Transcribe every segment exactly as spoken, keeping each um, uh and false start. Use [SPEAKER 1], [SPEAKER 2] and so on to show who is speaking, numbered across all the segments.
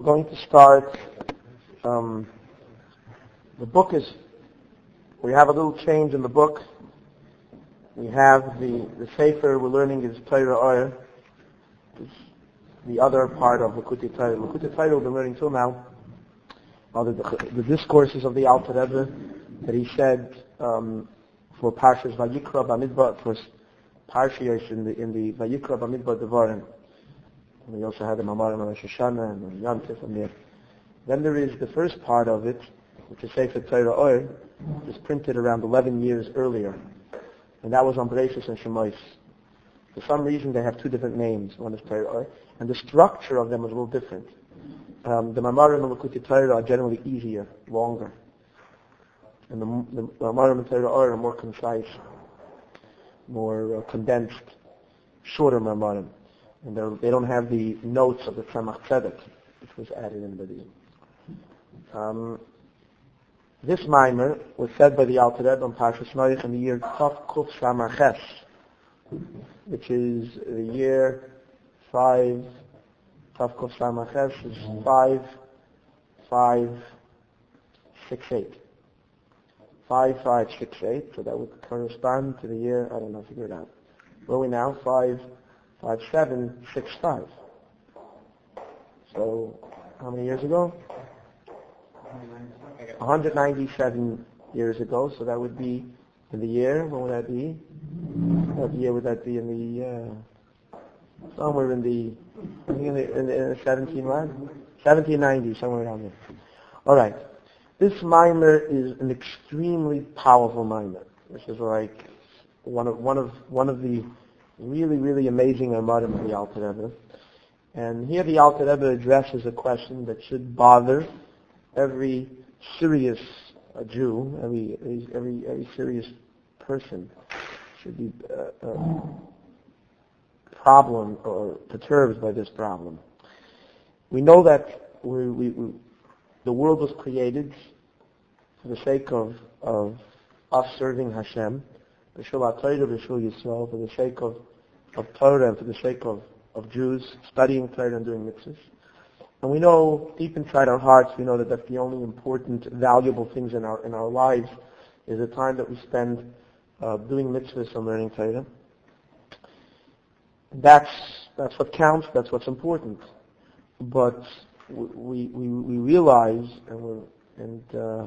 [SPEAKER 1] going to start, um, the book is, we have a little change in the book. We have the, the Sefer we're learning is Torah Or, the other part of Likutei Torah. Likutei Torah we've been learning till now, are the, the discourses of the Alter Rebbe that he said um, for Parshas Vayikra Bamidbar, for Parshas in the in the Vayikra Bamidbar Devarim. We also had the Mamarim and Rosh Hashanah and Yom Tif and there. Then there is the first part of it, which is Sefer Torah Or, which was printed around eleven years earlier, and that was on Bereshis and Shemos. For some reason, they have two different names. One is Torah Or, and the structure of them is a little different. Um, the Mamarim and Likutei Torah are generally easier, longer, and the, the Mamarim and Torah Or are more concise, more uh, condensed, shorter Mamarim, and they don't have the notes of the Tzemach Tzedek, which was added in the um, This Maimer was said by the Alter Rebbe on Parshas Noach in the year Tav Kuf Samar Ches, which is the year five. Tav Kuf Samar Ches is five, five, six, eight. Five, five, six, eight. So that would correspond to the year. I don't know. Figure it out. Where are we now? Five, five, seven, six, five. So how many years ago? one hundred ninety-seven years ago, so that would be in the year, when would that be? What year would that be in the, uh, somewhere in the, I think in the, in the, in the seventeen, what? seventeen ninety, somewhere around there. Alright. This mimer is an extremely powerful mimer. This is like one of, one of, one of the really, really amazing Amarim of the Alter Rebbe. And here the Alter Rebbe addresses a question that should bother every serious uh, Jew, every, every every serious person should be uh, uh, problem or perturbed by this problem. We know that we, we, we, the world was created for the sake of, of us serving Hashem, B'shul HaTorah, B'shul Yisrael, for the sake of, of Torah and for the sake of, of Jews studying Torah and doing mitzvahs. And we know, deep inside our hearts, we know that that's the only important, valuable things in our in our lives is the time that we spend uh, doing mitzvahs and learning Torah. That's that's what counts. That's what's important. But we we we realize, and we're, and uh,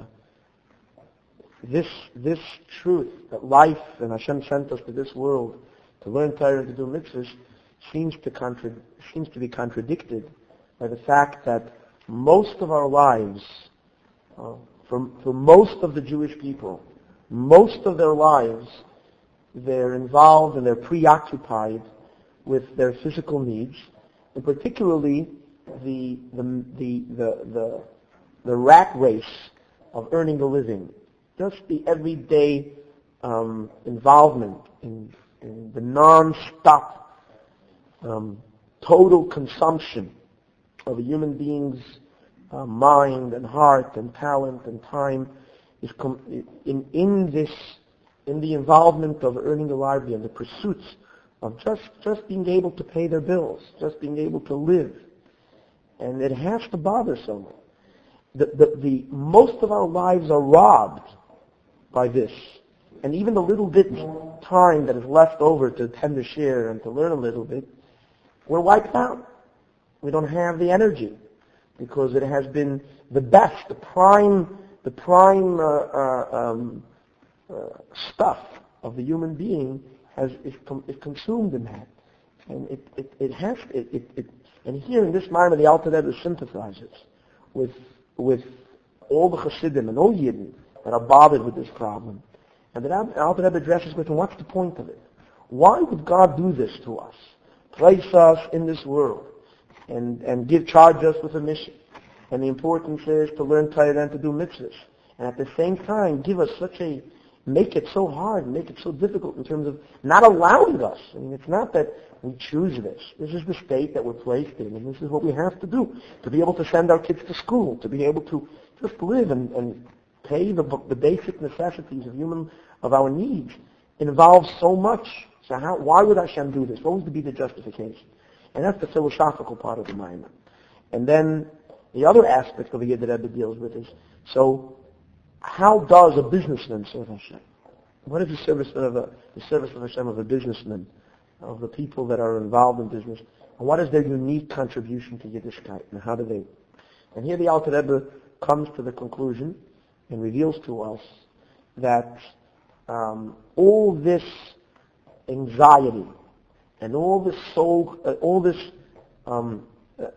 [SPEAKER 1] this this truth that life and Hashem sent us to this world to learn Torah and to do mitzvahs seems to contra- seems to be contradicted by the fact that most of our lives, uh, for, for most of the Jewish people, most of their lives, they're involved and they're preoccupied with their physical needs, and particularly the the the the the, the rat race of earning a living, just the everyday um, involvement in, in the non-stop um, total consumption of a human being's uh, mind and heart and talent and time is com- in in this in the involvement of earning a livelihood and the pursuits of just just being able to pay their bills, just being able to live, and it has to bother someone. The the, the most of our lives are robbed by this, and even the little bit time that is left over to attend the shir and to learn a little bit, we're wiped out. We don't have the energy because it has been the best, the prime, the prime uh, uh, um, uh, stuff of the human being has is, com- is consumed in that, and it it, it has it, it, it and here in this mind of the Alter Rebbe sympathizes with with all the Chassidim and all Yidden that are bothered with this problem, and the Alter Rebbe addresses with, what's the point of it? Why would God do this to us? Place us in this world. And, and give charge us with a mission. And the importance is to learn Torah and to do mitzvahs. And at the same time, give us such a, make it so hard, make it so difficult in terms of not allowing us. I mean, it's not that we choose this. This is the state that we're placed in, and this is what we have to do. To be able to send our kids to school, to be able to just live and, and pay the, the basic necessities of human, of our needs. It involves so much. So how, why would Hashem do this? What would be the justification? And that's the philosophical part of the Maimon. And then The other aspect of the Yid that Rebbe deals with is, so how does a businessman serve Hashem? What is the service of a, the service of Hashem of a businessman, of the people that are involved in business, and what is their unique contribution to Yiddishkeit, and how do they? And here the Alter Rebbe comes to the conclusion and reveals to us that um, all this anxiety and all this soul, uh, all this um, uh,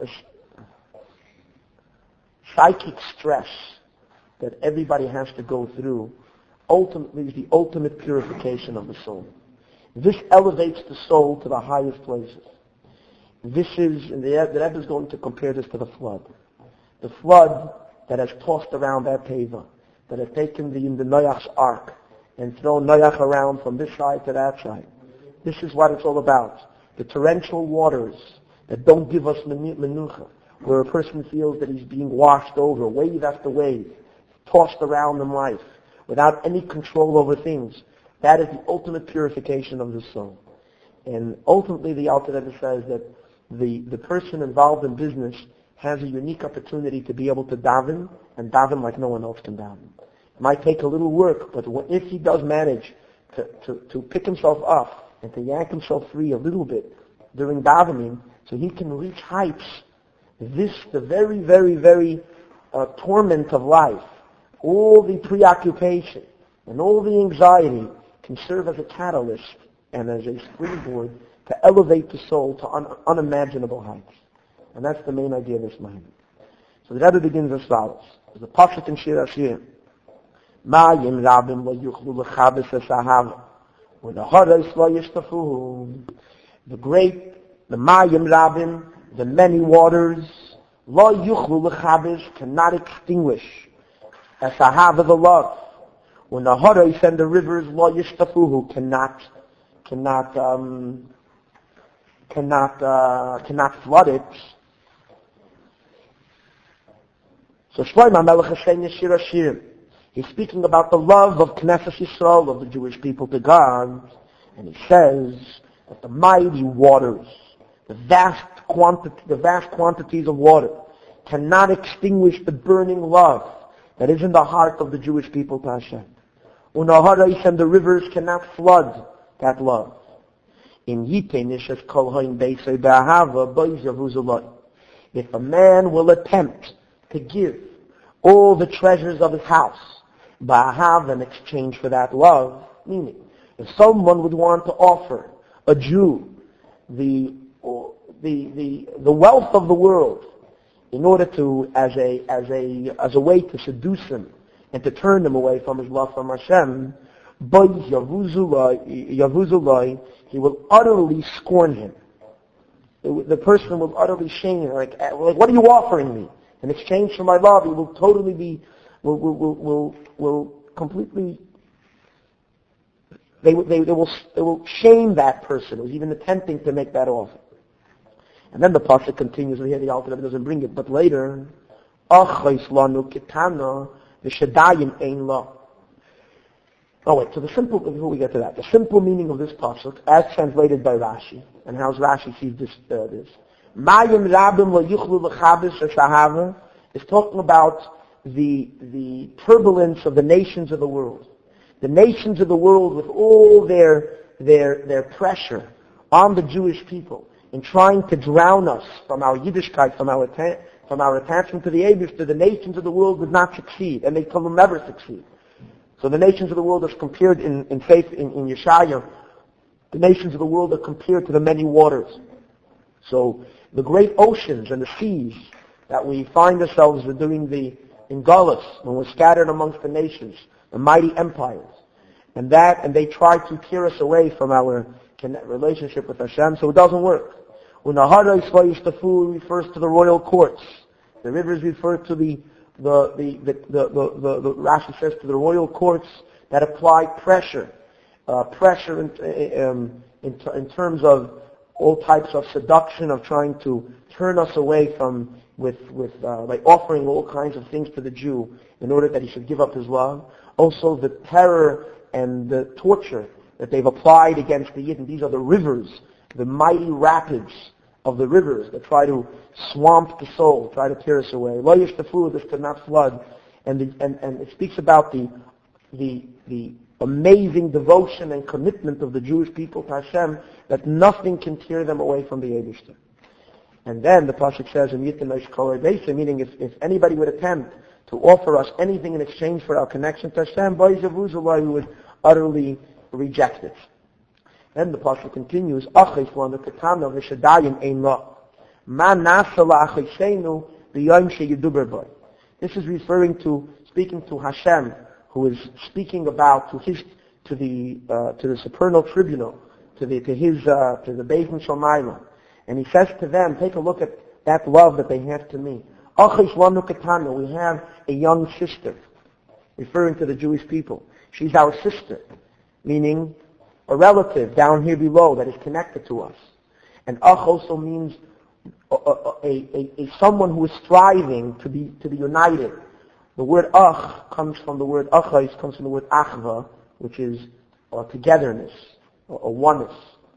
[SPEAKER 1] psychic stress that everybody has to go through ultimately is the ultimate purification of the soul. This elevates the soul to the highest places. This is, and the, the Rebbe is going to compare this to the flood. The flood that has tossed around that teva, that has taken the, the Noach's ark and thrown Noach around from this side to that side. This is what it's all about. The torrential waters that don't give us menucha, where a person feels that he's being washed over, wave after wave, tossed around in life, without any control over things. That is the ultimate purification of the soul. And ultimately the Alter Rebbe says that the, the person involved in business has a unique opportunity to be able to daven, and daven like no one else can daven. It might take a little work, but if he does manage to, to, to pick himself up and to yank himself free a little bit during davening, so he can reach heights, this, the very, very, very uh, torment of life, all the preoccupation and all the anxiety can serve as a catalyst and as a springboard to elevate the soul to un- unimaginable heights. And that's the main idea of this mind. So the Rebbe begins as follows. There's a pasuk in Shir Ashir. Mayim rabim lo yuchlu lechabes es ahava. When the haros lo yishtafuhu. The great, the mayim rabim, the many waters, lo yuchlu lechabes, cannot extinguish es ahava, the love. When the haros and the rivers lo yishtafuhu, cannot, cannot, um, cannot, uh, cannot flood it. So Shlomo Melech is saying Shir Hashirim. He's speaking about the love of Knesset Yisrael, of the Jewish people to God, and he says that the mighty waters, the vast quantity, the vast quantities of water, cannot extinguish the burning love that is in the heart of the Jewish people to Hashem. Unaharais, and the rivers cannot flood that love. In Yiteinishes Kol Hain Beisei Be'ahava Boiz Yavuzulai. If a man will attempt to give all the treasures of his house, ba'ahav, in exchange for that love, meaning, if someone would want to offer a Jew the the the the wealth of the world in order to as a as a as a way to seduce him and to turn him away from his love from Hashem, Boiz Yavuzulai, Yavuzulai, he will utterly scorn him. The, the person will utterly shame him, like, like, what are you offering me? In exchange for my love, he will totally be, will, will, will, will, will completely, they, they, they will, they will shame that person who's even attempting to make that offer. And then the pasuk continues, and here the Alter Rebbe doesn't bring it, but later, Achos lanu kitana v'shadayim ein la. Oh wait, so the simple, before we get to that, the simple meaning of this pasuk, as translated by Rashi, and how Rashi sees this, uh, this, Mayim rabim lo yuchlu lechabes shahava, is talking about the, the turbulence of the nations of the world. The nations of the world with all their, their, their pressure on the Jewish people in trying to drown us from our Yiddishkeit, from our, atta- from our attachment to the Eibishter, the nations of the world would not succeed, and they will never succeed. So the nations of the world are compared in, in faith in, in Yeshaya, the nations of the world are compared to the many waters. So the great oceans and the seas that we find ourselves doing the in Galus, when we're scattered amongst the nations, the mighty empires, and that, and they try to tear us away from our relationship with Hashem, so it doesn't work. Unahara Yisrael refers to the royal courts. The rivers refer to the the the the the, the, the, the Rashi says to the royal courts that apply pressure, uh, pressure in, um, in, in terms of all types of seduction, of trying to turn us away from, with, with, uh, by offering all kinds of things to the Jew in order that he should give up his love. Also the terror and the torture that they've applied against the Yidden. These are the rivers, the mighty rapids of the rivers that try to swamp the soul, try to tear us away. Lo yishtafu, this to not flood. And, the, and, and it speaks about the, the, the amazing devotion and commitment of the Jewish people to Hashem, that nothing can tear them away from the Eibishter. And then the Pasuk says, meaning if, if anybody would attempt to offer us anything in exchange for our connection to Hashem, we would utterly reject it. Then the Pasuk continues, this is referring to, speaking to Hashem, who is speaking about to his, to the, uh, to the supernal tribunal, to the, to his, uh, to the Beit Shamayim. And he says to them, take a look at that love that they have to me. We have a young sister, referring to the Jewish people. She's our sister, meaning a relative down here below that is connected to us. And ach also means a, a, a, a someone who is striving to be to be united. The word ach comes from the word achais, comes from the word achva, which is a togetherness, a, a oneness.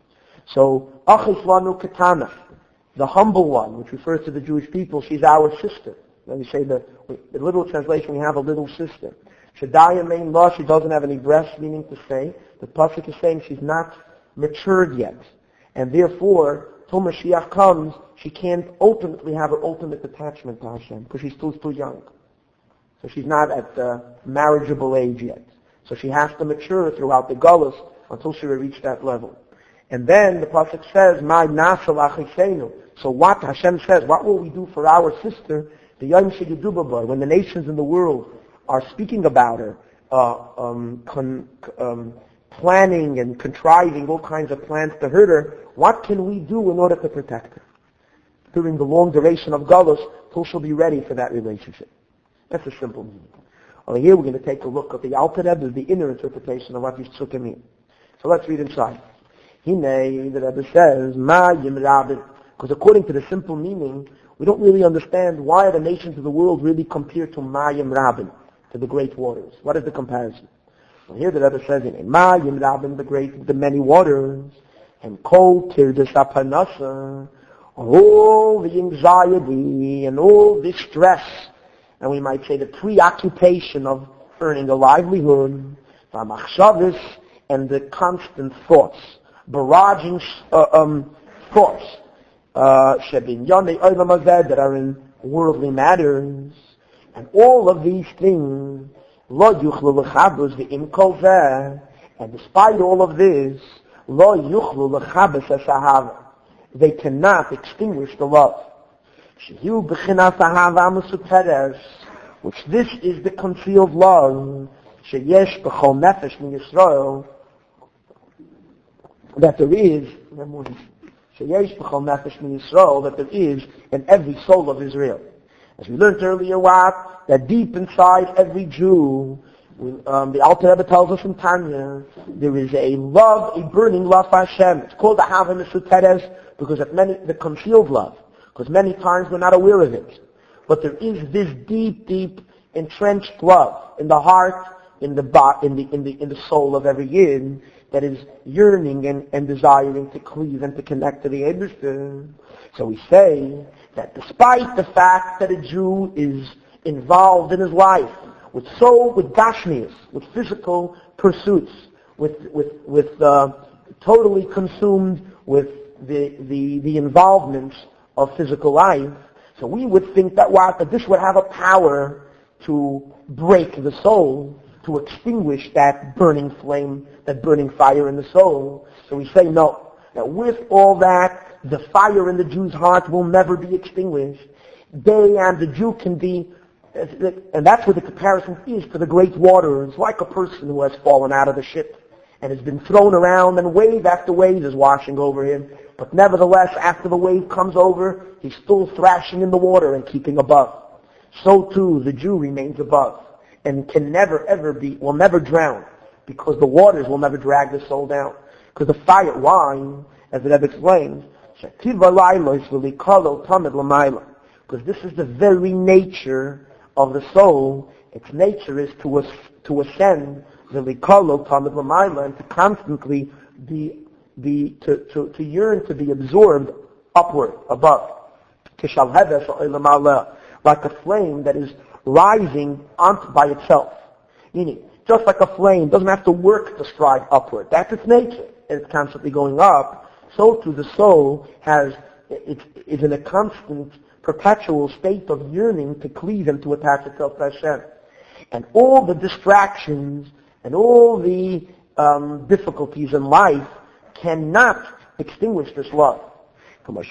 [SPEAKER 1] So achis lanu katana, the humble one, which refers to the Jewish people, she's our sister. Let me say the, the literal translation, we have a little sister. Shadaya main law, she doesn't have any breast, meaning to say, the Pasuk is saying she's not matured yet. And therefore, till Mashiach comes, she can't ultimately have her ultimate attachment to Hashem, because she's still too young. So she's not at the marriageable age yet. So she has to mature throughout the Gullus until she will reach that level. And then the Pasuk says, "My nasal achisenu." So what Hashem says, what will we do for our sister, the Yom Shegidubabar, when the nations in the world are speaking about her, uh, um, con, um, planning and contriving all kinds of plans to hurt her? What can we do in order to protect her during the long duration of Galus till she'll be ready for that relationship? That's a simple meaning. Over here we're going to take a look at the Alter Rebbe, the inner interpretation of what these psukim mean. So let's read inside. Hine, the Rebbe says, Ma Yim Rabin, because according to the simple meaning, we don't really understand why the nations of the world really compare to Mayim Rabin, to the great waters. What is the comparison? Well, here the Rebbe says in Mayim Rabin, the great, the many waters, and Kol Tirdas Apanasa, all the anxiety and all the stress, and we might say the preoccupation of earning a livelihood, V'amachshavos, and the constant thoughts, barraging uh, um, thoughts, uh, that are in worldly matters, and all of these things, and despite all of this, they cannot extinguish the love. Which this is the concealed love, that there is, that there is in every soul of Israel. As we learned earlier, what? That deep inside every Jew, um, the Alter Rebbe tells us in Tanya, there is a love, a burning love for Hashem. It's called the Hava Mesuteres because of many, the concealed love, because many times we're not aware of it. But there is this deep, deep, entrenched love in the heart, in the in the in the in the soul of every Yid, that is yearning and, and desiring to cleave and to connect to the Eibishter. So we say that despite the fact that a Jew is involved in his life with soul, with gashmias, with physical pursuits, with with with uh, totally consumed with the the the involvements of physical life, so we would think that what that this would have a power to break the soul, to extinguish that burning flame, that burning fire in the soul. So we say no, that with all that, the fire in the Jew's heart will never be extinguished. They and the Jew can be, and that's what the comparison is to the great waters, like a person who has fallen out of the ship and has been thrown around, and wave after wave is washing over him. But nevertheless, after the wave comes over, he's still thrashing in the water and keeping above. So too, the Jew remains above and can never ever be, will never drown, because the waters will never drag the soul down. Because the fire, why? As the Rebbe explains, because this is the very nature of the soul. Its nature is to as, to ascend the likalo tamid l'mayla, and to constantly be be to, to to yearn to be absorbed upward, above. Like a flame that is rising on by itself. Meaning, just like a flame doesn't have to work to strive upward. That's its nature. And it's constantly going up. So too the soul has, it is in a constant, perpetual state of yearning to cleave and to attach itself to Hashem. And all the distractions and all the um, difficulties in life cannot extinguish this love. Like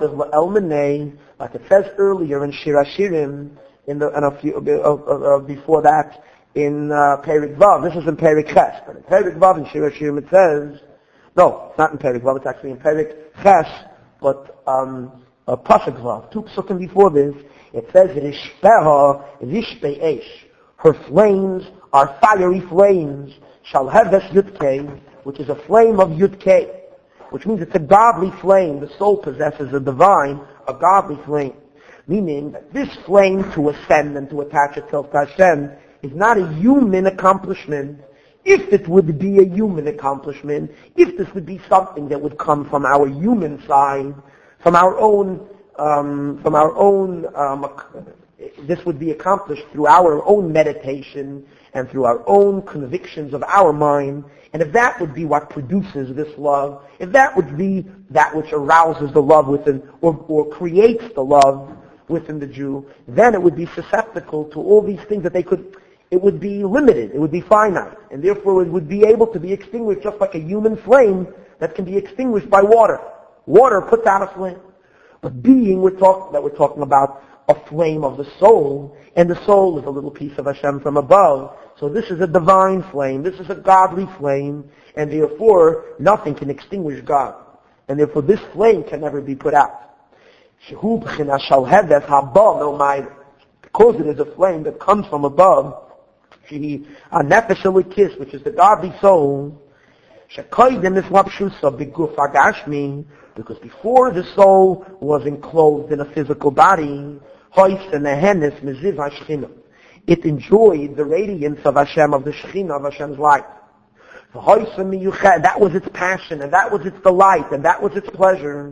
[SPEAKER 1] it says earlier in Shir Hashirim, in the, and a few, uh, uh, uh, before that, in uh, Perik Vav. This is in Perik Ches. But in Perik Vav in Shir Hashirim it says, no, it's not in Perik Vav, it's actually in Perik Ches, but um, uh, Pasuk Vav. Two psukim before this, it says, Rishpeha Rishpei Eish. Her flames are fiery flames. Shalheves Yudkei, which is a flame of Yudkei, which means it's a godly flame. The soul possesses a divine, a godly flame. Meaning that this flame to ascend and to attach itself to Hashem is not a human accomplishment. If it would be a human accomplishment, if this would be something that would come from our human side, from our own, um, from our own, um, this would be accomplished through our own meditation and through our own convictions of our mind. And if that would be what produces this love, if that would be that which arouses the love within, or, or creates the love within the Jew, then it would be susceptible to all these things that they could, it would be limited, it would be finite, and therefore it would be able to be extinguished just like a human flame that can be extinguished by water. Water puts out a flame. But being we're talk, that we're talking about a flame of the soul, and the soul is a little piece of Hashem from above. So this is a divine flame, this is a godly flame, and therefore nothing can extinguish God. And therefore this flame can never be put out. Because it is a flame that comes from above, which is the godly soul, because before the soul was enclosed in a physical body, it enjoyed the radiance of Hashem, of the Shekhinah, of Hashem's light. That was its passion, and that was its delight, and that was its pleasure.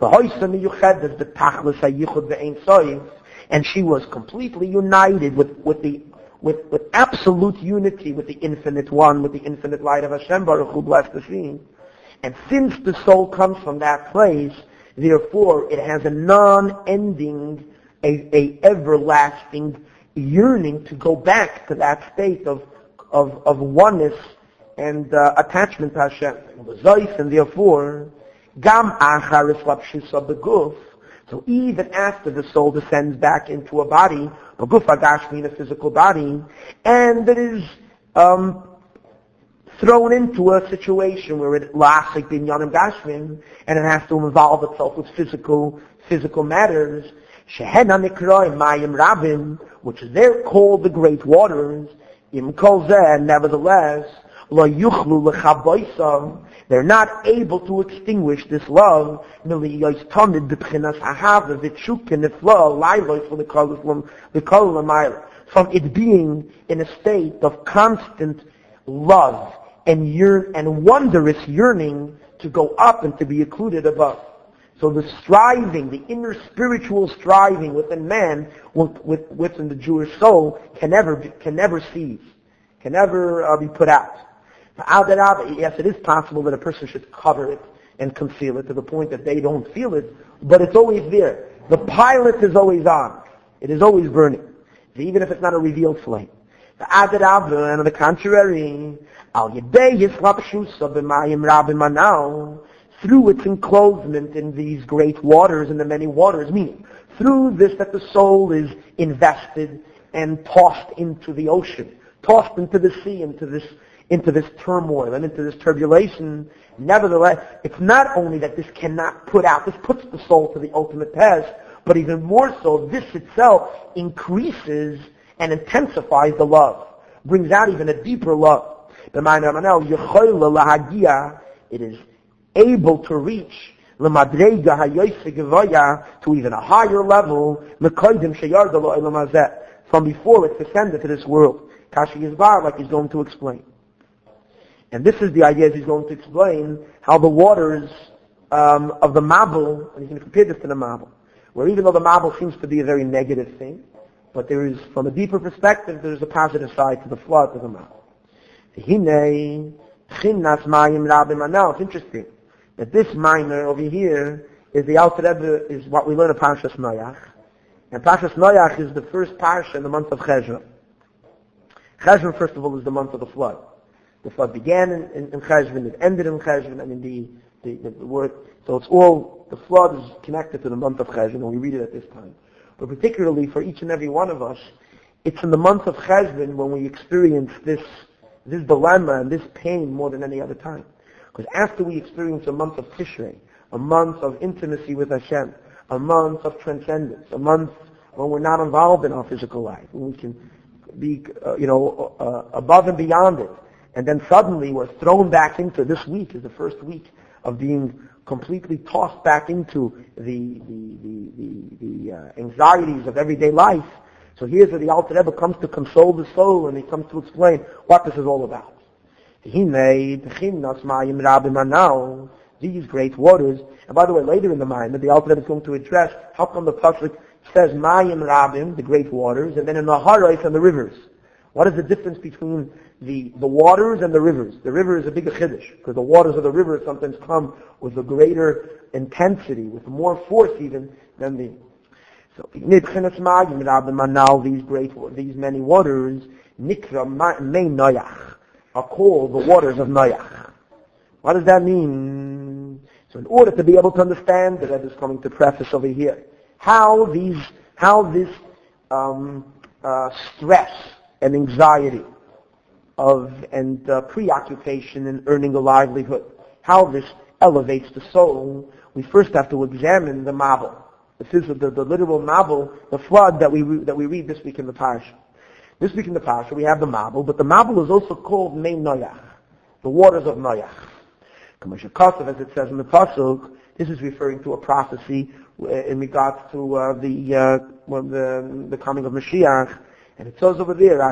[SPEAKER 1] And she was completely united with, with the with, with absolute unity with the infinite one, with the infinite light of Hashem, Baruch Hu, blessed to see. And since the soul comes from that place, therefore it has a non-ending, a, a everlasting yearning to go back to that state of of, of oneness and uh, attachment to Hashem. And therefore, gam achar eslapshusa beguf. So even after the soul descends back into a body, beguf agashmi, in a physical body, and it is um, thrown into a situation where it lasts like binyanim gashmin, and it has to involve itself with physical physical matters. Shehena nikroi mayim rabim, which is there called the great waters. Im kol zeh, nevertheless, lo yuchlu lechaboisam, they're not able to extinguish this love. From it being in a state of constant love and yearn and wondrous yearning to go up and to be included above. So the striving, the inner spiritual striving within man, within the Jewish soul, can never be, can never cease, can never uh, be put out. Yes, it is possible that a person should cover it and conceal it to the point that they don't feel it, but it's always there. The pilot is always on. It is always burning, even if it's not a revealed flame. And on the contrary, through its enclosement in these great waters and the many waters, meaning through this that the soul is invested and tossed into the ocean, tossed into the sea, into this into this turmoil and into this turbulation. Nevertheless, it's not only that this cannot put out, this puts the soul to the ultimate test, but even more so, this itself increases and intensifies the love, brings out even a deeper love. It is able to reach to even a higher level from before it descended to this world. Kashi Yizbar, like he's going to explain. And this is the idea he's going to explain, how the waters um, of the Mabul, and you can compare this to the Mabul, where even though the Mabul seems to be a very negative thing, but there is, from a deeper perspective, there is a positive side to the flood of the Mabul. Now it's interesting that this minor over here is the Alter Rebbe, is what we learn of Parshas Noach. And Parshas Noach is the first parsha in the month of Cheshvan. Cheshvan, first of all, is the month of the flood. The flood began in, in, in Cheshvan, it ended in Cheshvan, I mean the, the, the, the word, so it's all, the flood is connected to the month of Cheshvan, and we read it at this time. But particularly for each and every one of us, it's in the month of Cheshvan when we experience this, this dilemma and this pain more than any other time. Because after we experience a month of Tishrei, a month of intimacy with Hashem, a month of transcendence, a month when we're not involved in our physical life, when we can be, uh, you know, uh, above and beyond it, and then suddenly we're thrown back into, this week is the first week of being completely tossed back into the the the, the, the uh, anxieties of everyday life. So here's where the Alter Rebbe comes to console the soul, and he comes to explain what this is all about. These great waters, and by the way, later in the Maimon, the Alter Rebbe is going to address how come the pasuk says Mayim Rabim, the great waters, and then in the Harais and the rivers. What is the difference between the, the waters and the rivers? The river is a bigger chiddush, because the waters of the river sometimes come with a greater intensity, with more force even than the... So, these great, these many waters, Nikra Mei Noach, are called the waters of Noach. What does that mean? So in order to be able to understand, the Rebbe is coming to preface over here, how these, how this um, uh, stress and anxiety of and uh, preoccupation in earning a livelihood, how this elevates the soul, we first have to examine the Mabul. This is the, the literal Mabul, the flood that we re- that we read this week in the Parsha. This week in the Parsha we have the Mabul, but the Mabul is also called Mei Noach, the waters of Noach. As it says in the pasuk, this is referring to a prophecy in regards to uh, the, uh, when the the coming of Mashiach, and it says over there,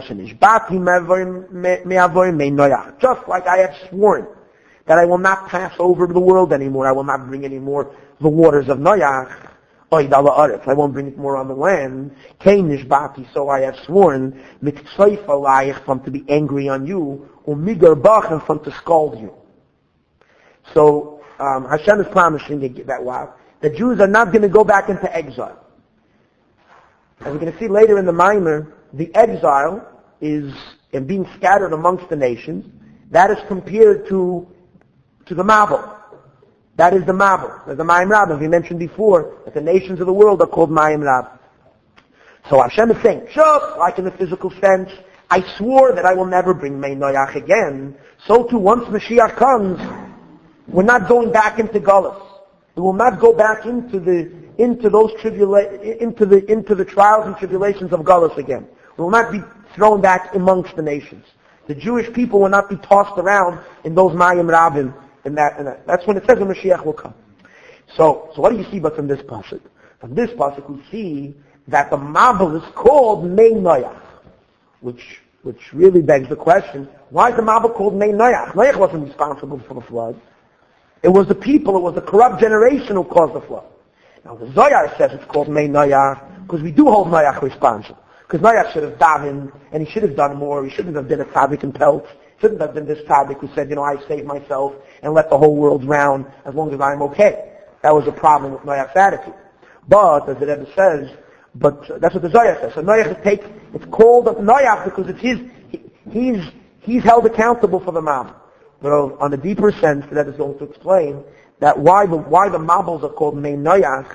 [SPEAKER 1] just like I have sworn that I will not pass over the world anymore, I will not bring any more the waters of Noach, I won't bring it more on the land. So I have sworn from to be angry on you, and from to scold you. So um, Hashem is promising that wow, the Jews are not going to go back into exile. As we're going to see later in the Maimer, the exile is in being scattered amongst the nations. That is compared to to the Mabul. That is the Mabul. There's the Mayim Rab, as we mentioned before, that the nations of the world are called Mayim Rab. So Hashem is saying, just like in the physical sense, I swore that I will never bring Mei Noach again, so too once Mashiach comes, we're not going back into Galus. We will not go back into the into those tribula- into the into the trials and tribulations of Galus again. We will not be thrown back amongst the nations. The Jewish people will not be tossed around in those Mayim Rabim. And that, and that, that's when it says the Mashiach will come. So, so what do you see but from this pasuk? From this pasuk we see that the Mabul is called Mei Noach, which, which really begs the question, why is the Mabul called Mei Noach? Noach wasn't responsible for the flood. It was the people, it was the corrupt generation who caused the flood. Now the Zohar says it's called Mei Noach because we do hold Noach responsible. Because Noach should have davened, and he should have done more, he shouldn't have been a tzaddik and pelt. Shouldn't have been this tzaddik who said, you know, I saved myself and let the whole world drown as long as I'm okay. That was a problem with Noach's attitude. But, as the Rebbe says, but that's what the Zohar says. So Noach is take, it's called Noach because it's his, he, he's, he's held accountable for the Mabul. But on a deeper sense, the Rebbe is going to explain that why the, why the Mabuls are called Mei Noach,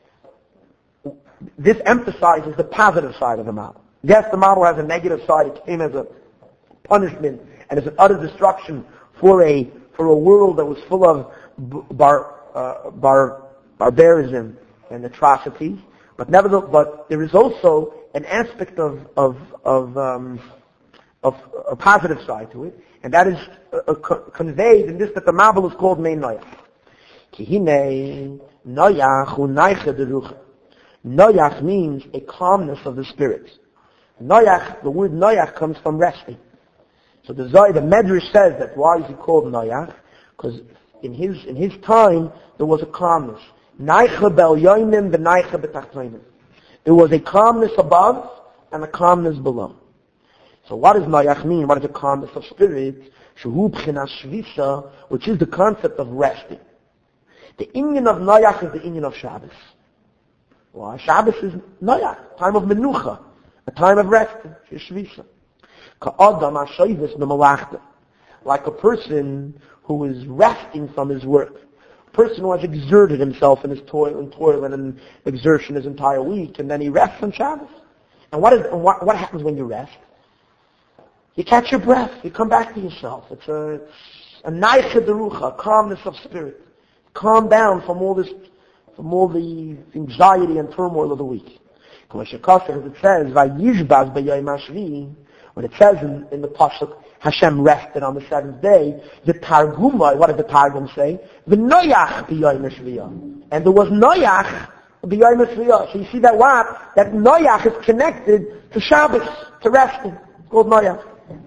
[SPEAKER 1] this emphasizes the positive side of the Mabul. Yes, the Mabul has a negative side. It came as a punishment and as an utter destruction for a for a world that was full of bar, uh, bar, barbarism and atrocities. But nevertheless, but there is also an aspect of of of, um, of a positive side to it, and that is uh, uh, co- conveyed in this that the Mabul is called Mei Noach. Kihine Noach hu naiche de ruche. Noach means a calmness of the spirit. Noach, the word Noach comes from resting. So the Zohar, the Medrash says that why is he called Noach? Because in his in his time there was a calmness. Naicha bel yoinim v'naicha b'tachtonim. There was a calmness above and a calmness below. So what does Noach mean? What is a calmness of spirit? Shehu b'chinas shvisa, which is the concept of resting. The inyan of Noach is the inyan of Shabbos. Why? Shabbos is Noach, time of menucha, a time of resting. Shvisa. Ka'adam ha'shoyves b'malachta. Like a person who is resting from his work. A person who has exerted himself in his toil and toil and exertion his entire week, and then he rests on Shabbos. And what is and what, what happens when you rest? You catch your breath. You come back to yourself. It's a it's a naicha derucha, a calmness of spirit. Calm down from all this, from all the anxiety and turmoil of the week. As it says, "Vayishbaz b'yom hashvi," when it says in, in the pasuk, Hashem rested on the seventh day. The Targumai, what did the Targum say? The Noach b'yom hashvi, and there was Noach b'yom hashvi. So you see that what? That Noach is connected to Shabbos, to resting. It's called Noach.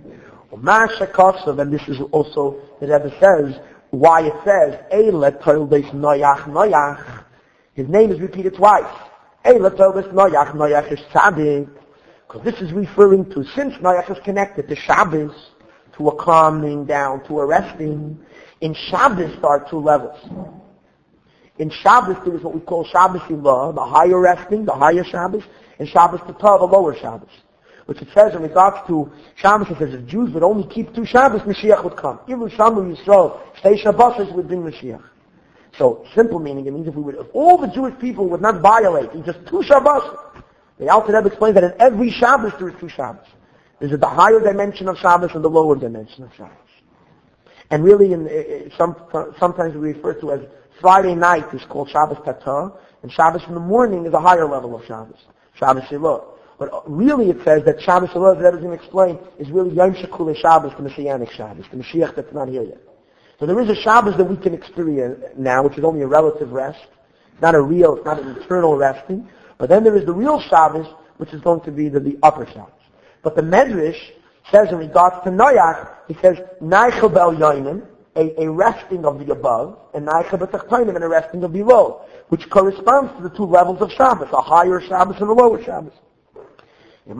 [SPEAKER 1] And this is also, the Rebbe says, why it says, Eile Toldes Noach Noach. His name is repeated twice. Eile Toldes Noach Noach is Tzaddik. Because this is referring to, since Noach is connected to Shabbos, to a calming down, to a resting, in Shabbos there are two levels. In Shabbos there is what we call Shabbos Ilah, the higher resting, the higher Shabbos, and Shabbos Tatah, the lower Shabbos. Which it says in regards to Shabbos, it says if Jews would only keep two Shabbos, Mashiach would come. Ilu Shamu Yisrael, stay Shabbos would bring Mashiach. So, simple meaning, it means if we would, if all the Jewish people would not violate in just two Shabbos, the Alter Rebbe explains that in every Shabbos there is two Shabbos. There's the higher dimension of Shabbos and the lower dimension of Shabbos. And really, in, in, some, sometimes we refer to as Friday night is called Shabbos Tatah, and Shabbos in the morning is a higher level of Shabbos, Shabbos Shiloh. But really it says that Shabbos, the Rebbe is going to explain, is really Yom Shekule Shabbos, the Messianic Shabbos, the Mashiach that's not here yet. So there is a Shabbos that we can experience now, which is only a relative rest. It's not a real, it's not an eternal resting. But then there is the real Shabbos, which is going to be the, the upper Shabbos. But the Medrash says in regards to Noach, he says, Naicha bel yoinim, a, a resting of the above, and Naicha b'tachtonim, and a resting of below, which corresponds to the two levels of Shabbos, a higher Shabbos and a lower Shabbos. And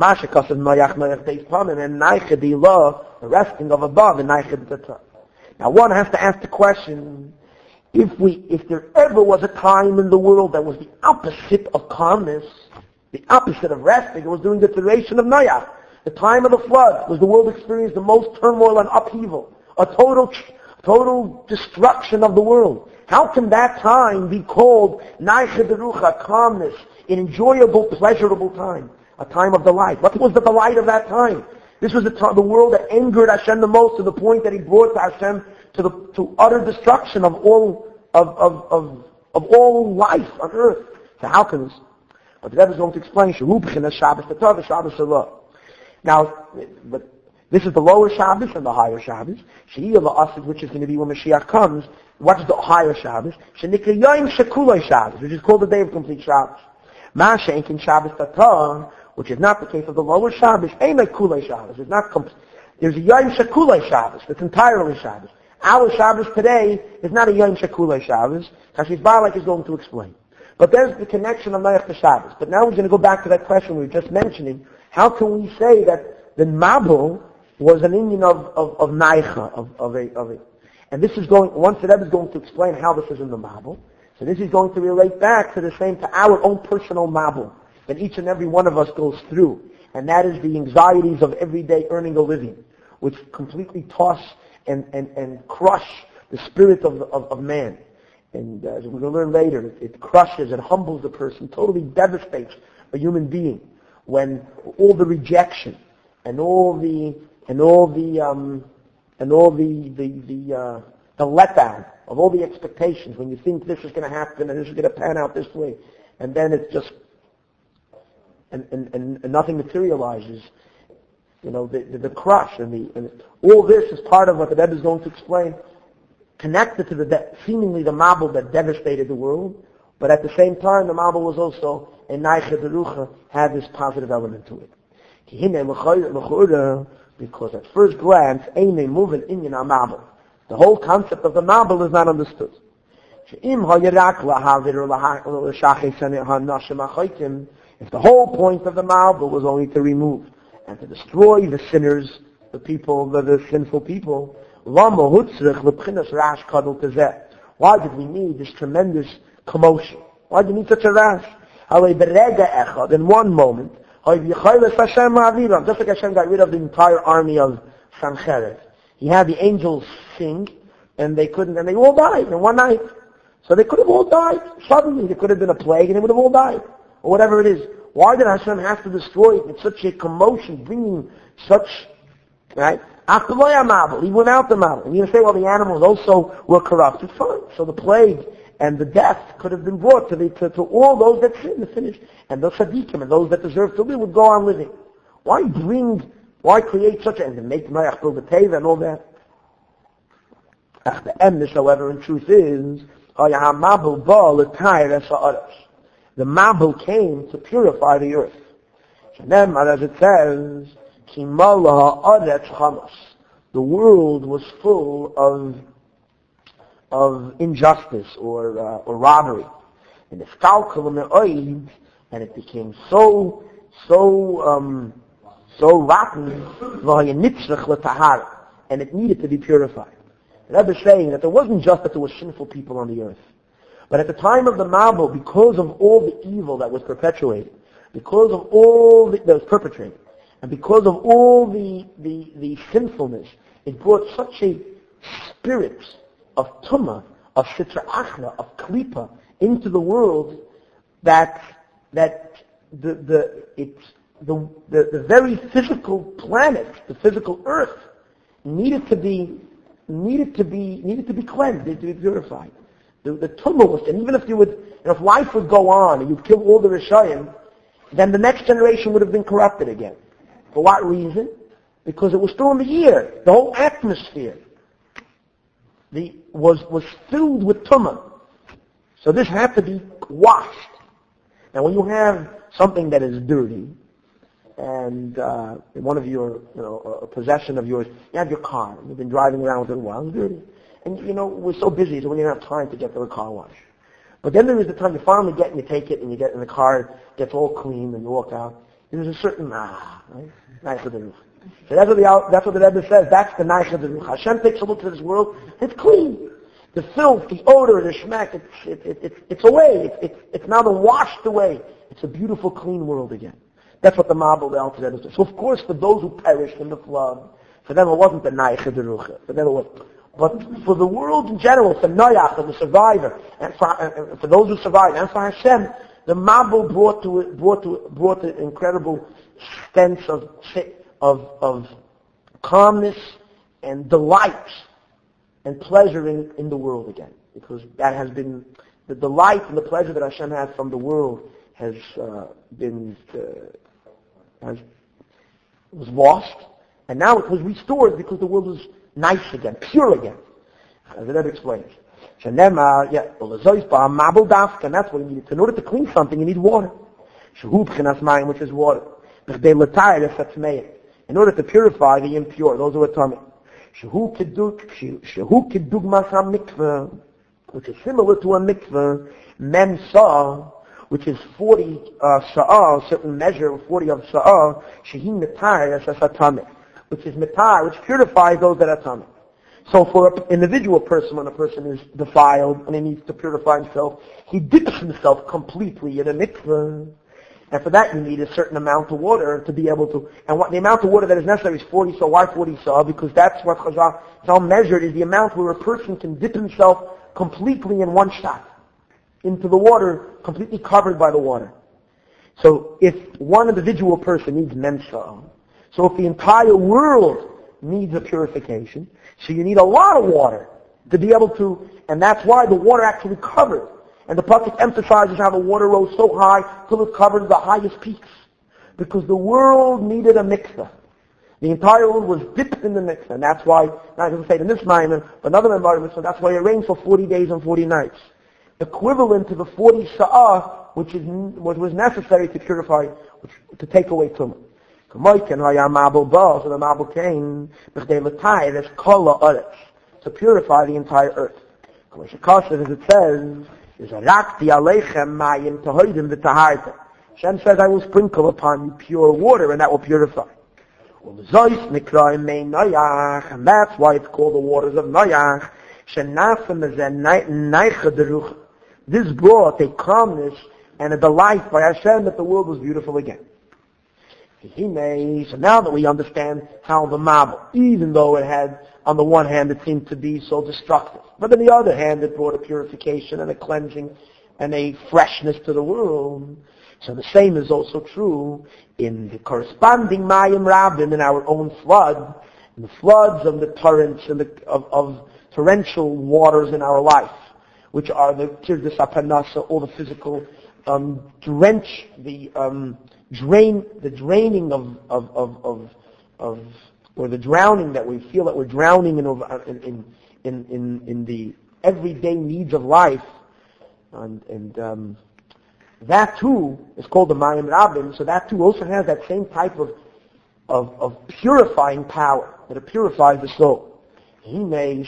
[SPEAKER 1] Naicha the resting of above, and Naicha the. Now one has to ask the question, if we, if there ever was a time in the world that was the opposite of calmness, the opposite of resting, it was during the duration of Noach. The time of the flood was the world experienced the most turmoil and upheaval, a total, total destruction of the world. How can that time be called Naicha Derucha, calmness, an enjoyable, pleasurable time? A time of delight. What was the delight of that time? This was the, time, the world that angered Hashem the most, to the point that He brought to Hashem to the to utter destruction of all of of of, of all life on earth. So how can this? But the Rebbe is going to explain Shehu b'chinas Shabbos Tatah, Shabbos Salah. Now, but this is the lower Shabbos and the higher Shabbos. She'iyah la'asid, which is going to be when Mashiach comes. What is the higher Shabbos? Shenikra Yom Shekulei Shabbos, which is called the day of complete Shabbos. Ma she'enkin Shabbos Tatah, which is not the case of the lower Shabbos. Ain't like Kulei Shabbos. It's not complete. There's a Yom Shekulei Shabbos. It's entirely Shabbos. Our Shabbos today is not a Yom Shekulei Shabbos. Kashif Balak is going to explain. But there's the connection of Noach to Shabbos. But now we're going to go back to that question we were just mentioning. How can we say that the Mabul was an Indian of, of, of Naicha, of, of a, of a, and this is going, once the Rebbe is going to explain how this is in the Mabul, so this is going to relate back to the same, to our own personal Mabul that each and every one of us goes through. And that is the anxieties of everyday earning a living, which completely toss and, and, and crush the spirit of, of, of man. And uh, as we're going to learn later, it, it crushes and humbles the person, totally devastates a human being when all the rejection and all the and all the um, and all the the the, uh, the letdown of all the expectations, when you think this is going to happen and this is going to pan out this way, and then it's just and and, and, and nothing materializes. You know, the, the, the crush and the and all this is part of what the Rebbe is going to explain, connected to the de- seemingly the Mabul that devastated the world, but at the same time the Mabul was also a Naicha Derucha, had this positive element to it. Because at first glance, Eine moving Inyan Mabul. The whole concept of the Mabul is not understood. If the whole point of the Mabul was only to remove and to destroy the sinners, the people, the, the sinful people, why did we need this tremendous commotion? Why did we need such a rash? In one moment, just like Hashem got rid of the entire army of Sancheriv. He had the angels sing, and they couldn't, and they all died in one night. So they could have all died. Suddenly, there could have been a plague, and they would have all died. Or whatever it is. Why did Hashem have to destroy it with such a commotion, bringing such, right? He went out the mountain. And you're going to say, well, the animals also were corrupted. Fine. So the plague and the death could have been brought to, the, to, to all those that sinned, the finished. And the tzaddikim, and those that deserve to live, would go on living. Why bring, why create such a, and make Noach build a teva and all that? The emnis, however, in truth is, the Mabul came to purify the earth. As it says, the world was full of of injustice or uh, or robbery, and and it became so so um, so rotten, and it needed to be purified. The Rebbe is saying that there wasn't just that there were sinful people on the earth, but at the time of the Mabul, because of all the evil that was perpetuated, because of all the, that was perpetrated, and because of all the, the, the sinfulness, it brought such a spirit of tumah, of sitra achra, of klipa into the world that that the the it's the, the the very physical planet, the physical earth, needed to be needed to be needed to be cleansed, needed to be purified. The, the tumah was, and even if you would, you know, if life would go on and you'd kill all the Rishayim, then the next generation would have been corrupted again. For what reason? Because it was still in the air. The whole atmosphere the, was, was filled with tumah. So this had to be washed. And when you have something that is dirty, and uh, one of your, you know, a possession of yours, you have your car, and you've been driving around with it a while, it's dirty. And, you know, we're so busy, so we don't have time to get to the car wash. But then there is the time you finally get and you take it, and you get in the car, it gets all clean, and you walk out. There's a certain, ah, right? Nice of the roof. So that's what the, that's what the Rebbe says. That's the nice of the roof. Hashem takes a look at this world. It's clean. The filth, the odor, the schmack, it's, it, it, it, it's away. It's, it's, it's now been washed away. It's a beautiful, clean world again. That's what the Mabul, the Alter Rebbe says. So of course, for those who perished in the flood, for them it wasn't the nice of the roof. For them it was, but for the world in general, for Noach, for the survivor, and for, and for those who survived, and for Hashem, the Mabul brought to it, brought to it, brought an incredible sense of, of, of calmness and delight and pleasure in, in the world again. Because that has been, the delight and the pleasure that Hashem has from the world has uh, been, uh, has, was lost, and now it was restored because the world was nice again, pure again. As the Rebbe explains. Shanema, yeah, and that's what you need. In order to clean something, you need water. Which is water. In order to purify the impure, those who are tummy. Which is similar to a mikveh, mem sa'ah, which is forty uh, sa'ah, a certain measure of forty of sa'ah, shehin mitar, that's a tummy. Which is mitar, which purifies those that are tummy. So for an individual person, when a person is defiled and he needs to purify himself, he dips himself completely in a mikveh. And for that you need a certain amount of water to be able to, and what the amount of water that is necessary is forty saw. Why forty saw? Because that's what Chazal measured, is the amount where a person can dip himself completely in one shot into the water, completely covered by the water. So if one individual person needs memsa, so if the entire world needs a purification, so you need a lot of water to be able to, and that's why the water actually covered. And the pasuk emphasizes how the water rose so high till it covered the highest peaks. Because the world needed a mikveh. The entire world was dipped in the mikveh. And that's why, not even say in this minor, but another environment, so that's why it rained for forty days and forty nights. Equivalent to the forty sa'ah, which is, what was necessary to purify, which, to take away tumah. So the Mabul came, to purify the entire earth. As it says, is Rakti Aleichem Mayim Tahoidim V'Taharta. Hashem says, I will sprinkle upon you pure water, and that will purify. And that's why it's called the waters of Noach. This brought a calmness and a delight by Hashem that the world was beautiful again. So now that we understand how the Mabul, even though it had, on the one hand, it seemed to be so destructive, but on the other hand, it brought a purification and a cleansing and a freshness to the world. So the same is also true in the corresponding Mayim Rabbim, in our own flood, in the floods of the torrents and the, of, of torrential waters in our life, which are the Tirdas HaParnasa, all the physical um, drench, the um, drain, the draining of, of, of, of, of, or the drowning that we feel that we're drowning in, in, in, in, in the everyday needs of life, and, and um, that too is called the Mayim Rabbim. So that too also has that same type of of, of purifying power, that it purifies the soul. The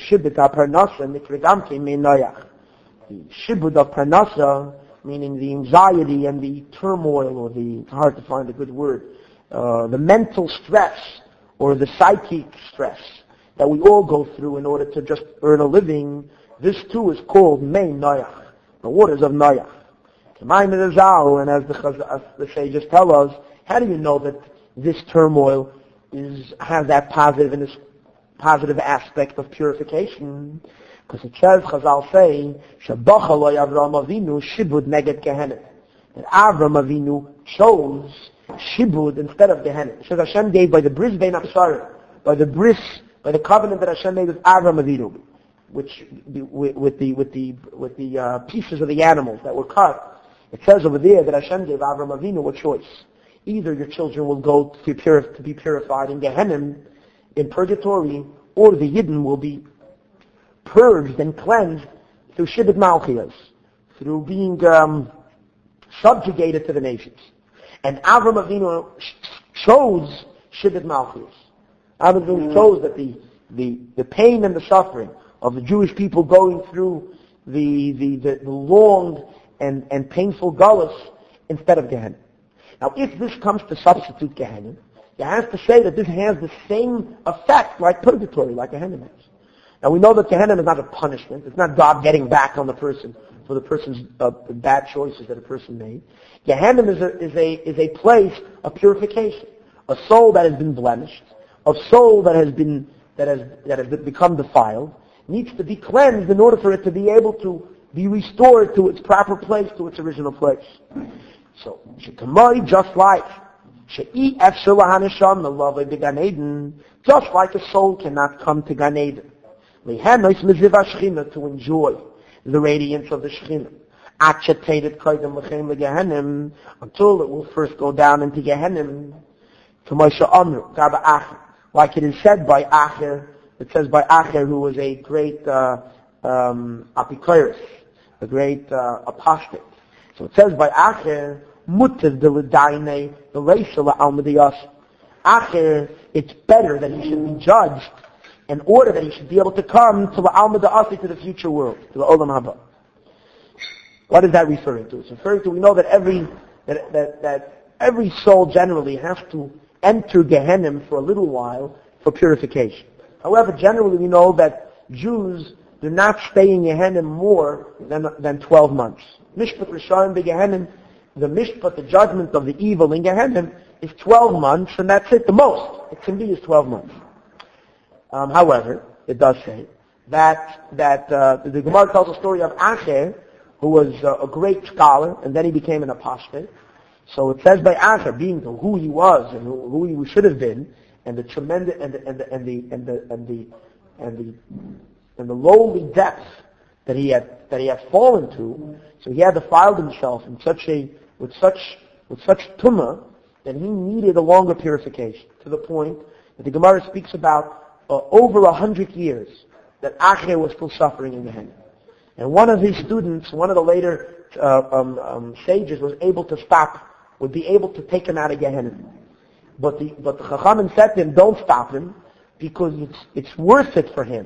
[SPEAKER 1] shibud of parnasa, meaning the anxiety and the turmoil, or the, it's hard to find a good word, uh, the mental stress or the psychic stress that we all go through in order to just earn a living, this too is called Mei Noach, the waters of Noach. And as the, as the sages tell us, how do you know that this turmoil is has that positive and this positive aspect of purification? Because it says, Chazal say, Shabacha lo Avram Avinu shibud neged Gehenna. That Avram Avinu chose shibud instead of Gehenna. It says Hashem gave by the bris bein Absarim, by the bris, by the covenant that Hashem made with Avram Avinu, which with, with the with the with the uh, pieces of the animals that were cut. It says over there that Hashem gave Avram Avinu a choice. Either your children will go to, purif- to be purified in Gehenna, in purgatory, or the Yidden will be purged and cleansed through Shibud Malchiyas, through being um, subjugated to the nations. And Avram Avinu chose Shibud Malchiyas. Avram Avinu chose that the, the, the pain and the suffering of the Jewish people going through the, the, the, the long and, and painful gullus instead of Gehenna. Now, if this comes to substitute Gehenna, you have to say that this has the same effect like purgatory, like Gehenna has. Now, we know that Gehenna is not a punishment. It's not God getting back on the person for the person's uh, bad choices that a person made. Gehenna is a, is a, is a place of purification. A soul that has been blemished, a soul that has been, that has, that has become defiled, needs to be cleansed in order for it to be able to be restored to its proper place, to its original place. So, just like just like a soul cannot come to Gan Eden, to enjoy the radiance of the Shekhinah, until it will first go down into Gehenna, like it is said by Acher. It says by Acher, who was a great uh, um, Apikoros, a great uh, apostate. So it says by Acher, Mutiv de l'daine the Reishal al-Mediyas. Acher, it's better that he should be judged in order that he should be able to come to the al-Mediyasi, to the future world, to the Olam Haba. What is that referring to? It's referring to, we know that every, that, that, that every soul generally has to enter Gehenna for a little while for purification. However, generally we know that Jews do not stay in Gehenna more than, than twelve months. Mishpat Rishon beGehenna, the mishpat, the judgment of the evil in Gehenna, is twelve months, and that's it. The most it can be is twelve months. Um, however, it does say that that uh, the Gemara tells a story of Acher, who was uh, a great scholar, and then he became an apostate. So it says by Acher, being who he was and who, who he should have been, and the tremendous and the and the and the and the and the and the, and the lowly depths that he had that he had fallen to. So he had defiled himself in such a with such with such tumah that he needed a longer purification, to the point that the Gemara speaks about uh, over a hundred years that Acher was still suffering in Gehenna. And one of his students, one of the later uh, um, um, sages, was able to stop, would be able to take him out of Gehenna. But the but the Chachamim said to him, don't stop him, because it's it's worth it for him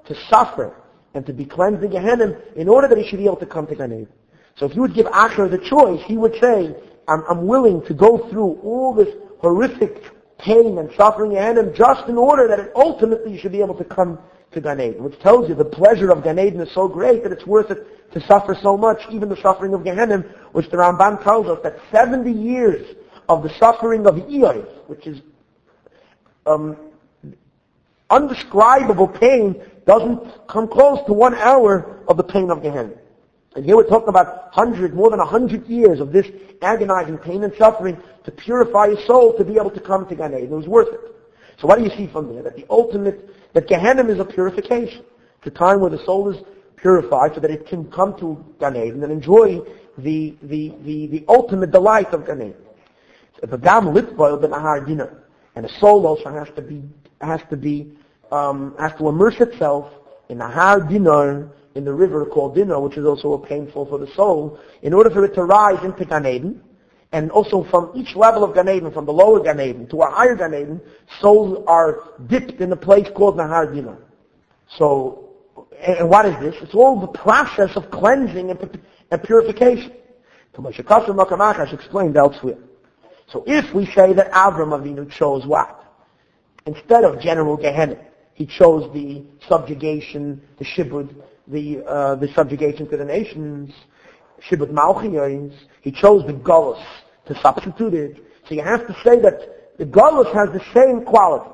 [SPEAKER 1] to suffer and to be cleansed in Gehenna in order that he should be able to come to Gan Eden. So if you would give Acher the choice, he would say, I'm, I'm willing to go through all this horrific pain and suffering in Gehenna just in order that it ultimately you should be able to come to Gan Eden, which tells you the pleasure of Gan Eden is so great that it's worth it to suffer so much, even the suffering of Gehenna, which the Ramban tells us that seventy years of the suffering of Iyov, which is um, undescribable pain, doesn't come close to one hour of the pain of Gehenna. And here we're talking about hundred, more than a hundred years of this agonizing pain and suffering to purify your soul to be able to come to Gan Eden. It was worth it. So what do you see from there? That the ultimate, that Gehenna is a purification. It's a time where the soul is purified so that it can come to Gan Eden and enjoy the, the, the, the ultimate delight of Gan Eden. And the soul also has to be, has to be, um, has to immerse itself in a Har Dinar, in the river called Dinah, which is also painful for the soul, in order for it to rise into Gan Eden. And also from each level of Gan Eden, from the lower Gan Eden to a higher Gan Eden, souls are dipped in a place called Nahar Dinah. So, and what is this? It's all the process of cleansing and, and purification. As explained elsewhere. So if we say that Avram Avinu chose what? Instead of general Gehenna, he chose the subjugation, the shibud, the uh, the subjugation to the nations, shibud malchiyos. He chose the gullus to substitute it. So you have to say that the gullus has the same quality.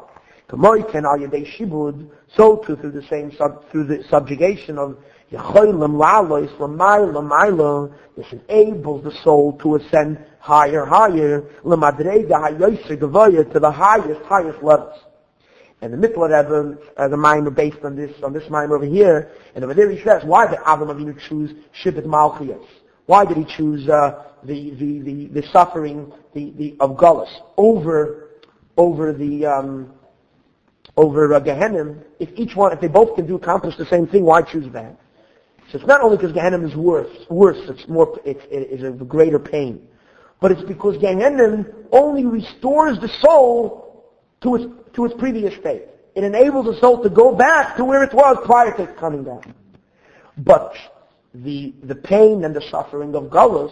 [SPEAKER 1] So too through the same sub, through the subjugation of Yecholim la'alois l'mayla mayla, this enables the soul to ascend higher, higher, l'madrega hayoser gavoya, to the highest, highest levels. And the Mitler Rebbe has a mimer based on this, on this mimer over here, and over there he says, why did Avram Avinu choose Shibud Malchiyos? Why did he choose uh, the, the, the, the suffering the, the, of Gullus over, over the, um, over uh, Gehenna? If each one, if they both can do accomplish the same thing, why choose that? So it's not only because Gehenna is worse, worse, it's more, it's, it is a greater pain, but it's because Gehenna only restores the soul to its to its previous state. It enables the soul to go back to where it was prior to its coming down. But the the pain and the suffering of Gullus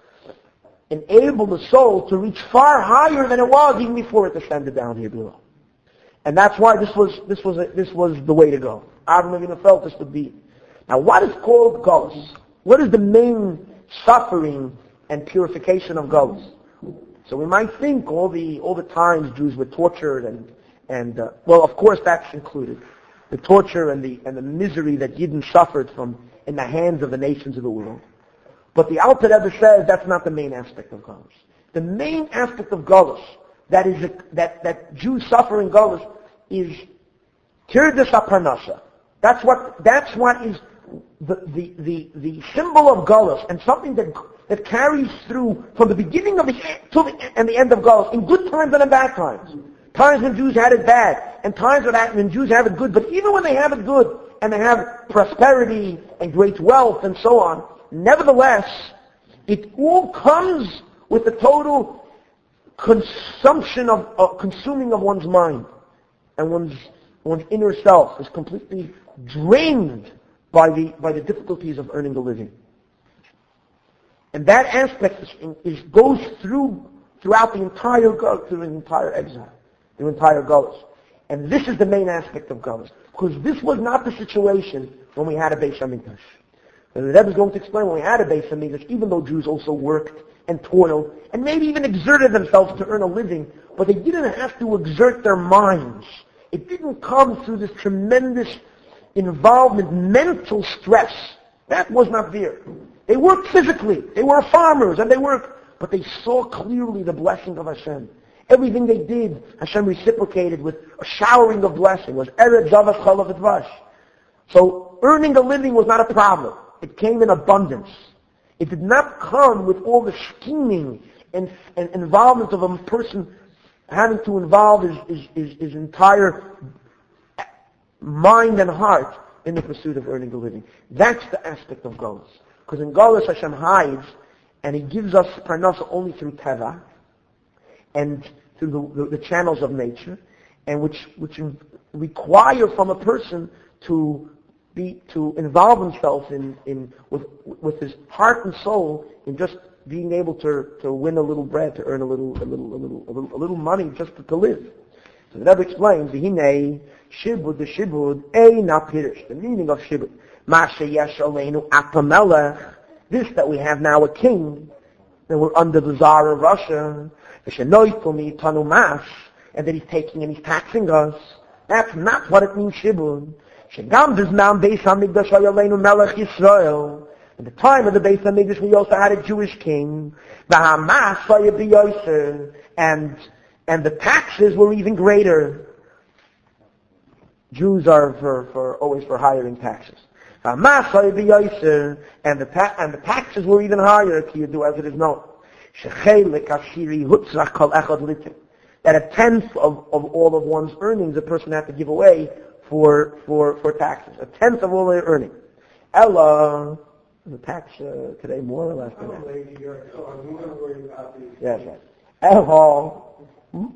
[SPEAKER 1] enable the soul to reach far higher than it was even before it descended down here below. And that's why this was this was a, this was the way to go. Avram Avinu felt this would be. Now, what is called Gullus? What is the main suffering and purification of Gullus? So we might think all the all the times Jews were tortured and and uh, well, of course that's included, the torture and the and the misery that Yidden suffered from in the hands of the nations of the world. But the Alter Rebbe says that's not the main aspect of Gullus. The main aspect of Gullus that is a, that that Jews suffer in Gullus is tirdas haparnasa. That's what that's what is the the the, the symbol of Gullus, and something that that carries through from the beginning of the to the and the end of Gullus, in good times and in bad times. Times when Jews had it bad, and times when Jews have it good. But even when they have it good, and they have prosperity and great wealth and so on, nevertheless, it all comes with the total consumption of, uh, consuming of one's mind. And one's, one's inner self is completely drained by the, by the difficulties of earning a living. And that aspect is, is, goes through, throughout the entire, through the entire exile. The entire Gullus. And this is the main aspect of Gullus. Because this was not the situation when we had a Beis HaMikdash. And the Rebbe is going to explain when we had a Beis HaMikdash, even though Jews also worked and toiled, and maybe even exerted themselves to earn a living, but they didn't have to exert their minds. It didn't come through this tremendous involvement, mental stress. That was not there. They worked physically. They were farmers, and they worked, but they saw clearly the blessing of Hashem. Everything they did, Hashem reciprocated with a showering of blessing. It was Eretz Zavas Chalav Dvash. So earning a living was not a problem. It came in abundance. It did not come with all the scheming and, and involvement of a person having to involve his, his, his, his entire mind and heart in the pursuit of earning a living. That's the aspect of Gullus. Because in Gullus Hashem hides, and He gives us parnasa only through Teva, and through the, the, the channels of nature, and which which require from a person to be to involve himself in, in with with his heart and soul in just being able to, to win a little bread, to earn a little a little a little a little, a little money just to, to live. So the Rebbe explains the Hinei Shibud the Shibud Eina Pirish, the meaning of Shibud. Masha Yesh Aleinu Atamelech, this that we have now a king, and we're under the Tsar of Russia, V'shenoitumi Tanu Mas, and that he's taking and he's taxing us. That's not what it means Shibud. Shegam Bizman Beis HaMikdash Aleinu Melech Yisrael. At the time of the Beis HaMikdash, we also had a Jewish king. V'hamas Vayabiyoser, and and the taxes were even greater. Jews are for, for always for hiring taxes. V'hamas Vayabiyoser, and the ta- and the taxes were even higher. You do as it is known. Shechelik Ashiri Hutzrach Kol Echad Litin. That a tenth of, of all of one's earnings a person had to give away for for for taxes. A tenth of all their earnings. Ella. The tax uh, today more or less than that. Yes, right. Ella, hmm?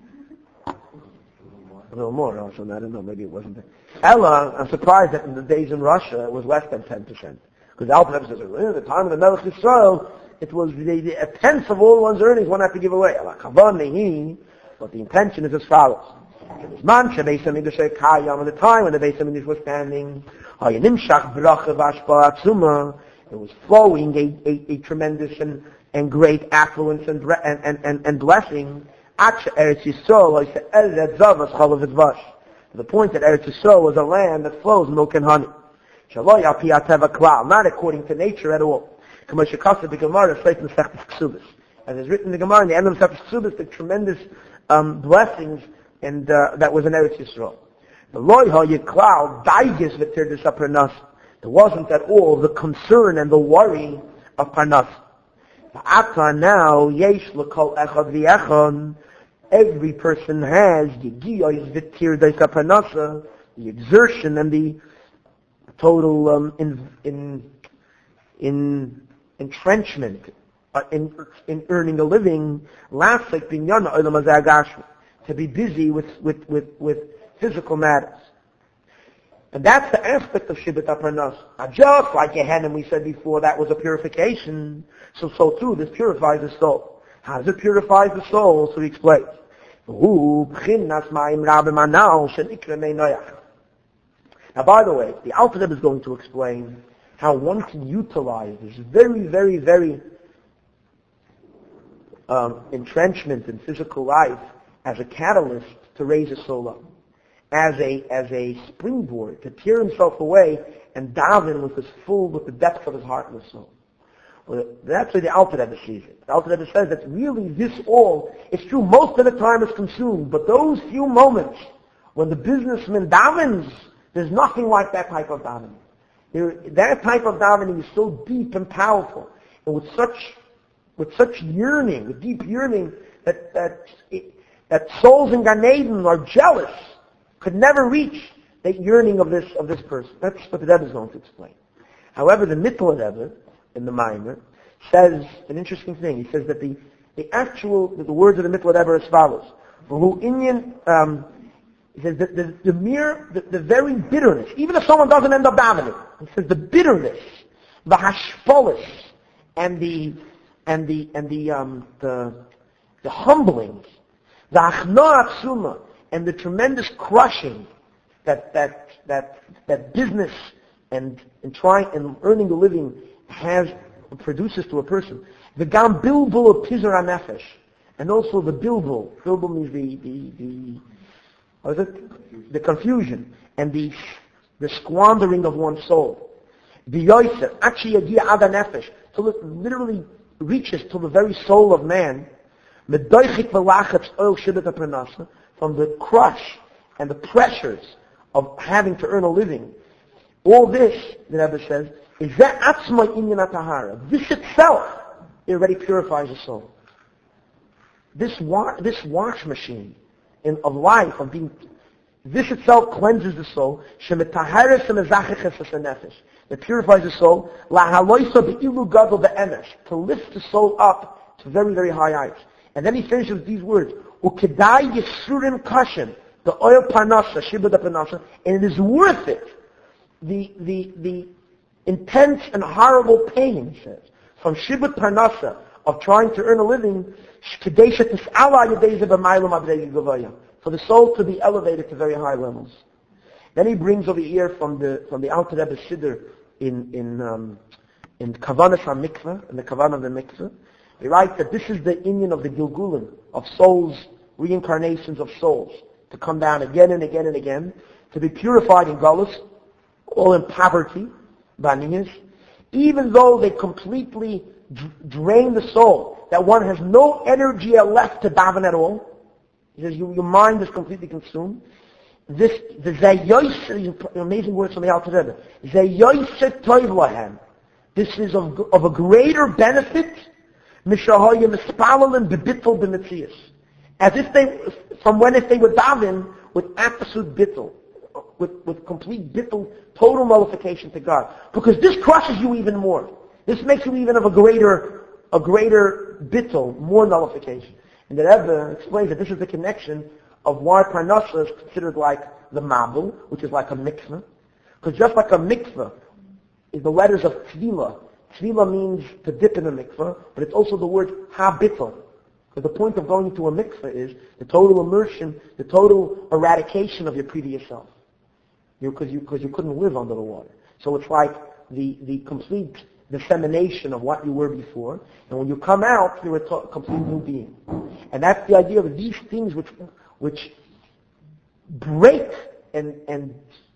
[SPEAKER 1] a little more also. I don't know. Maybe it wasn't. Ella, I'm surprised that in the days in Russia it was less than ten percent. Because Alter says, at the time of the Melech Yisrael, it was the, the, a tenth of all one's earnings one had to give away. But the intention is as follows. At the time when the Beis HaMikdash was standing, it was flowing a, a, a tremendous and, and great affluence and, and, and, and blessing. To the point that Eretz Yisrael was a land that flows milk and honey. Not according to nature at all. As is written in the Gemara, in the end of Sefet Ksubis, the tremendous um, blessings and uh, that was in Eretz Yisrael. There wasn't at all the concern and the worry of Parnas. Now, yesh l'kol echad v'echad, every person has the exertion and the total um, in, in, in entrenchment uh, in, in earning a living, to be busy with, with, with, with physical matters. And that's the aspect of Shibud HaParnas. Now just like Gehenna, we said before, that was a purification, so so too, this purifies the soul. How does it purify the soul? So he explains. Now by the way, the Alter Rebbe is going to explain how one can utilize this very, very, very um, entrenchment in physical life as a catalyst to raise a soul up. As a as a springboard to tear himself away and daven with his full with the depth of his heart and his soul. Well, that's why the Alter Rebbe sees it. The Alter Rebbe says that really this all, it's true, most of the time is consumed, but those few moments when the businessman davens, there's nothing like that type of davening. There, that type of davening is so deep and powerful, and with such with such yearning, with deep yearning that that it, that souls in Gan Eden are jealous. Could never reach the yearning of this of this person. That's what the Rebbe is going to explain. However, the Mittler Rebbe in the Maimer says an interesting thing. He says that the the actual the, the words of the Mittler Rebbe are as follows: "Who Indian," um, he says that the, the mere the, the very bitterness, even if someone doesn't end up davening, he says the bitterness, the hashpolis, and the and the and the um the the humbling, the achna atzuma, and the tremendous crushing that that that that business and and trying and earning a living has produces to a person. The gam bilbul of pizar nefesh, and also the bilbul. Bilbul means the the the what is it? The confusion and the the squandering of one's soul. The yoser actually yagia ada nefesh, till it literally reaches to the very soul of man. Medoichik velachatz oil shibud HaParnas, from the crush and the pressures of having to earn a living. All this, the Rebbe says, is that atzma inyan tahara. This itself, it already purifies the soul. This wa- this wash machine in, of life, of being, this itself cleanses the soul. Shemetaharis and nefesh. It purifies the soul. La haloisa be'ilu gadol be'emesh, to lift the soul up to very, very high heights. And then he finishes with these words: Ukedai yisurim kashin, the oil parnasa, shibud parnasa, and it is worth it the, the, the intense and horrible pain, he says, from Shibut Parnasa, of trying to earn a living, for the soul to be elevated to very high levels. Then he brings over here from the from the Alter Rebbe Siddur in in um, in Kavanas HaMikveh, in the Kavanah of the Mikveh, he writes that this is the inyan of the Gilgulim, of souls, reincarnations of souls, to come down again and again and again, to be purified in Galus, all in poverty, baniyas, even though they completely drain the soul, that one has no energy left to daven at all. He says your, your mind is completely consumed. This, the Zayoyse, amazing words from the Alter Rebbe, Zayoyse Toiv Lahem. This is of, of a greater benefit, Mishahoyim Espalalim Bebittel B'Metzias. As if they, from when if they were daven with absolute bittul, with, with complete bittul, total nullification to God. Because this crushes you even more. This makes you even of a greater, a greater bittul, more nullification. And the Rebbe explains that this is the connection of why Parnasa is considered like the Mabul, which is like a mikveh. Because just like a mikveh is the letters of Tvila. Tvila means to dip in a mikveh, but it's also the word ha-bittul. Because the point of going into a mikveh is the total immersion, the total eradication of your previous self. Because you, because you couldn't live under the water. So it's like the, the complete dissemination of what you were before, and when you come out, you're a to- complete new being. And that's the idea of these things which which break and and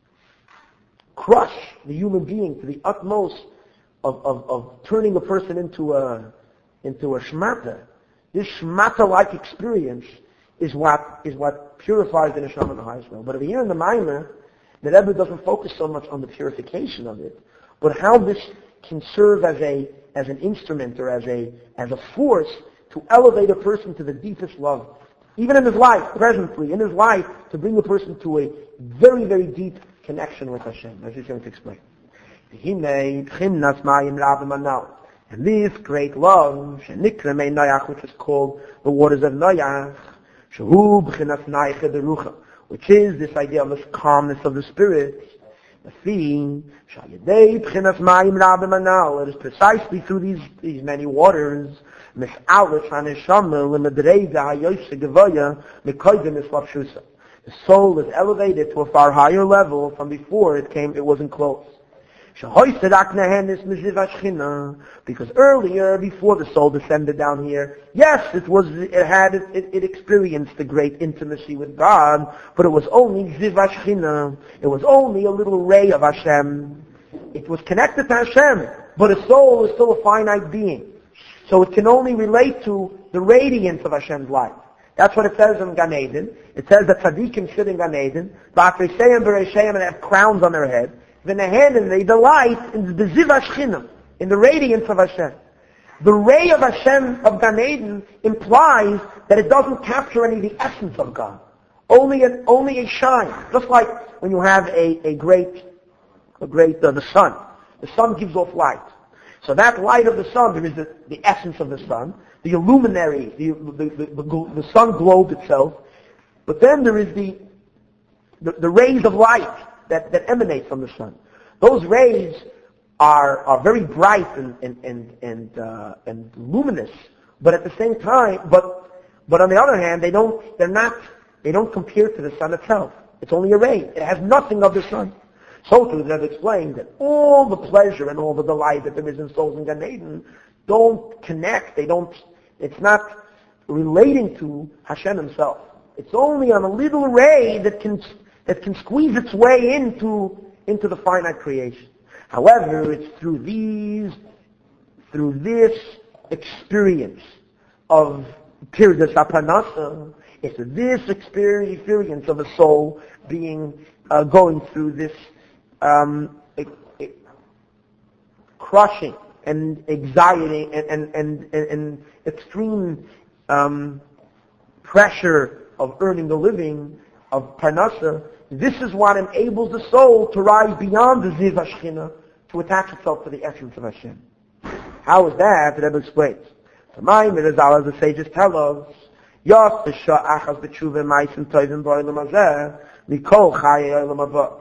[SPEAKER 1] crush the human being to the utmost of, of, of turning a person into a into a shmata. This shmata-like experience is what is what purifies the neshama in the highest level. But over here in the Maimer, the Rebbe doesn't focus so much on the purification of it, but how this can serve as a as an instrument or as a as a force to elevate a person to the deepest love, even in his life, presently in his life, to bring a person to a very very deep connection with Hashem, as he's going to explain. And this great love, which is called the waters of Noach, which is this idea of this calmness of the spirit. It is precisely through these, these many waters the soul is elevated to a far higher level from before it came, it wasn't close. Because earlier, before the soul descended down here, yes, it was, it had, it, it experienced the great intimacy with God, but it was only Ziv HaShechina. It was only a little ray of Hashem. It was connected to Hashem, but a soul is still a finite being. So it can only relate to the radiance of Hashem's light. That's what it says in Gan Eden. It says that tzaddikim sit in Gan Eden, ba'afreseim b'reisheim, and have crowns on their head. Then the hand and they delight in the Ziv HaShechina, in the radiance of Hashem. The ray of Hashem of Gan Eden implies that it doesn't capture any of the essence of God. Only a, only a shine. Just like when you have a, a great, a great, uh, the sun. The sun gives off light. So that light of the sun, there is the, the essence of the sun, the illuminary, the, the, the, the, the sun globe itself. But then there is the, the, the rays of light that, that emanate from the sun. Those rays are, are very bright and, and, and, and, uh, and luminous, but at the same time, but, but on the other hand, they don't, they're not, they don't compare to the sun itself. It's only a ray. It has nothing of the sun. So to have explained that all the pleasure and all the delight that there is in souls in Gan Eden don't connect, they don't, it's not relating to Hashem himself. It's only on a little ray that can, that can squeeze its way into, into the finite creation. However, it's through these, through this experience of Pirdas HaParnasa, it's this experience of a soul being, uh, going through this Um, a, a crushing and anxiety and, and, and, and extreme um, pressure of earning the living of Parnasa. This is what enables the soul to rise beyond the Ziv HaShechina, to attach itself to the essence of Hashem. How is that? The Rebbe explains. The Maimer, as all the sages tell us, Yos b'shah achas b'tshuva ma'asim tovim b'olam hazeh mikol chayei olam haba.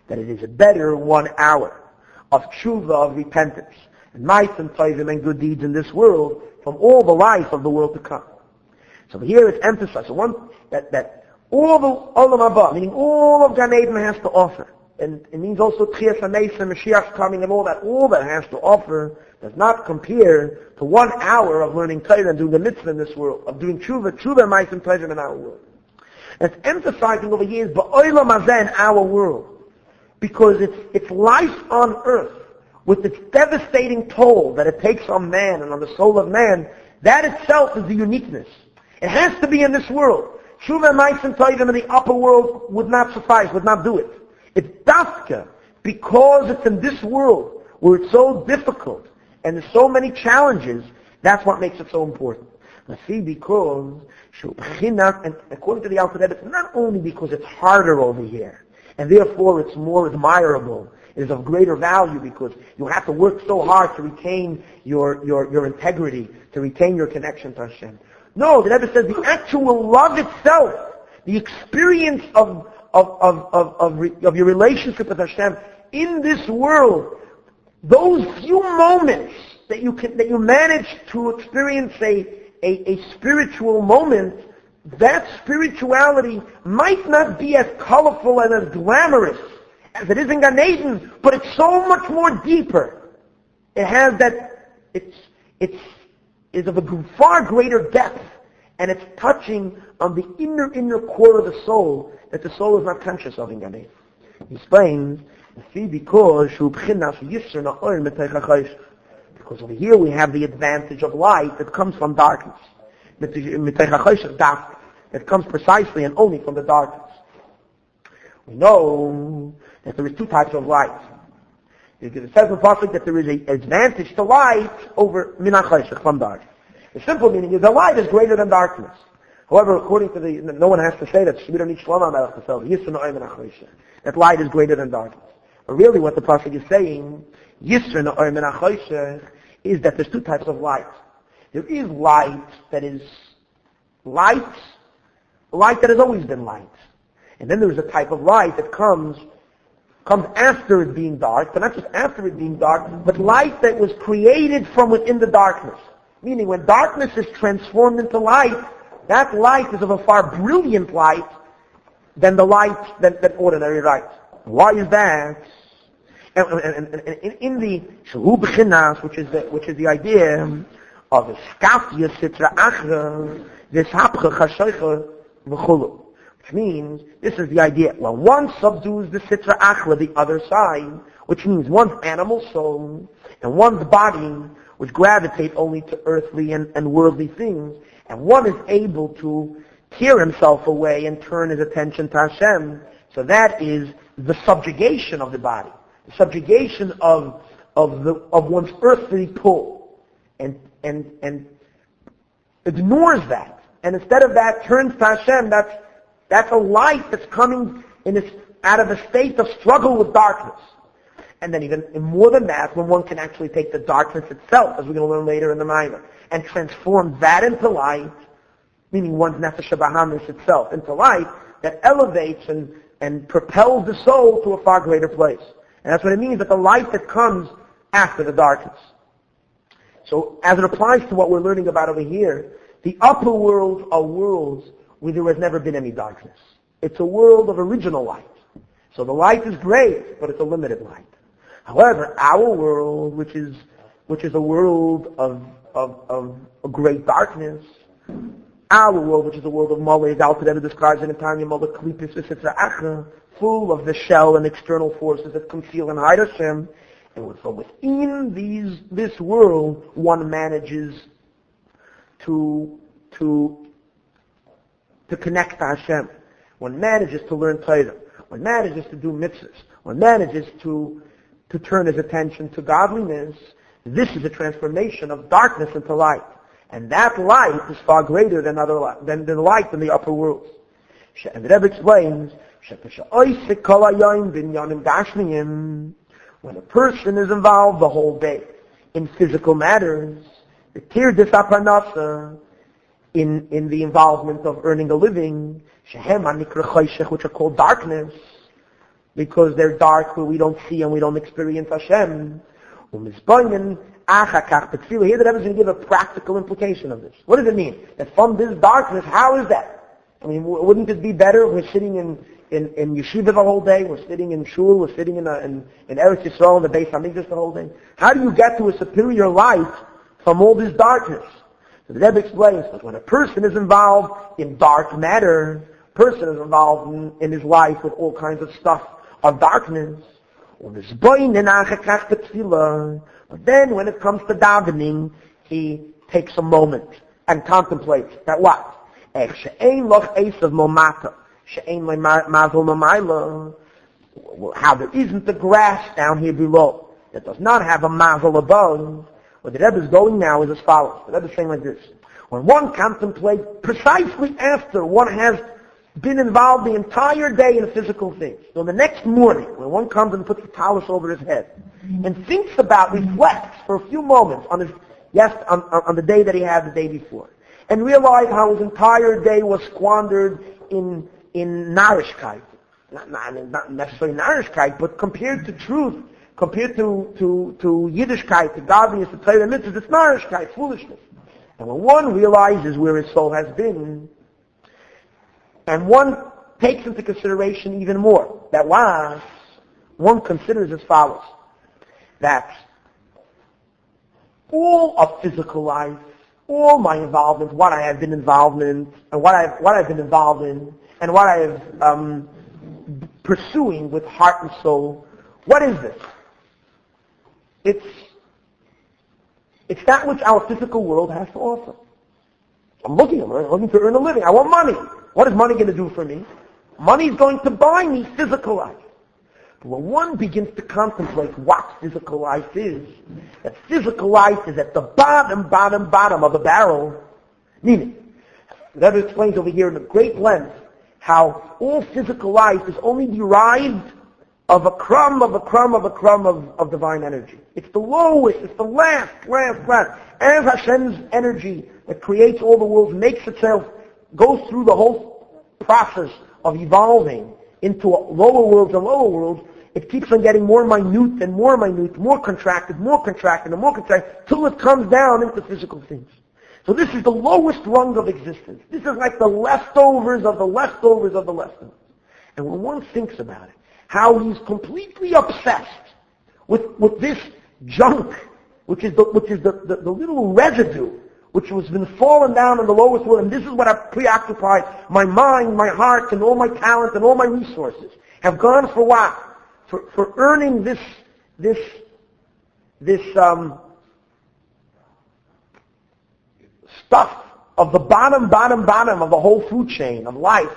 [SPEAKER 1] that it is a better one hour of tshuva, of repentance, and ma'asim tovim and good deeds in this world from all the life of the world to come. So here it's emphasized so one, that, that all the Olam Haba, meaning all of Gan Eden has to offer, and it means also Tchias HaMesim, Mashiach's coming, and all that, all that has to offer does not compare to one hour of learning Torah and doing the mitzvah in this world, of doing tshuva, tshuva and ma'asim tovim in our world. And it's emphasizing over here is ba'olam hazeh in our world, because it's it's life on earth with its devastating toll that it takes on man and on the soul of man. That itself is the uniqueness. It has to be in this world. Tshuva and ma'asim tovim in the upper world would not suffice, would not do it. It's dafka because it's in this world where it's so difficult and there's so many challenges. That's what makes it so important. Now see, because and according to the Alter Rebbe, it's not only because it's harder over here, and therefore it's more admirable, it is of greater value because you have to work so hard to retain your, your, your integrity, to retain your connection to Hashem. No, the Rebbe says the actual love itself, the experience of, of, of, of, of, re, of your relationship with Hashem in this world, those few moments that you can, that you manage to experience a A, a spiritual moment, that spirituality might not be as colorful and as glamorous as it is in Gan Eden, but it's so much more deeper. It has that, it's, it's, is of a far greater depth, and it's touching on the inner, inner core of the soul that the soul is not conscious of in Gan Eden. He explains, see, because Because over here we have the advantage of light that comes from darkness. That comes precisely and only from the darkness. We know that there is two types of light. It says in the Pasuk that there is an advantage to light over minachayshech, from darkness. The simple meaning is the light is greater than darkness. However, according to the, no one has to say that that light is greater than darkness. But really what the Pasuk is saying, Yisra na'or min ha'choshech, is that there's two types of light. There is light that is light, light that has always been light. And then there is a type of light that comes, comes after it being dark, but not just after it being dark, but light that was created from within the darkness. Meaning when darkness is transformed into light, that light is of a far brilliant light than the light, than, than ordinary light. Why is that? And, and, and, and in the Shehu B'chinas, which is the, which is the idea of the Skafya Sitra Achra, this Hapcha Chashoicha V'chulu. Which means, this is the idea. When one subdues the Sitra Achra, the other side, which means one's animal soul and one's body, which gravitate only to earthly and, and worldly things, and one is able to tear himself away and turn his attention to Hashem, so that is the subjugation of the body. The subjugation of of the of one's earthly pull, and and and ignores that, and instead of that turns to Hashem. That's that's a light that's coming in this out of a state of struggle with darkness, and then even more than that, when one can actually take the darkness itself, as we're going to learn later in the Maimon, and transform that into light, meaning one's nefesh habahamis itself into light that elevates and and propels the soul to a far greater place. And that's what it means, that the light that comes after the darkness. So, as it applies to what we're learning about over here, the upper worlds are worlds where there has never been any darkness. It's a world of original light. So the light is great, but it's a limited light. However, our world, which is which is a world of of, of a great darkness, our world, which is a world of Malay, the Alter Rebbe describes it in Tanya Malay Klipis V'Sitra Achra, full of the shell and external forces that conceal and hide Hashem. And from within these, this world, one manages to, to, to connect to Hashem. One manages to learn Torah. One manages to do mitzvahs. One manages to, to turn his attention to godliness. This is a transformation of darkness into light. And that light is far greater than other light, than the light in the upper worlds. And the Rebbe explains, when a person is involved the whole day in physical matters, the tirdas aparnasa, in in the involvement of earning a living, which are called darkness, because they're dark where we don't see and we don't experience Hashem. Umizboinen achakach b'tefillah. Here the Rebbe is going to give a practical implication of this. What does it mean? That from this darkness, how is that? I mean, wouldn't it be better if we're sitting in, in, in yeshiva the whole day, we're sitting in shul, we're sitting in, a, in, in Eretz Yisrael, in the Beis HaMikdash the whole day? How do you get to a superior light from all this darkness? So the Rebbe explains that when a person is involved in dark matter, a person is involved in, in his life with all kinds of stuff of darkness. But then when it comes to davening, he takes a moment and contemplates that what? How there isn't the grass down here below that does not have a mazel above. What the Rebbe is going now is as follows. The Rebbe is saying like this. When one contemplates precisely after one has been involved the entire day in physical things, so the next morning when one comes and puts the talus over his head and thinks about, reflects for a few moments on his, yes, on, on the day that he had the day before, and realize how his entire day was squandered in, in narishkeit. Not, not, not necessarily narishkeit, but compared to truth, compared to, to, to Yiddishkeit, to godliness, to Torah mitzvahs, it's narishkeit, foolishness. And when one realizes where his soul has been, and one takes into consideration even more, that was, one considers as follows, that all of physical life, all my involvement, what I have been involved in, and what I've, what I've been involved in, and what I have um, pursuing with heart and soul, what is this? It's, it's that which our physical world has to offer. I'm looking, I'm looking to earn a living. I want money. What is money going to do for me? Money is going to buy me physical life. But when one begins to contemplate what physical life is, that physical life is at the bottom, bottom, bottom of the barrel. Meaning, the Rebbe explains over here in a great length how all physical life is only derived of a crumb, of a crumb, of a crumb of, of divine energy. It's the lowest, it's the last, last, last. As Hashem's energy that creates all the worlds makes itself, goes through the whole process of evolving into lower worlds and lower worlds, it keeps on getting more minute and more minute, more contracted, more contracted, and more contracted, till it comes down into physical things. So this is the lowest rung of existence. This is like the leftovers of the leftovers of the leftovers. And when one thinks about it, how he's completely obsessed with, with this junk, which is the, which is the, the, the little residue which has been fallen down in the lowest world, and this is what I've preoccupied my mind, my heart, and all my talent, and all my resources, have gone for what? For, for earning this, this, this, um, stuff of the bottom, bottom, bottom of the whole food chain of life.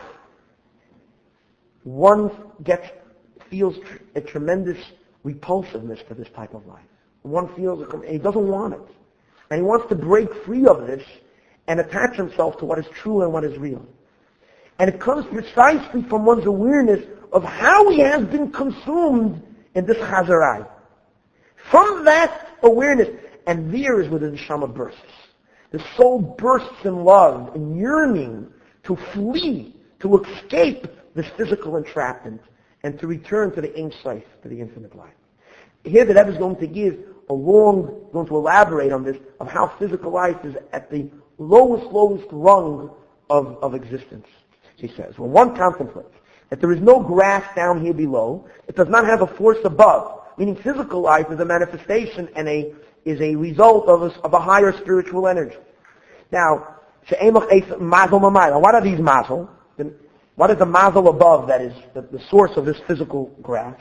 [SPEAKER 1] One gets, feels a tremendous repulsiveness to this type of life. One feels, he doesn't want it. And he wants to break free of this and attach himself to what is true and what is real. And it comes precisely from one's awareness of how he has been consumed in this chazarai. From that awareness, and there is where the neshama bursts. The soul bursts in love and yearning to flee, to escape this physical entrapment, and to return to the Ein Sof, to the infinite life. Here the Rebbe is going to give a long, going to elaborate on this, of how physical life is at the lowest, lowest rung of, of existence. He says, when one contemplates that there is no grass down here below, it does not have a force above, meaning physical life is a manifestation and a, is a result of a, of a higher spiritual energy. Now, what are these mazel? What is the mazel above that is the, the source of this physical grass?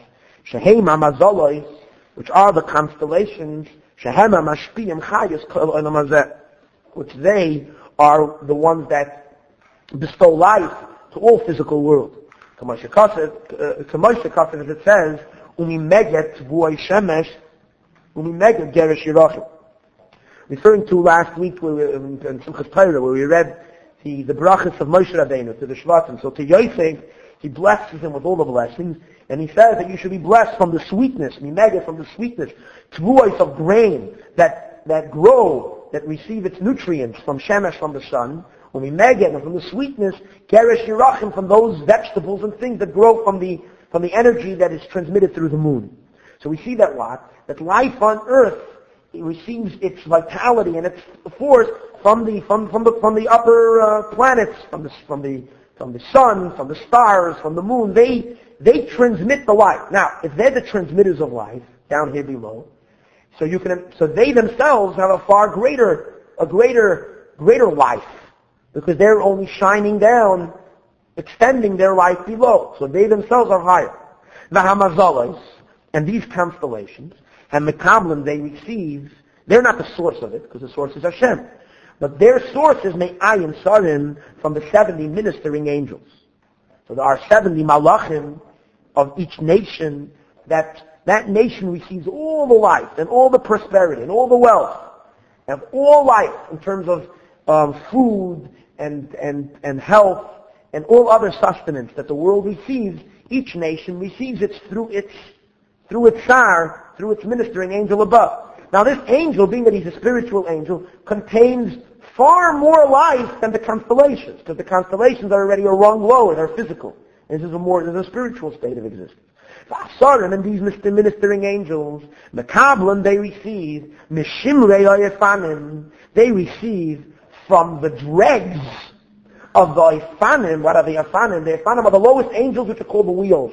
[SPEAKER 1] Which are the constellations, which they are the ones that bestow life to all physical world. As it says, referring to last week where we, in Simchas Torah, where we read the, the brachas of Moshe Rabbeinu to the Shvatim. So to Yosef, he blesses him with all the blessings, and he says that you should be blessed from the sweetness, mimega, from the sweetness, tvuos of grain that, that grow, that receive its nutrients from Shemesh, from the sun, From the megan, and from the sweetness, Geresh Yerachim, from those vegetables and things that grow from the from the energy that is transmitted through the moon. So we see that lot, that life on earth it receives its vitality and its force from the from from the from the upper uh, planets, from the from the from the sun, from the stars, from the moon. They they transmit the life. Now, if they're the transmitters of life down here below, so you can so they themselves have a far greater a greater greater life because they're only shining down, extending their life below. So they themselves are higher. The Hamazalas and these constellations and the Kabbalim they receive, they're not the source of it because the source is Hashem. But their source is Me'ayin Sarim from the seventy ministering angels. So there are seventy malachim of each nation that that nation receives all the life and all the prosperity and all the wealth and all life in terms of um, food and, and, and health and all other sustenance that the world receives. Each nation receives it through its through its sar, through its ministering angel above. Now this angel, being that he's a spiritual angel, contains far more life than the constellations, because the constellations are already a rung lower, they're physical. This is a more, this is a spiritual state of existence. The Asarim and these ministering angels, the Kabbalim, they receive, Mishimrei Oyefanim, they receive from the dregs of the Ifanim. What are the Ifanim? The Ifanim are the lowest angels, which are called the wheels.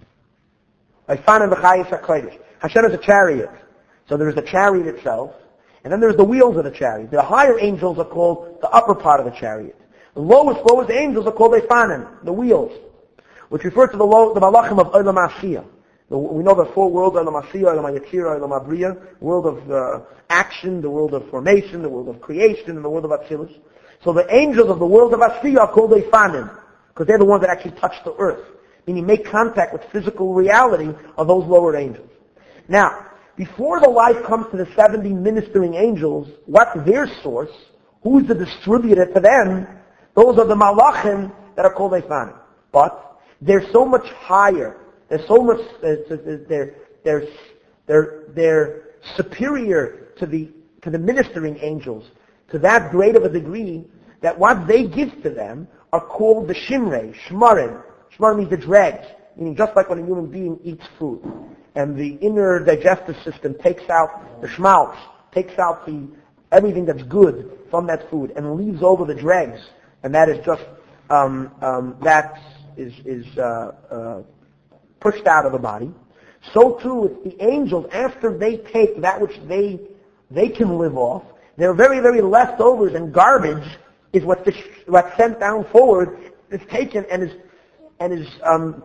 [SPEAKER 1] Ifanim v'chayis HaKodesh. Hashem is a chariot. So there is the chariot itself, and then there's the wheels of the chariot. The higher angels are called the upper part of the chariot. The lowest, lowest angels are called Ifanim, the wheels, which refer to the, low, the malachim of Olam Asiyah. We know the four worlds, Olam Asiyah, Olam Yetzirah, Olam Abriya, world of uh, action, the world of formation, the world of creation, and the world of Atzilus. So the angels of the world of Asiyah are called Ifanim, because they're the ones that actually touch the earth, meaning make contact with physical reality of those lower angels. Now, before the life comes to the seventy ministering angels, what's their source? Who's the distributor to them? Those are the malachim that are called Ifanim. But they're so much higher. They're so much. They're they're they're they're superior to the to the ministering angels to that great of a degree that what they give to them are called the shimrei, shmarim. Shmarim means the dregs, meaning just like when a human being eats food, and the inner digestive system takes out the schmaltz, takes out the everything that's good from that food, and leaves over the dregs, and that is just um, um, that is is uh, uh, pushed out of the body. So too with the angels, after they take that which they they can live off, their very very leftovers and garbage is what this, what's sent down forward is taken and is and is um,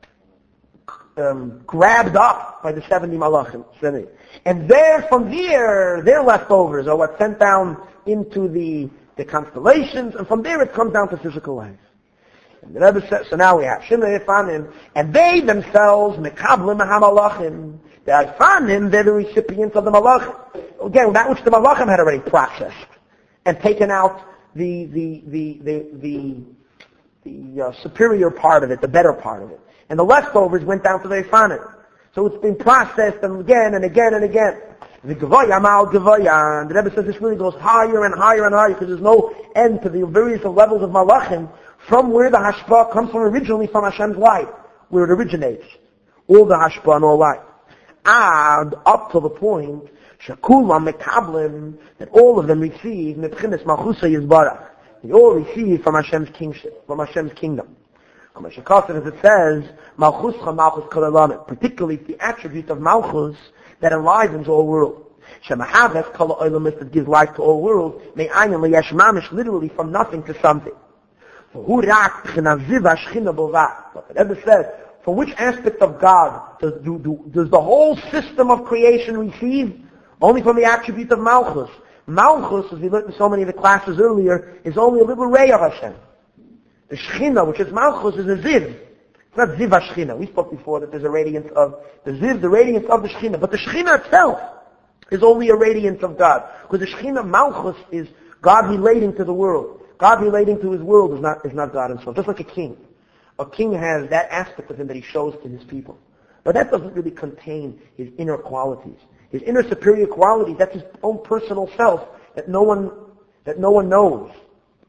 [SPEAKER 1] um, grabbed up by the seventy malachim. And there, from there, their leftovers are what's sent down into the, the constellations, and from there it comes down to physical life. And the Rebbe says, so now we have Shimrei Ifanim, and they themselves, Mekablim HaMalachim, the Ifanim, they're the recipients of the Malachim. Again, that which the Malachim had already processed, and taken out the, the, the, the, the, the uh, superior part of it, the better part of it. And the leftovers went down to the Ifanim. So it's been processed and again and again and again. The Gevaya Mal Gevaya, and the Rebbe says this really goes higher and higher and higher because there's no end to the various levels of Malachim from where the Hashpah comes from originally from Hashem's light, where it originates. All the Hashpah and all light. And up to the point, Shakula Mekablim, that all of them receive Mebchinis Malchusa Yizbarach. They all receive from Hashem's kingship, from Hashem's kingdom. As it says, Malchuscha Malchus Kol, particularly the attribute of Malchus that enlivens all world. Shemahaves Kol Olamis, that gives life to all world, may ayin liyesh mamish, literally from nothing to something. Who rak b'chinaziv hashchina b'vat. But it ever says, from which aspect of God does, do, do, does the whole system of creation receive? Only from the attribute of Malchus. Malchus, as we learned in so many of the classes earlier, is only a little ray of Hashem. The Shechina, which is Malchus, is a Ziv. It's not Ziv HaShechina. We spoke before that there's a radiance of the Ziv, the radiance of the Shechina. But the Shechina itself is only a radiance of God. Because the Shechina Malchus is God relating to the world. God relating to His world is not, is not God Himself. Just like a king. A king has that aspect of him that he shows to his people. But that doesn't really contain his inner qualities. His inner superior qualities, that's his own personal self that no one, that no one knows.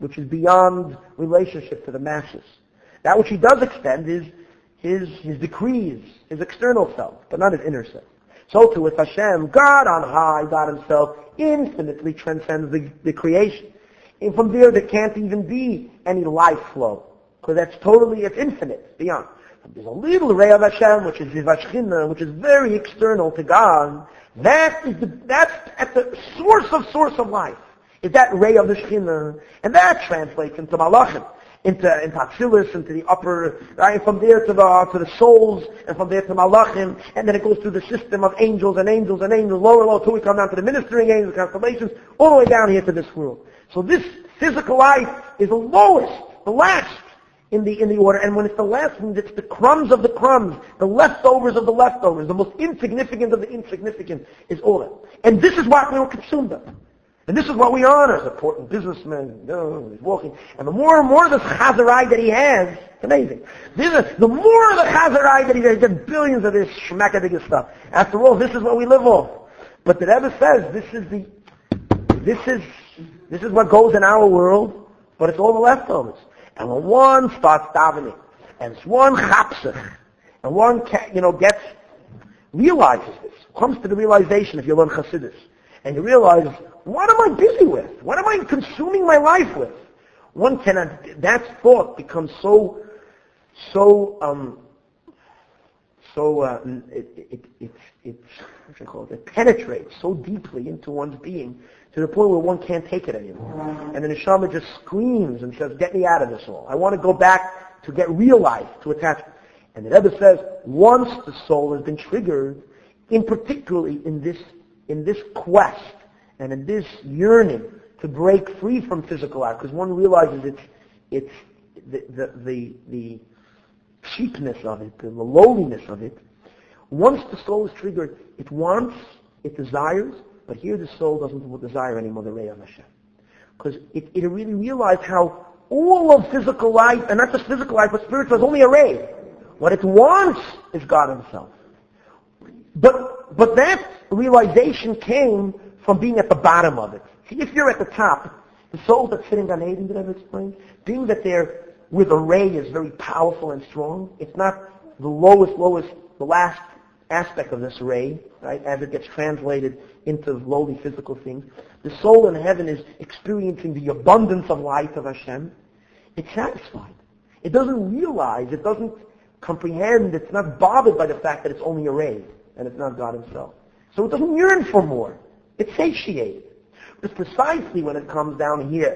[SPEAKER 1] which is beyond relationship to the masses. That which he does extend is his, his decrees, his external self, but not his inner self. So too with Hashem, God on high, God himself, infinitely transcends the, the creation. And from there, there can't even be any life flow, because that's totally, it's infinite, beyond. There's a little ray of Hashem, which is the Vashchina, which is very external to God. That is the, that's at the source of source of life, is that ray of the Shechina, and that translates into Malachim, into, into Atzilus, into the upper, right, and from there to the, to the souls, and from there to Malachim, and then it goes through the system of angels and angels and angels, lower, lower, till we come down to the ministering angels, constellations, all the way down here to this world. So this physical life is the lowest, the last in the, in the order, and when it's the last, means it's the crumbs of the crumbs, the leftovers of the leftovers, the most insignificant of the insignificant is all that. And this is what we will consume them. And this is what we honor as important businessmen. You know, he's walking. And the more and more of this chazarai that he has, it's amazing. This is, the more of the chazarai that he has, there's billions of this shmakadig stuff. After all, this is what we live off. But the Rebbe says, this is the, this is, this is what goes in our world, but it's all the leftovers. And when one starts davening, and one chapsach, and one, you know, gets, realizes this, comes to the realization if you learn Chassidus, and you realize, what am I busy with? What am I consuming my life with? One cannot, that thought becomes so, so, um, so, uh, it, it, it, it, what should I call it? It penetrates so deeply into one's being to the point where one can't take it anymore. And the neshama just screams and says, get me out of this all. I want to go back to get real life, to attach. And the Rebbe says, once the soul has been triggered, in particularly in this, in this quest, and in this yearning to break free from physical life, because one realizes it's, it's the, the, the, the cheapness of it, the lowliness of it. Once the soul is triggered, it wants, it desires, but here the soul doesn't desire anymore the Ray of Hashem. Because it, it really realized how all of physical life, and not just physical life, but spiritual, is only a ray. What it wants is God himself. But, but that realization came from being at the bottom of it. See, if you're at the top, the soul that's sitting on Eden, did I ever explain? Being that they're where the ray is very powerful and strong, it's not the lowest, lowest, the last aspect of this ray, right, as it gets translated into lowly physical things. The soul in heaven is experiencing the abundance of life of Hashem. It's satisfied. It doesn't realize, it doesn't comprehend, it's not bothered by the fact that it's only a ray, and it's not God himself. So it doesn't yearn for more. It's satiated. It's precisely when it comes down here.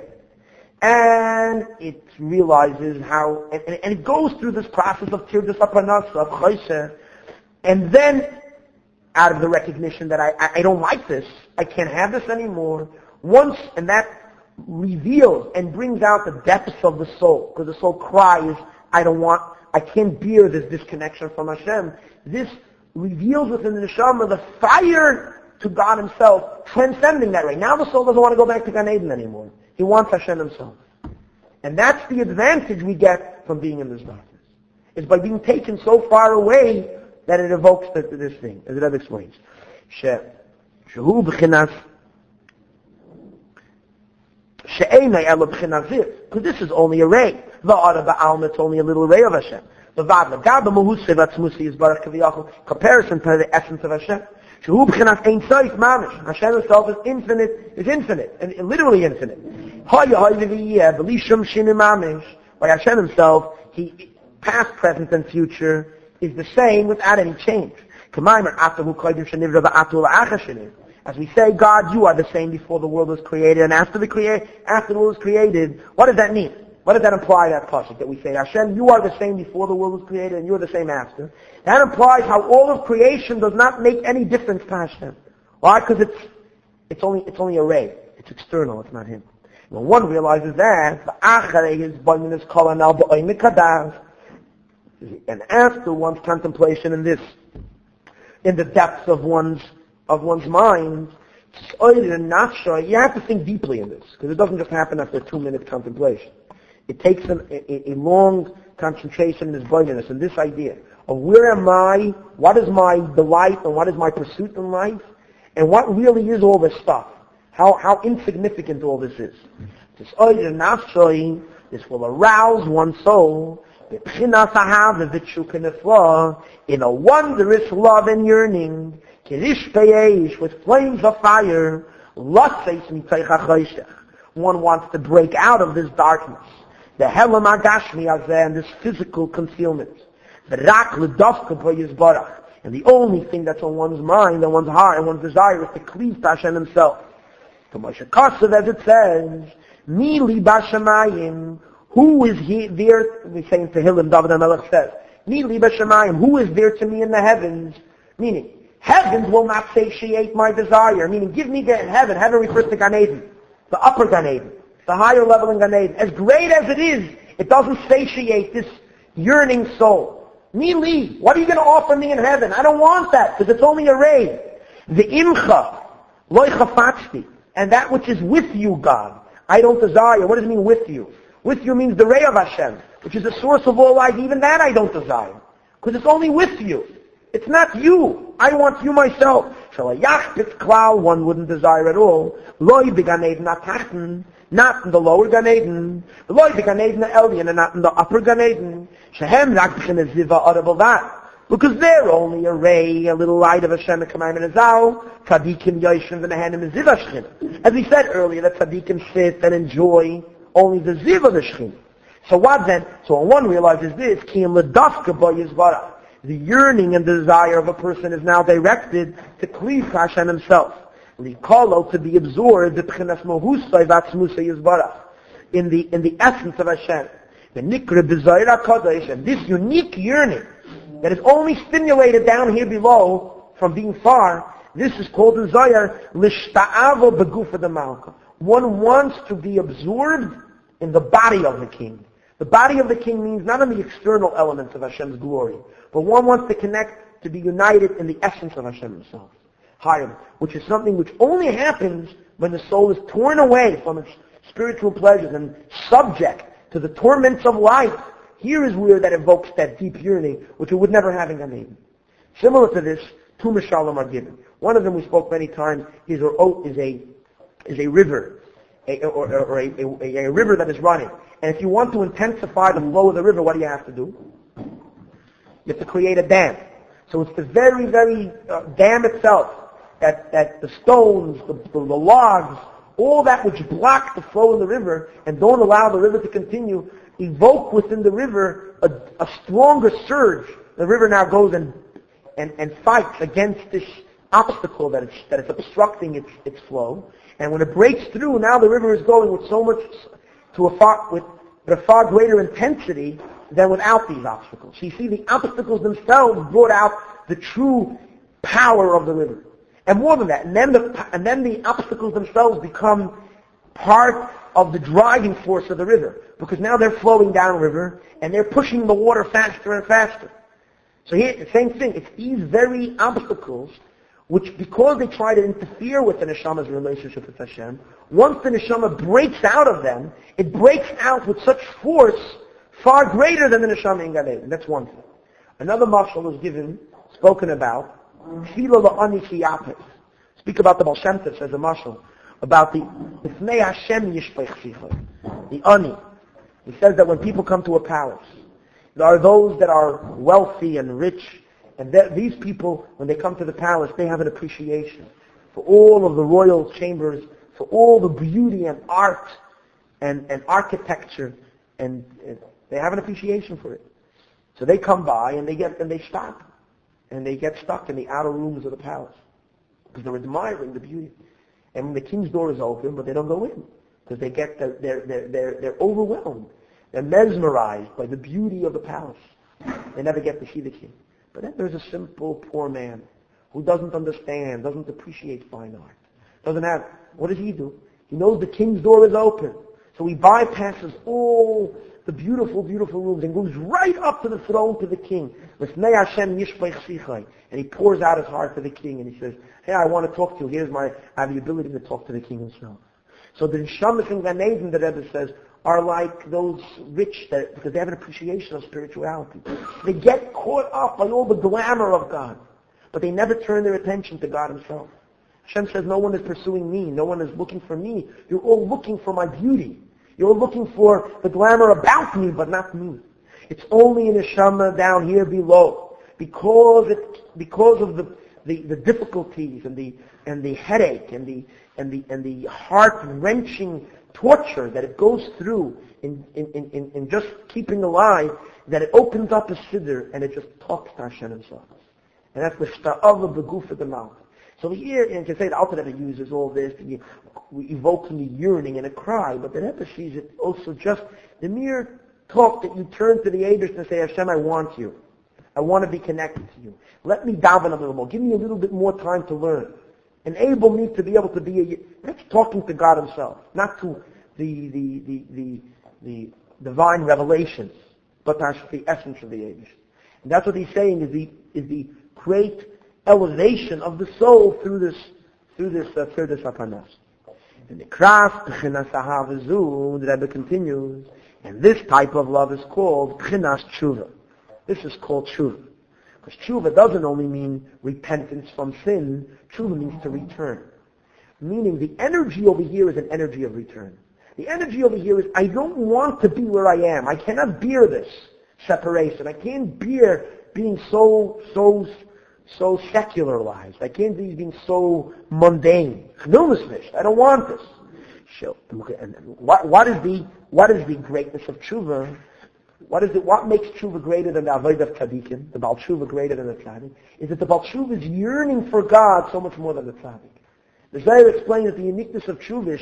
[SPEAKER 1] And it realizes how, and, and it goes through this process of tirdas haparnasa, of choseh, and then, out of the recognition that I, I, I don't like this, I can't have this anymore, once, and that reveals and brings out the depths of the soul, because the soul cries, I don't want, I can't bear this disconnection from Hashem. This reveals within the neshama the fire to God himself, transcending that ray. Now the soul doesn't want to go back to Gan Eden anymore. He wants Hashem himself. And that's the advantage we get from being in this darkness. Is by being taken so far away that it evokes the, this thing, as it ever explains. Shehu b'chinas she'enai elo b'chinas ziv. Because this is only a ray. V'ara ba'alma, it's only a little ray of Hashem. V'vad l'gaba mahusev atzmusi yizbarach kaviyachol. Comparison to the essence of Hashem. Shehu b'chinas ein soif mamish. Hashem himself is infinite, is infinite, and literally infinite. Haya haya v'yeh, v'lishum shinu mamish. By Hashem himself, he, past, present, and future, is the same without any change. As we say, God, you are the same before the world was created, and after the create, after the world was created, what does that mean? What does that imply, that pasuk that we say, Hashem, you are the same before the world was created, and you're the same after? That implies how all of creation does not make any difference to Hashem. Why? Because it's, it's only, it's only a ray. It's external, it's not him. When one realizes that, and after one's contemplation in this, in the depths of one's of one's mind, you have to think deeply in this, because it doesn't just happen after a two-minute contemplation. It takes an, a, a long concentration in this blindness, and this idea of where am I, what is my delight, and what is my pursuit in life, and what really is all this stuff, how how insignificant all this is. This oiler nafshoi, this will arouse one's soul, in a wondrous love and yearning, with flames of fire. One wants to break out of this darkness, the helam agashmi azeh, and this physical concealment. And the only thing that's on one's mind and one's heart and one's desire is to cleave to Hashem Himself. To Moshe Kasav, as it says, Mili Bashamayim, who is he there? We say in Tehillim, David HaMelech says, Mili Bashamayim, who is there to me in the heavens? Meaning, heavens will not satiate my desire. Meaning, give me the heaven. Heaven refers to Gan Eden, the upper Gan Eden, the higher level in Gan Eden. As great as it is, it doesn't satiate this yearning soul. Mili, what are you going to offer me in heaven? I don't want that, because it's only a ray. The imcha, loy chafatzti, and that which is with you, God, I don't desire. What does it mean with you? With you means the ray of Hashem, which is the source of all life. Even that I don't desire, because it's only with you. It's not you. I want you myself. One wouldn't desire at all. Loy began Eden, not tachten, not in the lower Gan Eden. Loy began Eden, Elyon, and not in the upper Gan Eden. Shehem rakchen is ziva audible that. Because they're only a ray, a little light of Hashem, a commandment is out. Tzadikim yoshim v'nehenim is ziva shchin. As we said earlier, that tzadikim sit and enjoy only the ziva of the shchin. So what then? So when one realizes this, kiyam ledafka bo yizvarach. The yearning and desire of a person is now directed to cleave to Hashem Himself. Likolo, to be absorbed in the in the essence of Hashem. The nikra b'zayra kadosh, and this unique yearning that is only stimulated down here below from being far. This is called the zayar lishta'avo begufa de malka. One wants to be absorbed in the body of the king. The body of the king means not only the external elements of Hashem's glory, but one wants to connect, to be united in the essence of Hashem Himself. Higher, which is something which only happens when the soul is torn away from its spiritual pleasures and subject to the torments of life. Here is where that evokes that deep yearning, which it would never have in Gan Eden. Similar to this, two mishalim are given. One of them we spoke many times is, or, is a is a river, a, or, or a, a, a river that is running. And if you want to intensify the flow of the river, what do you have to do? You have to create a dam. So it's the very, very uh, dam itself, that, that the stones, the, the, the logs, all that which block the flow of the river and don't allow the river to continue, evoke within the river a, a stronger surge. The river now goes and, and, and fights against this obstacle that it's, that is obstructing its, its flow. And when it breaks through, now the river is going with so much, to a far, with a far greater intensity than without these obstacles. So you see, the obstacles themselves brought out the true power of the river. And more than that, and then the, and then the obstacles themselves become part of the driving force of the river. Because now they're flowing downriver, and they're pushing the water faster and faster. So here, the same thing. It's these very obstacles which, because they try to interfere with the neshama's relationship with Hashem, once the neshama breaks out of them, it breaks out with such force far greater than the neshama in Gan Eden. That's one thing. Another mashal is given, spoken about, Tefillah la'ani sheyapes. Speak about the Baal Shem Tov, says a mashal, about the Ifnei Hashem yishpech sichai, the ani. He says that when people come to a palace, there are those that are wealthy and rich, and these people, when they come to the palace, they have an appreciation for all of the royal chambers, for all the beauty and art and, and architecture, and, and they have an appreciation for it. So they come by and they get and they stop, and they get stuck in the outer rooms of the palace because they're admiring the beauty. And when the king's door is open, but they don't go in because they get they're they're they're they're, they're overwhelmed, they're mesmerized by the beauty of the palace. They never get to see the king. But then there's a simple poor man who doesn't understand, doesn't appreciate fine art, doesn't have. What does he do? He knows the king's door is open, so he bypasses all the beautiful, beautiful rooms and goes right up to the throne to the king. And he pours out his heart to the king and he says, hey, I want to talk to you. Here's my, I have the ability to talk to the king himself. So the Neshamas in Gan Eden, the Rebbe says, are like those rich, that, because they have an appreciation of spirituality. They get caught up by all the glamour of God, but they never turn their attention to God himself. Hashem says, no one is pursuing me. No one is looking for me. You're all looking for my beauty. You're all looking for the glamour about me, but not me. It's only in neshama down here below. Because it, because of the, the, the difficulties and the, and the headache and the, and the, and the heart-wrenching torture that it goes through in, in, in, in just keeping alive, that it opens up a siddur and it just talks to Hashem himself. And that's the sta'av of the goof of the mouth. So here, and you can say the Alter Rebbe uses all this, and you, evoking a yearning and a cry, but the Rebbe sees it also just the mere talk that you turn to the Eibush and say, Hashem, I want you. I want to be connected to you. Let me daven a little more. Give me a little bit more time to learn. Enable me to be able to be a... That's talking to God himself, not to the the the the, the divine revelations, but that's the essence of the Eibush. And that's what he's saying is the is the great elevation of the soul through this through this uh, through this Hapanas. And the craft, the Rebbe continues, and this type of love is called B'chinas Tshuva. This is called Tshuva. Because Tshuva doesn't only mean repentance from sin, Tshuva means to return. Meaning the energy over here is an energy of return. The energy over here is, I don't want to be where I am. I cannot bear this separation. I can't bear being so, so, so secularized. I can't be being so mundane. I don't want this. So, what, what is the, what is the greatness of Tshuva? What is it? What makes Tshuva greater than the Avodah of Tzaddikim, the Baal Tshuva greater than the Tzaddik, is that the Baal Tshuva is yearning for God so much more than the Tzaddik. The Zohar explains that the uniqueness of Tshuva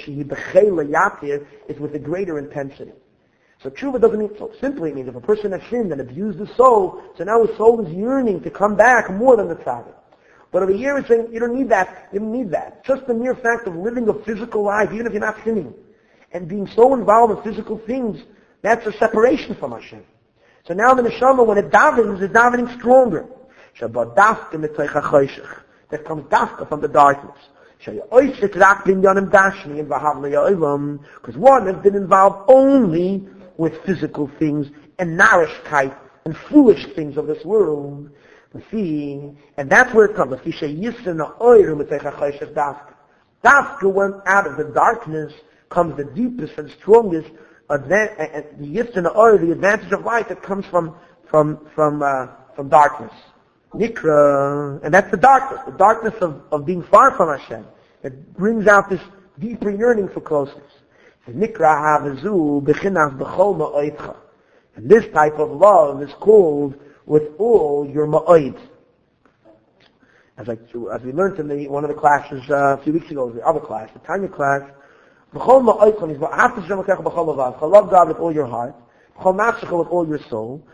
[SPEAKER 1] is with a greater intensity. So Tshuva doesn't mean, so simply it means if a person has sinned and abused the soul, so now his soul is yearning to come back more than the Tzaddik. But over here it's saying, you don't need that, you don't need that. Just the mere fact of living a physical life, even if you're not sinning, and being so involved in physical things, that's a separation from Hashem. So now the neshama, when it davens, is davening stronger. That comes dafka from the darkness. Because one has been involved only with physical things and nourishkeit and foolish things of this world. See, and that's where it comes. Dafka went out of the darkness, comes the deepest and strongest. Advan- and the yift and the oil, the advantage of light that comes from from from uh, from darkness, nikra, and that's the darkness, the darkness of, of being far from Hashem, that brings out this deeper yearning for closeness. Nikra havazu b'chinas b'chol ma'oidcha, and this type of love is called with all your ma'oid. As I as we learned in the one of the classes uh, a few weeks ago, the other class, the Tanya class. Love God with all your heart, with all your soul,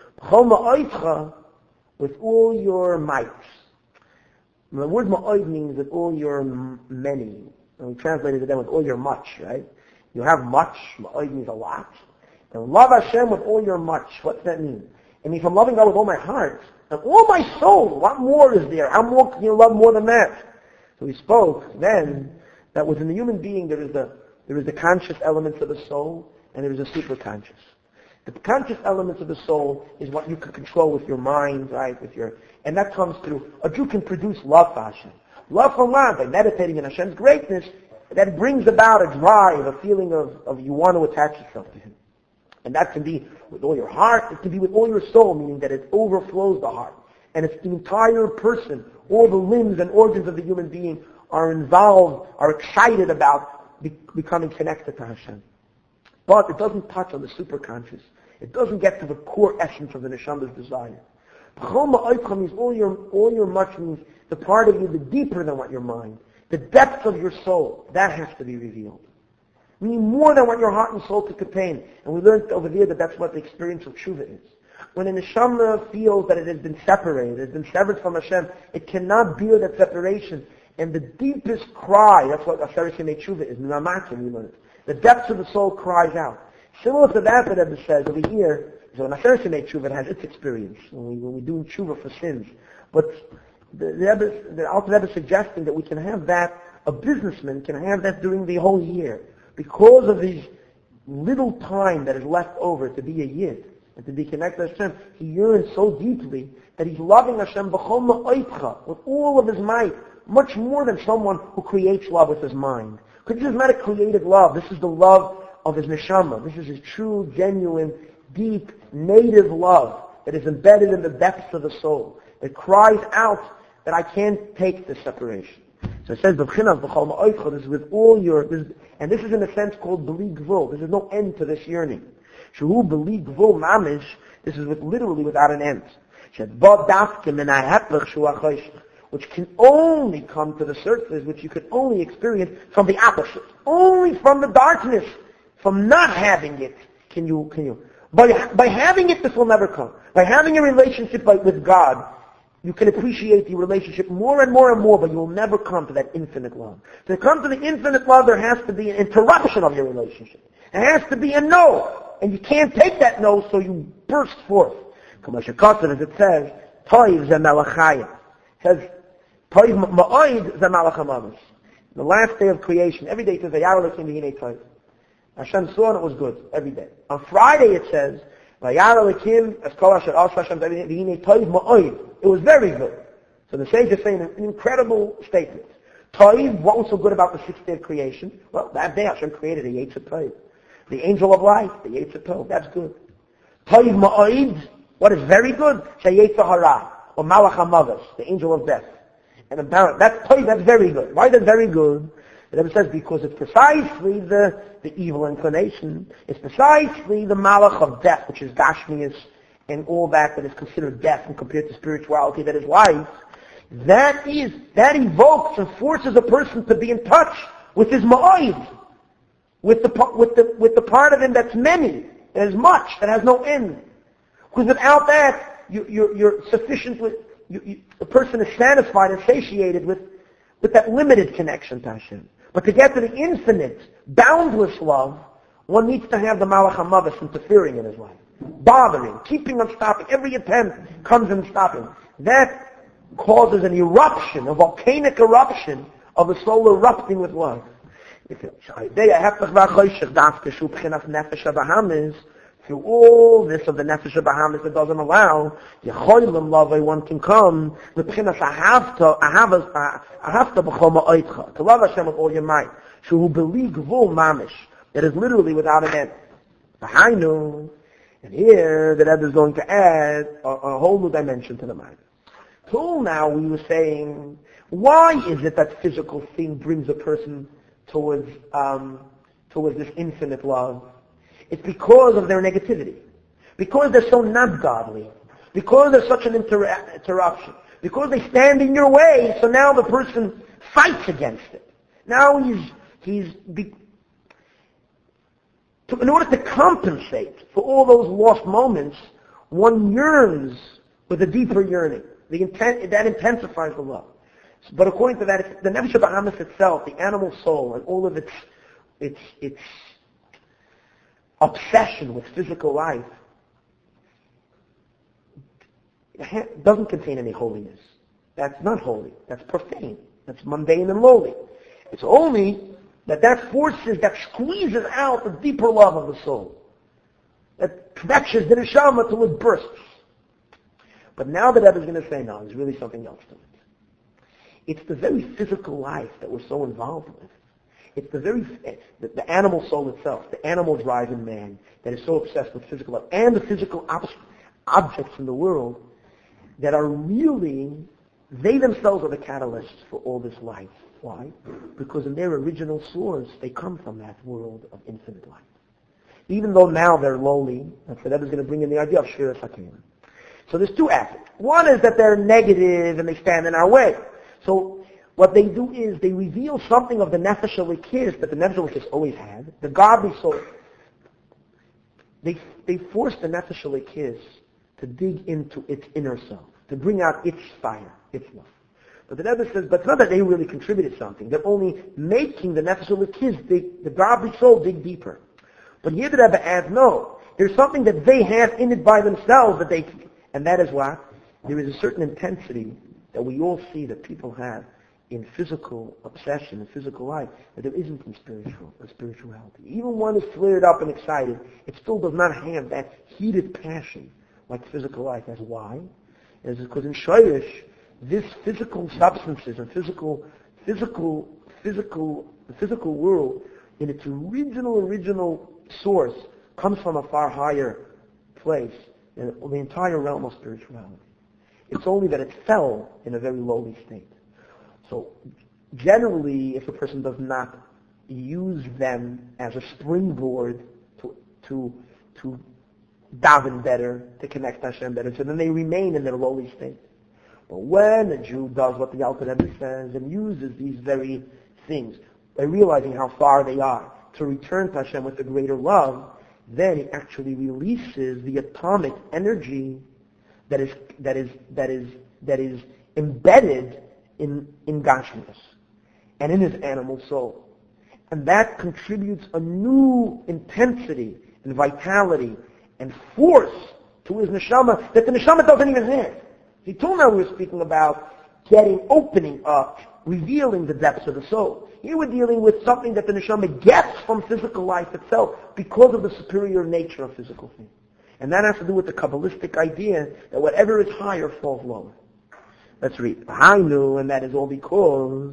[SPEAKER 1] with all your might. The word ma'oid means with all your many. And we translated it then with all your much, right? You have much, ma'oid means a lot. And love Hashem with all your much. What's that mean? It means I'm loving God with all my heart and all my soul. What more is there? How more can you love more than that? So we spoke then that within the human being there is the There is the conscious elements of the soul, and there is a superconscious. The conscious elements of the soul is what you can control with your mind, right? With your, and that comes through. A Jew can produce love for Hashem, love for God by meditating in Hashem's greatness. That brings about a drive, a feeling of, of you want to attach yourself to Him, and that can be with all your heart. It can be with all your soul, meaning that it overflows the heart, and it's the entire person. All the limbs and organs of the human being are involved, are excited about becoming connected to Hashem. But it doesn't touch on the superconscious. It doesn't get to the core essence of the neshama's desire. Means all your, all your much means the part of you, the deeper than what your mind, the depth of your soul, that has to be revealed. Meaning more than what your heart and soul could contain. And we learned over there that that's what the experience of tshuva is. When a neshama feels that it has been separated, it has been severed from Hashem, it cannot bear that separation. And the deepest cry, that's what Aseret Yemei Tshuva is, the depths of the soul cries out. Similar to that that Rebbe says over here, so in Aseret Yemei Tshuva it has its experience, when, we, when we're doing Tshuva for sins. But the, the, Rebbe, the Alter Rebbe is suggesting that we can have that, a businessman can have that during the whole year. Because of his little time that is left over to be a Yid, and to be connected to Hashem, he yearns so deeply that he's loving Hashem b'chol ma'oitcha, with all of his might, much more than someone who creates love with his mind. Because this is not a created love. This is the love of his neshama. This is his true, genuine, deep, native love that is embedded in the depths of the soul. It cries out that I can't take this separation. So it says, this is with all your, this is, and this is in a sense called b'li gvul. There's no end to this yearning. Shehu b'li gvul mamish, this is with literally without an end. Which can only come to the surface, which you can only experience from the opposite. Only from the darkness, from not having it, can you, can you. By, by having it, this will never come. By having a relationship like, with God, you can appreciate the relationship more and more and more, but you will never come to that infinite love. To come to the infinite love, there has to be an interruption of your relationship. There has to be a no. And you can't take that no, so you burst forth. As it says, Toiv ze melachayim. It says, Toiv ma'oid ze malachamamas. The last day of creation, every day it says, Vayar Elokim v'hinei toiv. Hashem saw and it was good, every day. On Friday it says, Vayar Elokim es kol asher asa Hashem v'hinei toiv ma'oid. It was very good. So the sage is saying an incredible statement. Toiv, what was so good about the sixth day of creation? Well, that day Hashem created a Yetzer Toiv. The angel of life, the Yetzer Tov, that's good. Toiv ma'oid, what is very good? Sheyetzer hara, or Malach HaMavos, the angel of death. And apparently, that's toiv, that's very good. Why is that very good? The Rebbe says because it's precisely the, the evil inclination. It's precisely the Malach of death, which is Gashmias, and all that that is considered death and compared to spirituality that is life. That is, that evokes and forces a person to be in touch with his ma'oid. With the, with the, with the part of him that's many, that is much, that has no end. Because without that, you, you're, you're sufficient with, you, you, the person is satisfied and satiated with, with that limited connection to Hashem. But to get to the infinite, boundless love, one needs to have the Malach HaMavos interfering in his life. Bothering, keeping on stopping. Every attempt comes in stopping. That causes an eruption, a volcanic eruption of the soul erupting with love. Through all this of the Nefesh HaBahamis that doesn't allow, Yecholim love, one can come, to love Hashem with all your might. Shehu b'li gvul mamish, that is literally without an end. And here, the Rebbe is going to add a, a whole new dimension to the mind. Till now, we were saying, why is it that physical thing brings a person towards um, towards this infinite love? It's because of their negativity. Because they're so not godly. Because there's such an inter- interruption. Because they stand in your way, so now the person fights against it. Now he's, he's, be- to, in order to compensate for all those lost moments, one yearns with a deeper yearning. The intent, that intensifies the love. But according to that, it's the Nefesh HaBahamis itself, the animal soul, and all of its, its, its obsession with physical life, doesn't contain any holiness. That's not holy. That's profane. That's mundane and lowly. It's only that that forces, that squeezes out the deeper love of the soul. That stretches the neshama till it bursts. But now the Rebbe is going to say, no, there's really something else to it. It's the very physical life that we're so involved with. It's the very, the, the animal soul itself, the animal drive in man that is so obsessed with physical life, and the physical ob- objects in the world that are really, they themselves are the catalysts for all this life. Why? Because in their original source, they come from that world of infinite life. Even though now they're lowly, that's the Rebbe is going to bring in the idea of Shiras HaKelim. So there's two aspects. One is that they're negative and they stand in our way. So what they do is they reveal something of the Nefesh HaLekis that the Nefesh HaLekis always had, the godly soul. They, they force the Nefesh HaLekis to dig into its inner self, to bring out its fire, its love. But the Rebbe says, but it's not that they really contributed something. They're only making the Nefesh HaLekis dig, the godly soul dig deeper. But here the Rebbe adds, no, there's something that they have in it by themselves that they, and that is what? There is a certain intensity that we all see that people have in physical obsession, in physical life, that there isn't in spiritual, in spirituality. Even one is flared up and excited, it still does not have that heated passion like physical life. That's why. It's because in Shoresh, this physical substances and physical, physical, physical, the physical world in its original, original source comes from a far higher place in the entire realm of spirituality. It's only that it fell in a very lowly state. So generally, if a person does not use them as a springboard to to to daven better, to connect to Hashem better, so then they remain in their lowly state. But when a Jew does what the Alter Rebbe says and uses these very things, by realizing how far they are, to return to Hashem with a greater love, then he actually releases the atomic energy that is that is that is that is embedded in in Gashmias and in his animal soul, and that contributes a new intensity and vitality and force to his neshama that the neshama doesn't even have. See, till now we were speaking about getting, opening up, revealing the depths of the soul. Here we're dealing with something that the neshama gets from physical life itself because of the superior nature of physical things. And that has to do with the Kabbalistic idea that whatever is higher falls lower. Let's read. And that is all because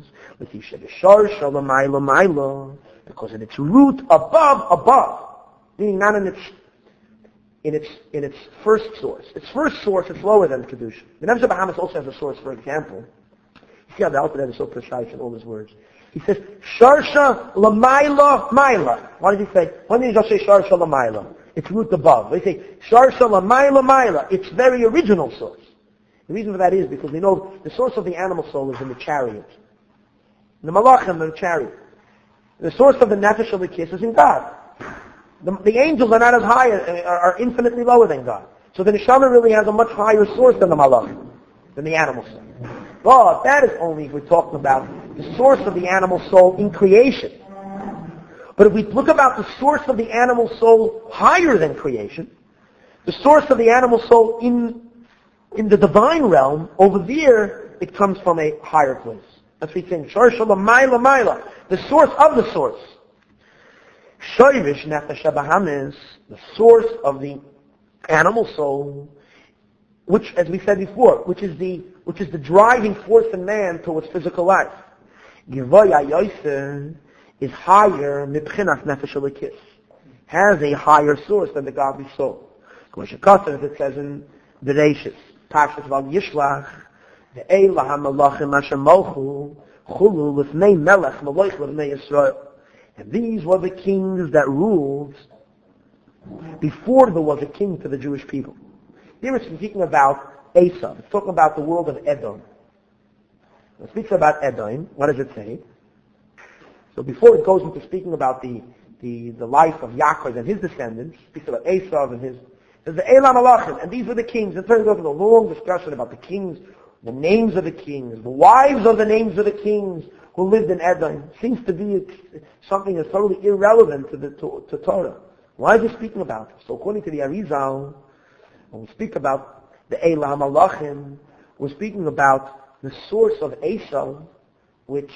[SPEAKER 1] because in its root above, above, meaning not in its in its in its first source. Its first source is lower than Kedusha. The Nefesh Bahamas also has a source, for example. You see how the Alter Rebbe is so precise in all his words. He says, Sharsha Lamaila Maila. Why did he say, why did he just say Sharsha Lamaila? Its root above. They say, Sharsha Lamaila Maila. Its very original source. The reason for that is because we know the source of the animal soul is in the chariot. In the Malachim, in the chariot. The source of the Nefesh of the kiss is in God. The, the angels are not as high, are, are infinitely lower than God. So the Neshama really has a much higher source than the Malachim, than the animal soul. But that is only if we're talking about the source of the animal soul in creation. But if we look about the source of the animal soul higher than creation, the source of the animal soul in in the divine realm, over there, it comes from a higher place. That's what he's saying. Sharshala Maila Maila. The source of the source. Shoyvish Nefesh Bahamis, the source of the animal soul, which, as we said before, which is the which is the driving force in man towards physical life. Givoya Yoser is higher Mibchinas Nefesh Elikis, has a higher source than the godly soul. As it says in Bereshis, Parshas Val Yishlach, the Eila HaMalachim Asher Mochu Chulu Lifnei Melech Maloich Lifnei Yisrael. And these were the kings that ruled before there was a king to the Jewish people. Here it's speaking about Esau. It's talking about the world of Edom. It speaks about Edom. What does it say? So before it goes into speaking about the, the, the life of Yaakov and his descendants, it speaks about Esau and his, there's the Elam Malachim, and these were the kings. And then it goes into a long discussion about the kings, the names of the kings, the wives of the names of the kings who lived in Edom. It seems to be something that's totally irrelevant to the to, to Torah. Why is it speaking about it? So according to the Arizal, when we speak about the Elam Malachim, we're speaking about the source of Esau, which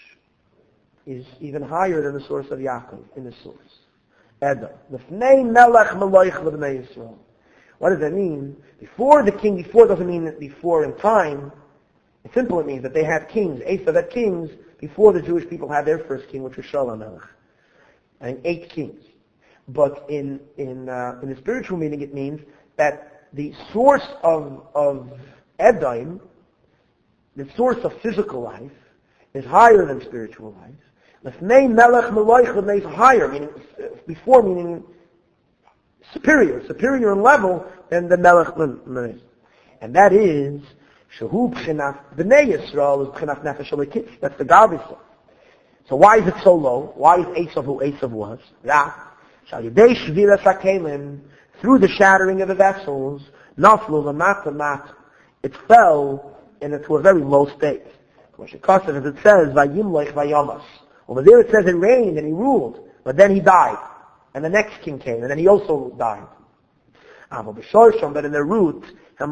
[SPEAKER 1] is even higher than the source of Yaakov in the source. Edom. L'fnei melech maloich l'bnei Yisrael. What does that mean? Before the king, before doesn't mean before in time. It's simple, it means that they had kings. Esau had kings before the Jewish people had their first king, which was Shaul HaMelech. And eight kings. But in in uh, in the spiritual meaning, it means that the source of of Edom, the source of physical life, is higher than spiritual life. L'fnei melech maloich l'bnei is higher, meaning before, meaning superior, superior in level than the melech l'bnei. And that is shehu b'chinat b'nei Yisrael is b'chinat nefesh elikis. That's the godly soul. So why is it so low? Why is Esau who Esau was? Yeah. Shal yidei shviras hakelim, through the shattering of the vessels, naflu l'mata mat, it fell into a very low state. As it says, vayimloich vayamas. Over there it says it rained and he ruled, but then he died. And the next king came, and then he also died. But in the root,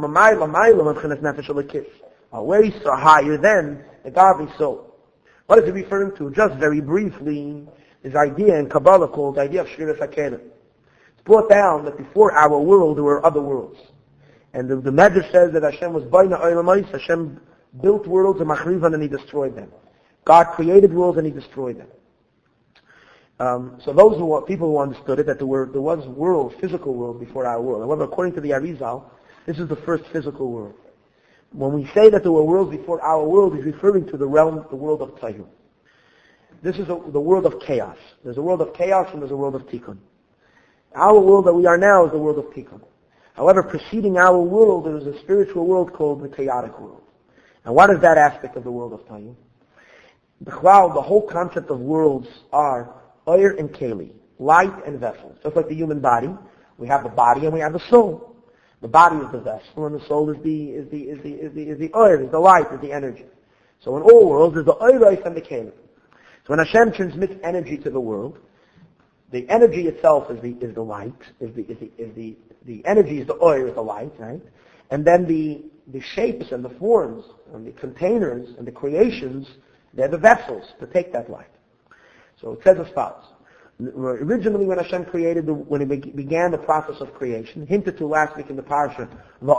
[SPEAKER 1] where he's so higher than the godly soul. What is it referring to? Just very briefly, this idea in Kabbalah called the idea of Shviras HaKelim. It's brought down that before our world there were other worlds. And the, the Medrash says that Hashem was Baina Olamais, Hashem built worlds and machrivan and he destroyed them. God created worlds and he destroyed them. Um, so those who people who understood it, that there were there was world, physical world before our world. However, according to the Arizal, this is the first physical world. When we say that there were worlds before our world, he's referring to the realm, the world of Tayu. This is a, the world of chaos. There's a world of chaos and there's a world of Tikkun. Our world that we are now is the world of Tikkun. However, preceding our world, there is a spiritual world called the chaotic world. And what is that aspect of the world of Tayu? The whole concept of worlds are Oyer and Keli, light and vessels. Just like the human body, we have the body and we have the soul. The body is the vessel and the soul is the is the is the is the is the Oyer, is the light, is the energy. So in all worlds, there's the Oyer and the Keli. So when Hashem transmits energy to the world, the energy itself is the is the light, is the is the is the the energy is the Oyer, is the light, right? And then the the shapes and the forms and the containers and the creations, they're the vessels to take that light. So it says as follows. Originally when Hashem created, the, when he began the process of creation, hinted to last week in the parasha,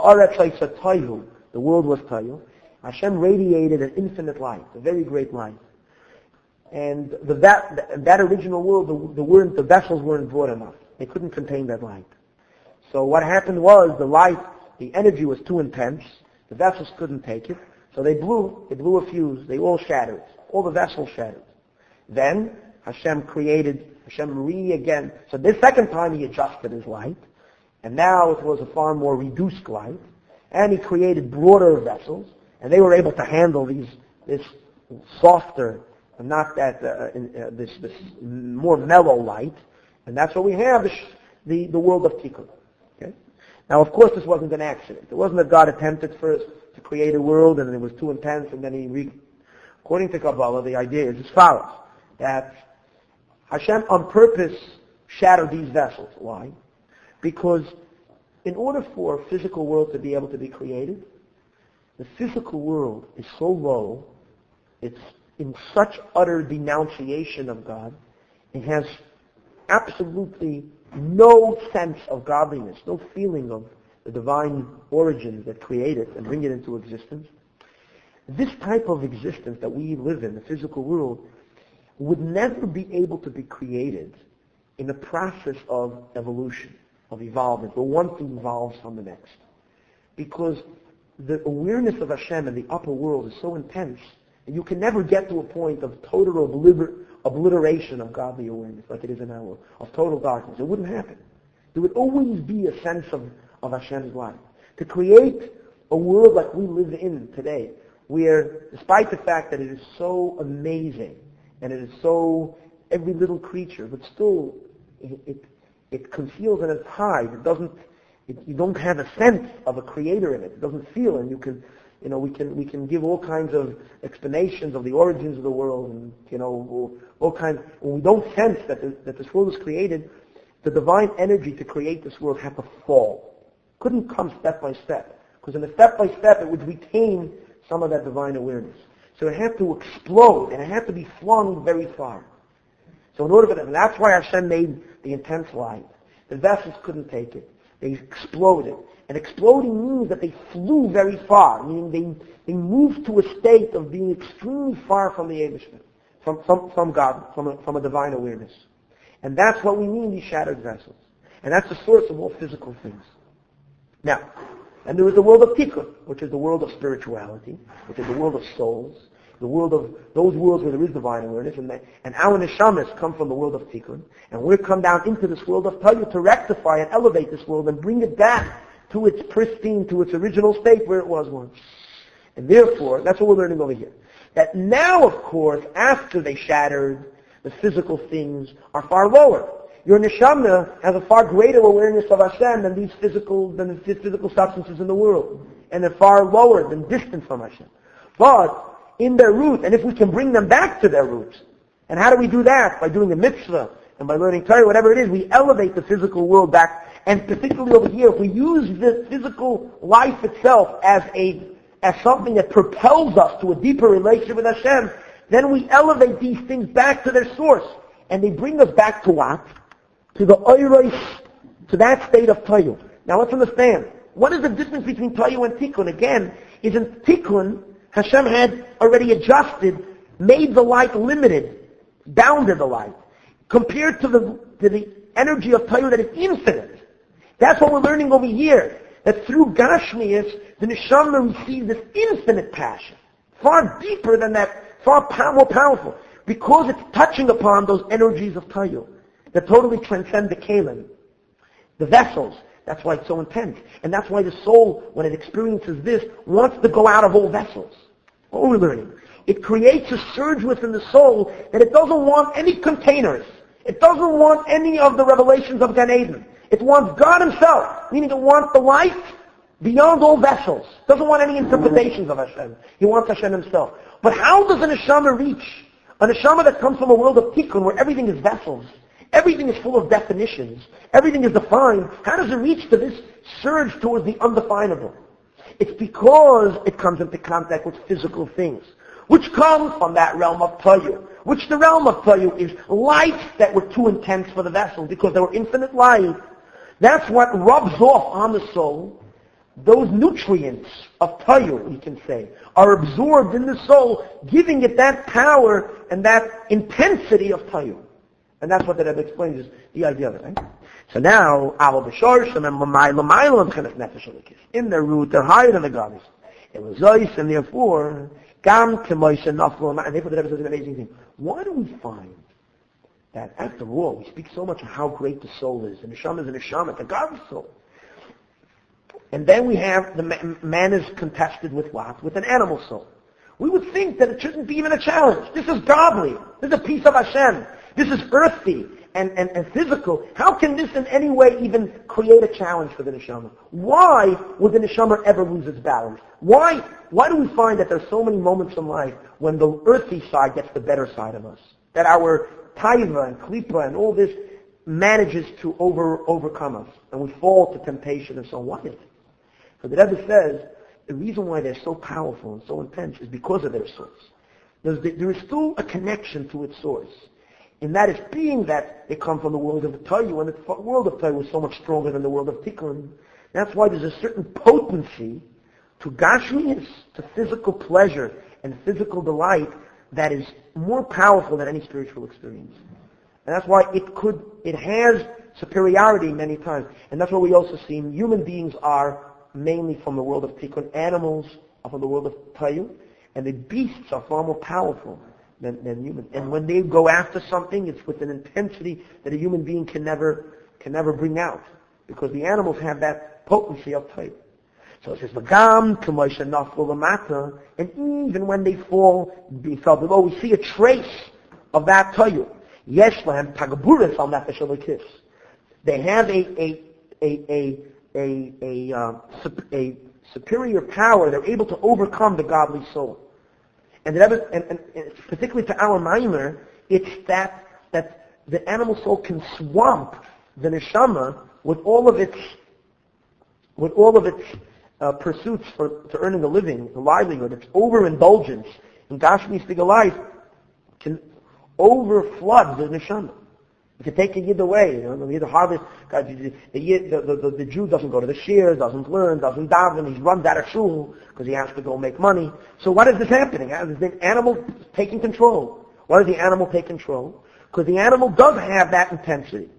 [SPEAKER 1] the world was Tayu, Hashem radiated an infinite light, a very great light. And the, that, that original world, the, the, weren't, the vessels weren't broad enough. They couldn't contain that light. So what happened was the light, the energy was too intense, the vessels couldn't take it, so they blew, they blew a fuse, they all shattered, all the vessels shattered. Then Hashem created, Hashem re again. So this second time he adjusted his light, and now it was a far more reduced light, and he created broader vessels, and they were able to handle these, this softer, not that, uh, uh, this, this more mellow light, and that's what we have, the, the, the world of Tikkun. Okay? Now of course this wasn't an accident. It wasn't that God attempted first to create a world, and then it was too intense, and then he re- according to Kabbalah, the idea is as follows. That Hashem on purpose shattered these vessels. Why? Because in order for a physical world to be able to be created, the physical world is so low, it's in such utter denunciation of God, it has absolutely no sense of godliness, no feeling of the divine origins that create it and bring it into existence. This type of existence that we live in, the physical world, would never be able to be created in the process of evolution, of evolvement, where one thing evolves from the next. Because the awareness of Hashem in the upper world is so intense that you can never get to a point of total obliter- obliteration of godly awareness like it is in our world, of total darkness. It wouldn't happen. There would always be a sense of, of Hashem's light. To create a world like we live in today, where despite the fact that it is so amazing, and it is so, every little creature, but still, it, it, it conceals and it's hide. It doesn't, it, you don't have a sense of a creator in it. It doesn't feel, and you can, you know, we can, we can give all kinds of explanations of the origins of the world, and, you know, all, all kinds, when we don't sense that, the, that this world was created, the divine energy to create this world had to fall. Couldn't come step by step. Because in a step by step, it would retain some of that divine awareness. So it had to explode, and it had to be flung very far. So in order for that, and that's why Hashem made the intense light. The vessels couldn't take it. They exploded. And exploding means that they flew very far, meaning they, they moved to a state of being extremely far from the Eibishter, from, from, from God, from a, from a divine awareness. And that's what we mean, these shattered vessels. And that's the source of all physical things. Now, and there is the world of Tikkun, which is the world of spirituality, which is the world of souls, the world of those worlds where there is divine awareness, and, the, and our neshamas come from the world of Tikkun, and we come down into this world of Tayu to rectify and elevate this world and bring it back to its pristine, to its original state where it was once. And therefore, that's what we're learning over here. That now, of course, after they shattered, the physical things are far lower. Your neshama has a far greater awareness of Hashem than these physical, than the physical substances in the world. And they're far lower than distant from Hashem. But, in their root, and if we can bring them back to their roots. And how do we do that? By doing a mitzvah, and by learning Torah, whatever it is, we elevate the physical world back. And particularly over here, if we use the physical life itself as a, as something that propels us to a deeper relationship with Hashem, then we elevate these things back to their source. And they bring us back to what? To the oiros, to that state of Tayu. Now let's understand, what is the difference between Tayu and Tikkun? Again, isn't Tikkun, Hashem had already adjusted, made the light limited, bounded the light, compared to the, to the energy of Tayu that is infinite. That's what we're learning over here, that through Gashmias, the Neshama receives this infinite passion, far deeper than that, far pow- more powerful, because it's touching upon those energies of Tayu that totally transcend the Kalim, the vessels. That's why it's so intense. And that's why the soul, when it experiences this, wants to go out of all vessels. What we're learning. It creates a surge within the soul that it doesn't want any containers. It doesn't want any of the revelations of Gan Eden. It wants God Himself, meaning it wants the light beyond all vessels. It doesn't want any interpretations of Hashem. He wants Hashem Himself. But how does a neshama reach? A neshama that comes from a world of tikkun where everything is vessels. Everything is full of definitions. Everything is defined. How does it reach to this surge towards the undefinable? It's because it comes into contact with physical things, which come from that realm of Tayu, which the realm of Tayu is lights that were too intense for the vessel because they were infinite light. That's what rubs off on the soul. Those nutrients of Tayu, we can say, are absorbed in the soul, giving it that power and that intensity of Tayu. And that's what the Rebbe explains is the idea of it, right? So now, in their root, they're higher than the goddess. It was Zois, and therefore, Gam Kemoisha Naflo, and therefore the Rebbe says an amazing thing. Why do we find that, after all, we speak so much of how great the soul is, and the Neshama is a Neshama, the God's soul. And then we have, the man, man is contested with what? With an animal soul. We would think that it shouldn't be even a challenge. This is godly. This is a piece of Hashem. This is earthy and, and, and physical. How can this in any way even create a challenge for the neshama? Why would the neshama ever lose its balance? Why, why do we find that there's so many moments in life when the earthy side gets the better side of us? That our taiva and klipa and all this manages to over, overcome us. And we fall to temptation and so on. Why is it? So the Rebbe says, the reason why they're so powerful and so intense is because of their source. There's, there is still a connection to its source. And that is being that they come from the world of the Tayu, and the world of Tayu is so much stronger than the world of Tikkun. That's why there's a certain potency to Gashmias, to physical pleasure and physical delight that is more powerful than any spiritual experience. And that's why it could, it has superiority many times. And that's what we also see. Human beings are mainly from the world of Tikkun. Animals are from the world of Tayu. And the beasts are far more powerful Than, than human. And when they go after something, it's with an intensity that a human being can never can never bring out. Because the animals have that potency of type. So it says, V'gam k'moisha naflu l'mata, and even when they fall, they fell below, we see a trace of that tayu. Yesh lahem tagaburis al nefesh elikis. They have a a a a a a, uh, a superior power. They're able to overcome the godly soul. And, the, and, and, and particularly to our Maimer, it's that that the animal soul can swamp the neshama with all of its with all of its uh, pursuits for to earning a living, a livelihood. Its overindulgence in Gashmi Stiga life can overflood the neshama. It can take a yid away. You know, the yid harvest. God, the, the, yid, the, the, the Jew doesn't go to the shir, doesn't learn, doesn't daven. He runs out of shul because he has to go make money. So what is this happening? Is the animal taking control? Why does the animal take control? Because the animal does have that intensity.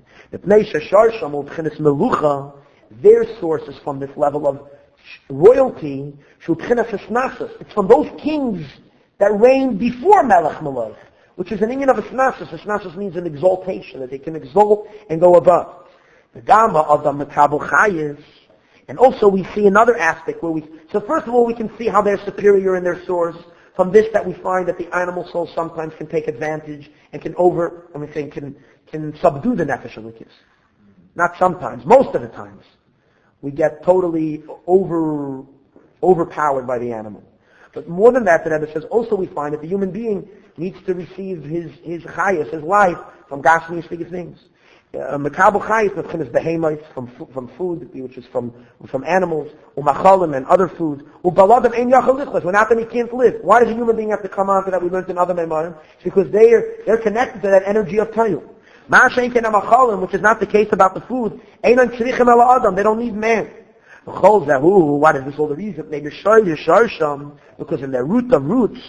[SPEAKER 1] Their source is from this level of royalty. It's from those kings that reigned before Melech Malach, which is an inyan of Asnasis. Asnasis means an exaltation, that they can exalt and go above. The Gama of the Makabel Chayis. And also we see another aspect where we, so first of all we can see how they're superior in their source. From this that we find that the animal soul sometimes can take advantage and can over, I mean, can, can subdue the Nefesh Elikis. Not sometimes, most of the times. We get totally over, overpowered by the animal. But more than that, the Rebbe says, also we find that the human being needs to receive his, his chayas, his life, from Gashmi Yishvig things. Makabel chayas, is behemais, from from food, which is from from animals, umachalim and other foods. Ubaladim ein yachal lichlas. Without them he can't live. Why does a human being have to come on to that? We learned in other memarim. It's because they are they're connected to that energy of tayu. Ma'ashen ken amachalim, which is not the case about the food. Einan tzrichim ela adam. They don't need man. What is this all the reason? Because in their root of roots,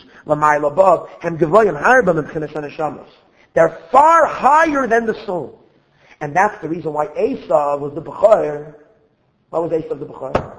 [SPEAKER 1] they're far higher than the soul. And that's the reason why Esau was the Bechor. What was Esau the Bechor?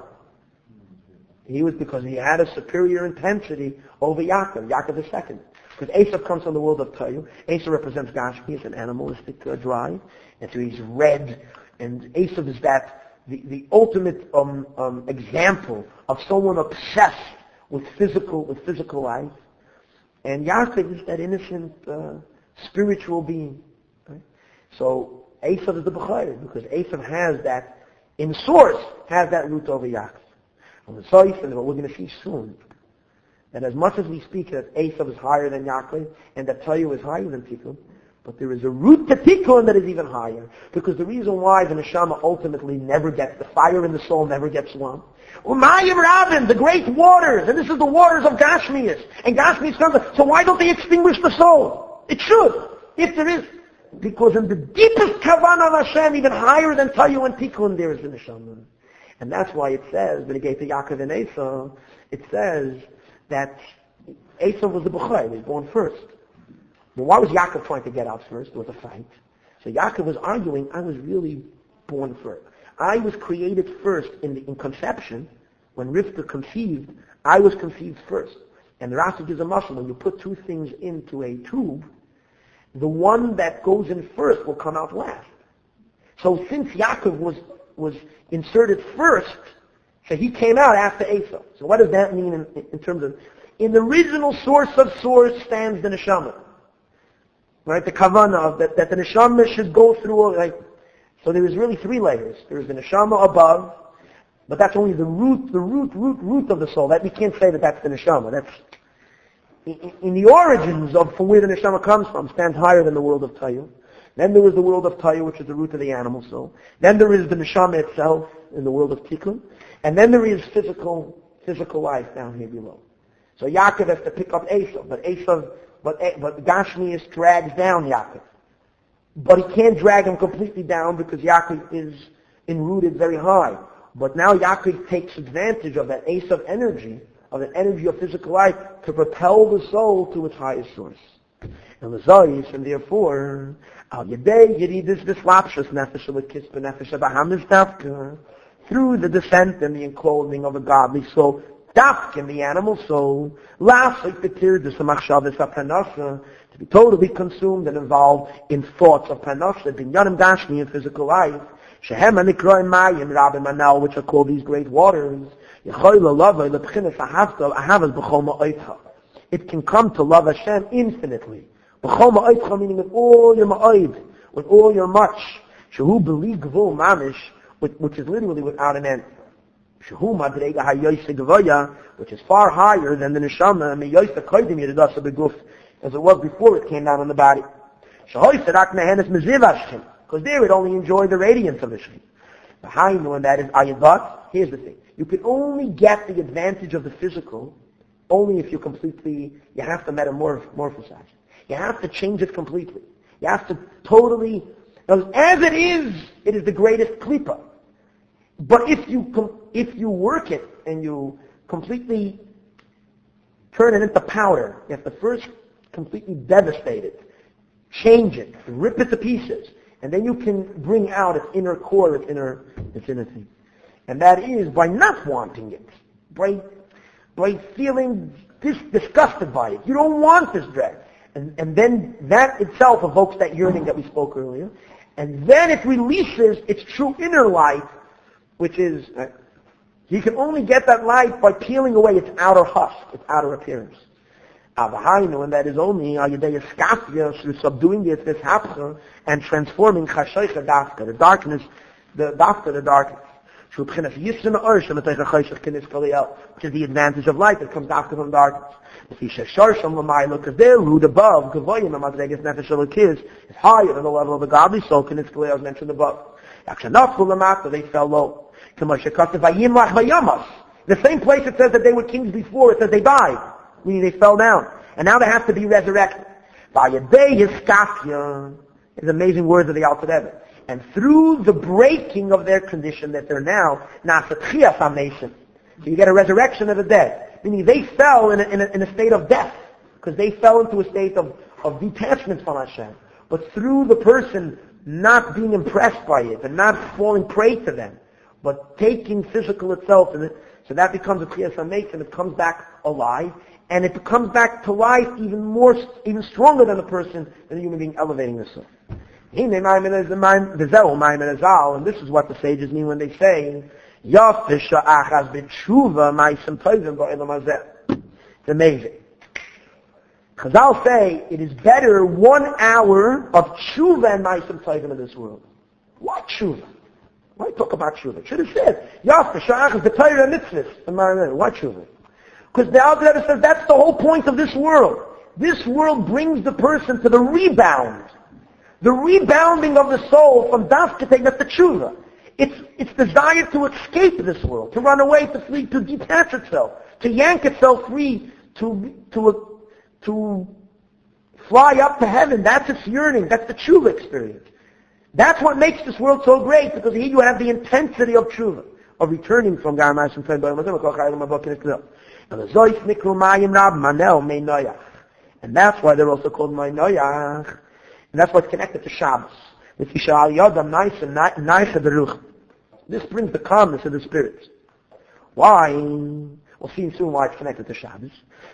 [SPEAKER 1] He was because he had a superior intensity over Yaakov, Yaakov the second. Because Esau comes from the world of Tayu. Esau represents Gashmi, it's an animalistic uh, drive. And so he's red. And Esau is that, the, the ultimate um, um, example of someone obsessed with physical, with physical life. And Yaakov is that innocent, uh, spiritual being. Right? So Esau is the Bechor, because Esau has that, in source, has that root over Yaakov. And the Soif, and what we're going to see soon, that as much as we speak that Esau is higher than Yaakov, and that Tayu is higher than Tikkun, but there is a root to Tikkun that is even higher. Because the reason why the Neshama ultimately never gets, the fire in the soul never gets swamped. Umayim Rabin, the great waters, and this is the waters of Gashmias. And Gashmias comes, so why don't they extinguish the soul? It should, if there is. Because in the deepest Kavanah of Hashem, even higher than Tayu and Tikkun, there is the Neshama. And that's why it says, when it gave to Yaakov and Esau, it says that Esau was the Bechor, he was born first. But why was Yaakov trying to get out first? There was a fight. So Yaakov was arguing, I was really born first. I was created first in, the, in conception. When Rivka conceived, I was conceived first. And the Rashi gives a muscle, when you put two things into a tube, the one that goes in first will come out last. So since Yaakov was, was inserted first, so he came out after Esau. So what does that mean in, in terms of, in the original source of source stands the Neshama. Right, the Kavanah, that, that the Neshama should go through, like, so there is really three layers. There is the Neshama above, but that's only the root, the root, root, root of the soul. That we can't say that that's the Neshama. That's, in, in the origins of from where the Neshama comes from, stands higher than the world of Tayu. Then there was the world of Tayu, which is the root of the animal soul. Then there is the Neshama itself in the world of Tikkun. And then there is physical, physical life down here below. So Yaakov has to pick up Esau, but Esau, But, but Gashmias drags down Yaakov. But he can't drag him completely down because Yaakov is enrooted very high. But now Yaakov takes advantage of that Esau energy, of the energy of physical life, to propel the soul to its highest source. And the Zayis, and therefore, Al Yedei Yeridis Dislapshus Nefesh Lekis Benefesh Abahamis Dafka, through the descent and the enclothing of a godly soul, Dafk in the animal soul, last like the tirdas of machshavas panasa, to be totally consumed and involved in thoughts of panasa, binyanim gashmi in physical life, shehem anikroim mayim rabim manal, which are called these great waters, yechoyla lavay lepchinas ahavta ahavas b'chol ma'oitcha. It can come to love Hashem infinitely. B'chol ma'oitcha, meaning with all your ma'oid, with all your much, shehu b'li gvul mamish, which is literally without an end. Which is far higher than the Neshama, as it was before it came down on the body. Because there it only enjoyed the radiance of the Shri. Behind and that is Ayavat. Here's the thing. You can only get the advantage of the physical only if you completely, you have to metamorphosize. You have to change it completely. You have to totally, as it is, it is the greatest klipa. But if you if you work it and you completely turn it into powder, you have to first completely devastate it, change it, rip it to pieces, and then you can bring out its inner core, its inner its inner thing. And that is by not wanting it, by by feeling dis- disgusted by it. You don't want this dread, and and then that itself evokes that yearning that we spoke earlier, and then it releases its true inner light. Which is, uh, you can only get that light by peeling away its outer husk, its outer appearance. Avahainu, and that is only Ayadei through subduing it, this hapcha, and transforming chashaycha dafka, the darkness, the dafka, the darkness. Which is the advantage of light that comes after from darkness. Because their root above, is higher than the level of the godly soul, as mentioned above. They fell low. The same place it says that they were kings before, it says they died, meaning they fell down. And now they have to be resurrected. It's amazing words of the Alter Rebbe. And through the breaking of their condition that they're now, nasa tchiyas hamesim. So you get a resurrection of the dead. Meaning they fell in a, in a, in a state of death. Because they fell into a state of, of detachment from Hashem. But through the person not being impressed by it and not falling prey to them, but taking physical itself, and it, so that becomes a tchiyas hamesim, and it comes back alive, and it comes back to life even more, even stronger than the person, than the human being elevating the soul. And this is what the sages mean when they say, it's amazing. Chazal say it is better one hour of tshuva and ma'asim tovim in this world. What tshuva? Why talk about tshuva? It should have said, Yaf, Sha'ach is the Torah mitzvahs. What tshuva? Because the Alter Rebbe says that's the whole point of this world. This world brings the person to the rebound. The rebounding of the soul from dafka, that's the tshuva. It's, it's desire to escape this world, to run away, to flee, to detach itself, to yank itself free, to, to, to fly up to heaven. That's its yearning. That's the tshuva experience. That's what makes this world so great, because here you have the intensity of tshuva, of returning from Garmash and and that's why they're also called Ma'inoyach. And that's what's connected to Shabbos. This brings the calmness of the spirit. Why? We'll see soon why it's connected to Shabbos.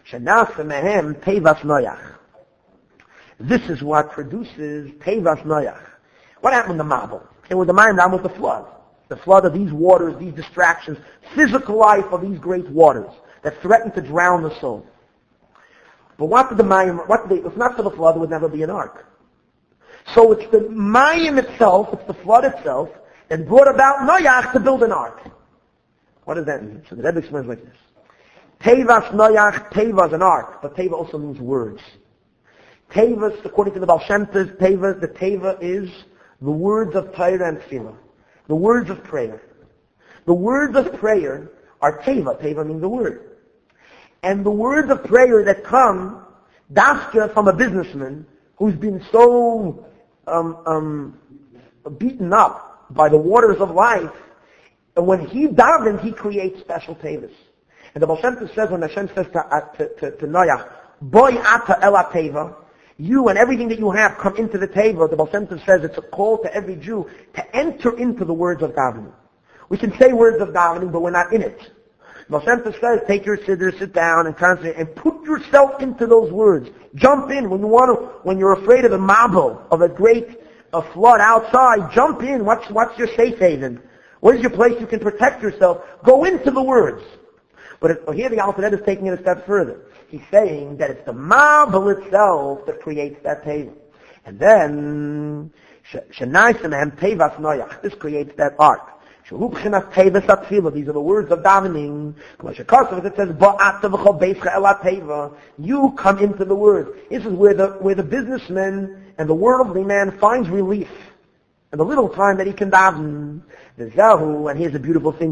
[SPEAKER 1] This is what produces Tevas Noyach. What happened to Mabel? It was the mind down with the flood. The flood of these waters, these distractions, physical life of these great waters that threatened to drown the soul. But what did the Mayim, what did they, if not for the flood, there would never be an ark. So it's the Mayim itself, it's the flood itself, that brought about Noyach to build an ark. What does that mean? So the Rebbe explains like this. Tevas Noyach, Teva is an ark, but Teva also means words. Tevas, according to the Baal Shem Tov, Teva, the Teva is the words of Torah and Tefillah. The words of prayer. The words of prayer are Teva. Teva means the word. And the words of prayer that come, dafka from a businessman who's been so um, um, beaten up by the waters of life, and when he davens, he creates special Tevas. And the Baal Shem Tov says, when Hashem says to, uh, to, to, to Noach, Boy ata ela Teva, you and everything that you have come into the Teva. The Baal Shem Tov says it's a call to every Jew to enter into the words of davening. We can say words of davening, but we're not in it. Baal Shem Tov says, take your siddur, sit down, and concentrate, and put yourself into those words. Jump in when you want to. When you're afraid of the mabel, of a great a flood outside, jump in. What's what's your safe haven? Where's your place you can protect yourself? Go into the words. But it, here the Alter Rebbe is taking it a step further. He's saying that it's the mabel itself that creates that teva. And then, Shenaisanem Tevas Noyach. This creates that ark. These are the words of davening. It says, you come into the words. This is where the, where the businessman and the worldly man finds relief. And the little time that he can daven. And here's a beautiful thing.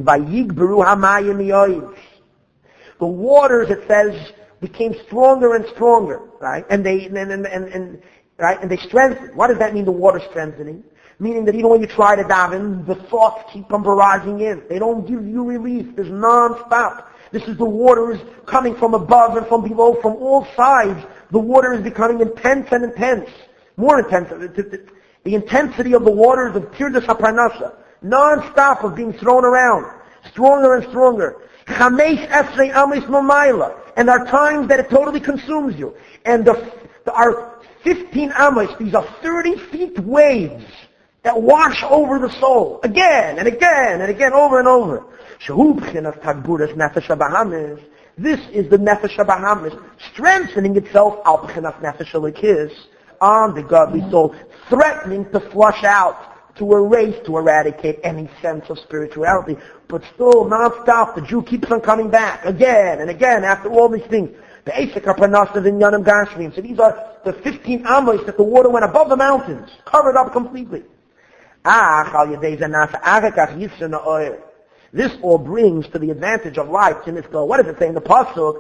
[SPEAKER 1] The waters, it says, became stronger and stronger, right? And they, and, and, and, and, right? And they strengthened. What does that mean, the water strengthening? Meaning that even when you try to daven, the thoughts keep on barraging in. They don't give you relief. There's non-stop. This is the waters coming from above and from below, from all sides. The water is becoming intense and intense. More intense. The intensity of the waters of Tirdas HaParnasa. Non-stop of being thrown around. Stronger and stronger. Chamesh Esrei Amis Mamayla. And there are times that it totally consumes you. And the, the, our fifteen Amis, these are thirty feet waves that wash over the soul. Again and again and again, over and over. This is the Nefesh HaBahamis, strengthening itself al B'chinas Nefesh Elikis on the godly soul, threatening to flush out, to erase, to eradicate any sense of spirituality. But still, non-stop, the Jew keeps on coming back again and again after all these things. The Eisek HaParnasa Vinyanim Gashmim. So these are the fifteen Amos that the water went above the mountains, covered up completely. This all brings to the advantage of life. What does it say in the Pasuk?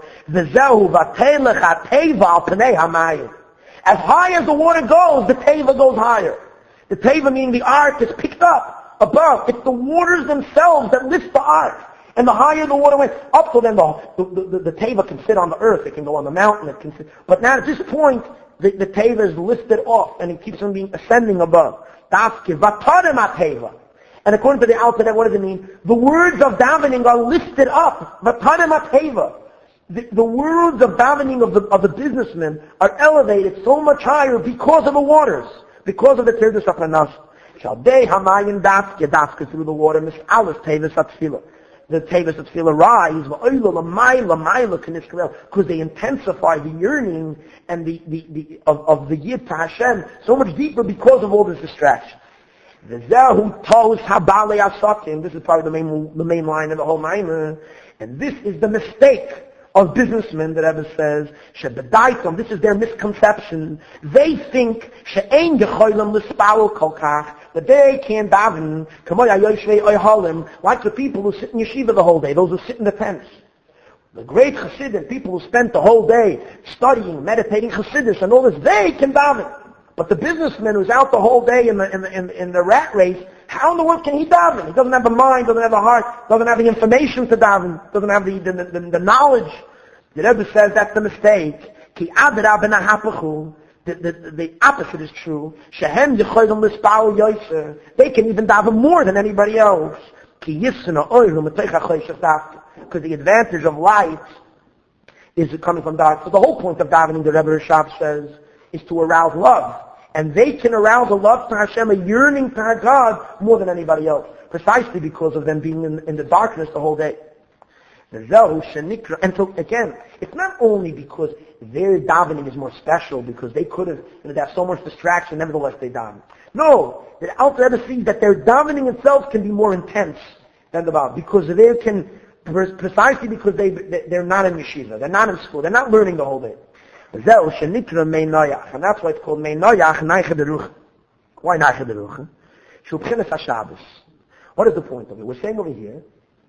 [SPEAKER 1] As high as the water goes, the Teva goes higher. The teva meaning the ark is picked up above. It's the waters themselves that lift the ark. And the higher the water went up, so then the, the, the, the teva can sit on the earth, it can go on the mountain, it can sit. But now at this point, the, the teva is lifted off, and it keeps on being ascending above. Dafke, vatarem teva. And according to the Alter Rebbe, what does it mean? The words of davening are lifted up. Vatarem teva. The, the words of davening of the, of the businessmen are elevated so much higher because of the waters, because of the Tirdas Achanas. Shaldei hamayim dafke, dafke through the water, mis alas tevas atfilah. The tevas of tefillah rise, because they intensify the yearning and the, the, the of, of the yid to Hashem so much deeper because of all this distraction. This is probably the main, the main line of the whole Maimer. And this is the mistake of businessmen that ever says, this is their misconception. They think that they can't daven like the people who sit in yeshiva the whole day, those who sit in the tents. The great Chassidim, people who spent the whole day studying, meditating Chassidus and all this, they can daven. But the businessman who's out the whole day in the, in the, in the, in the rat race, how in the world can he daven? He doesn't have a mind, doesn't have a heart, doesn't have the information to daven, doesn't have the, the, the, the knowledge. The Rebbe says that's the mistake. Ki adra b'nahapachu. The, the, the opposite is true. Shehem yichoydom l'spal yoyser. They can even daven more than anybody else. Ki yisna oiru m'teicha choyshech dafka. Because the advantage of light is coming from dark. So the whole point of davening, the Rebbe Rashab says, is to arouse love. And they can arouse a love to Hashem, a yearning to God, more than anybody else. Precisely because of them being in, in the darkness the whole day. And so, again, it's not only because their davening is more special, because they could have, you know, they have so much distraction, nevertheless they daven. No, the Alter Rebbe sees that their davening itself can be more intense than the davening, because they can, precisely because they, they're not in yeshiva, they're not in school, they're not learning the whole day. And that's why it's called Mei Noyach, Neiche Deruch. Why Neiche Deruch? Shulchinas HaShabbos. What is the point of it? We're saying over here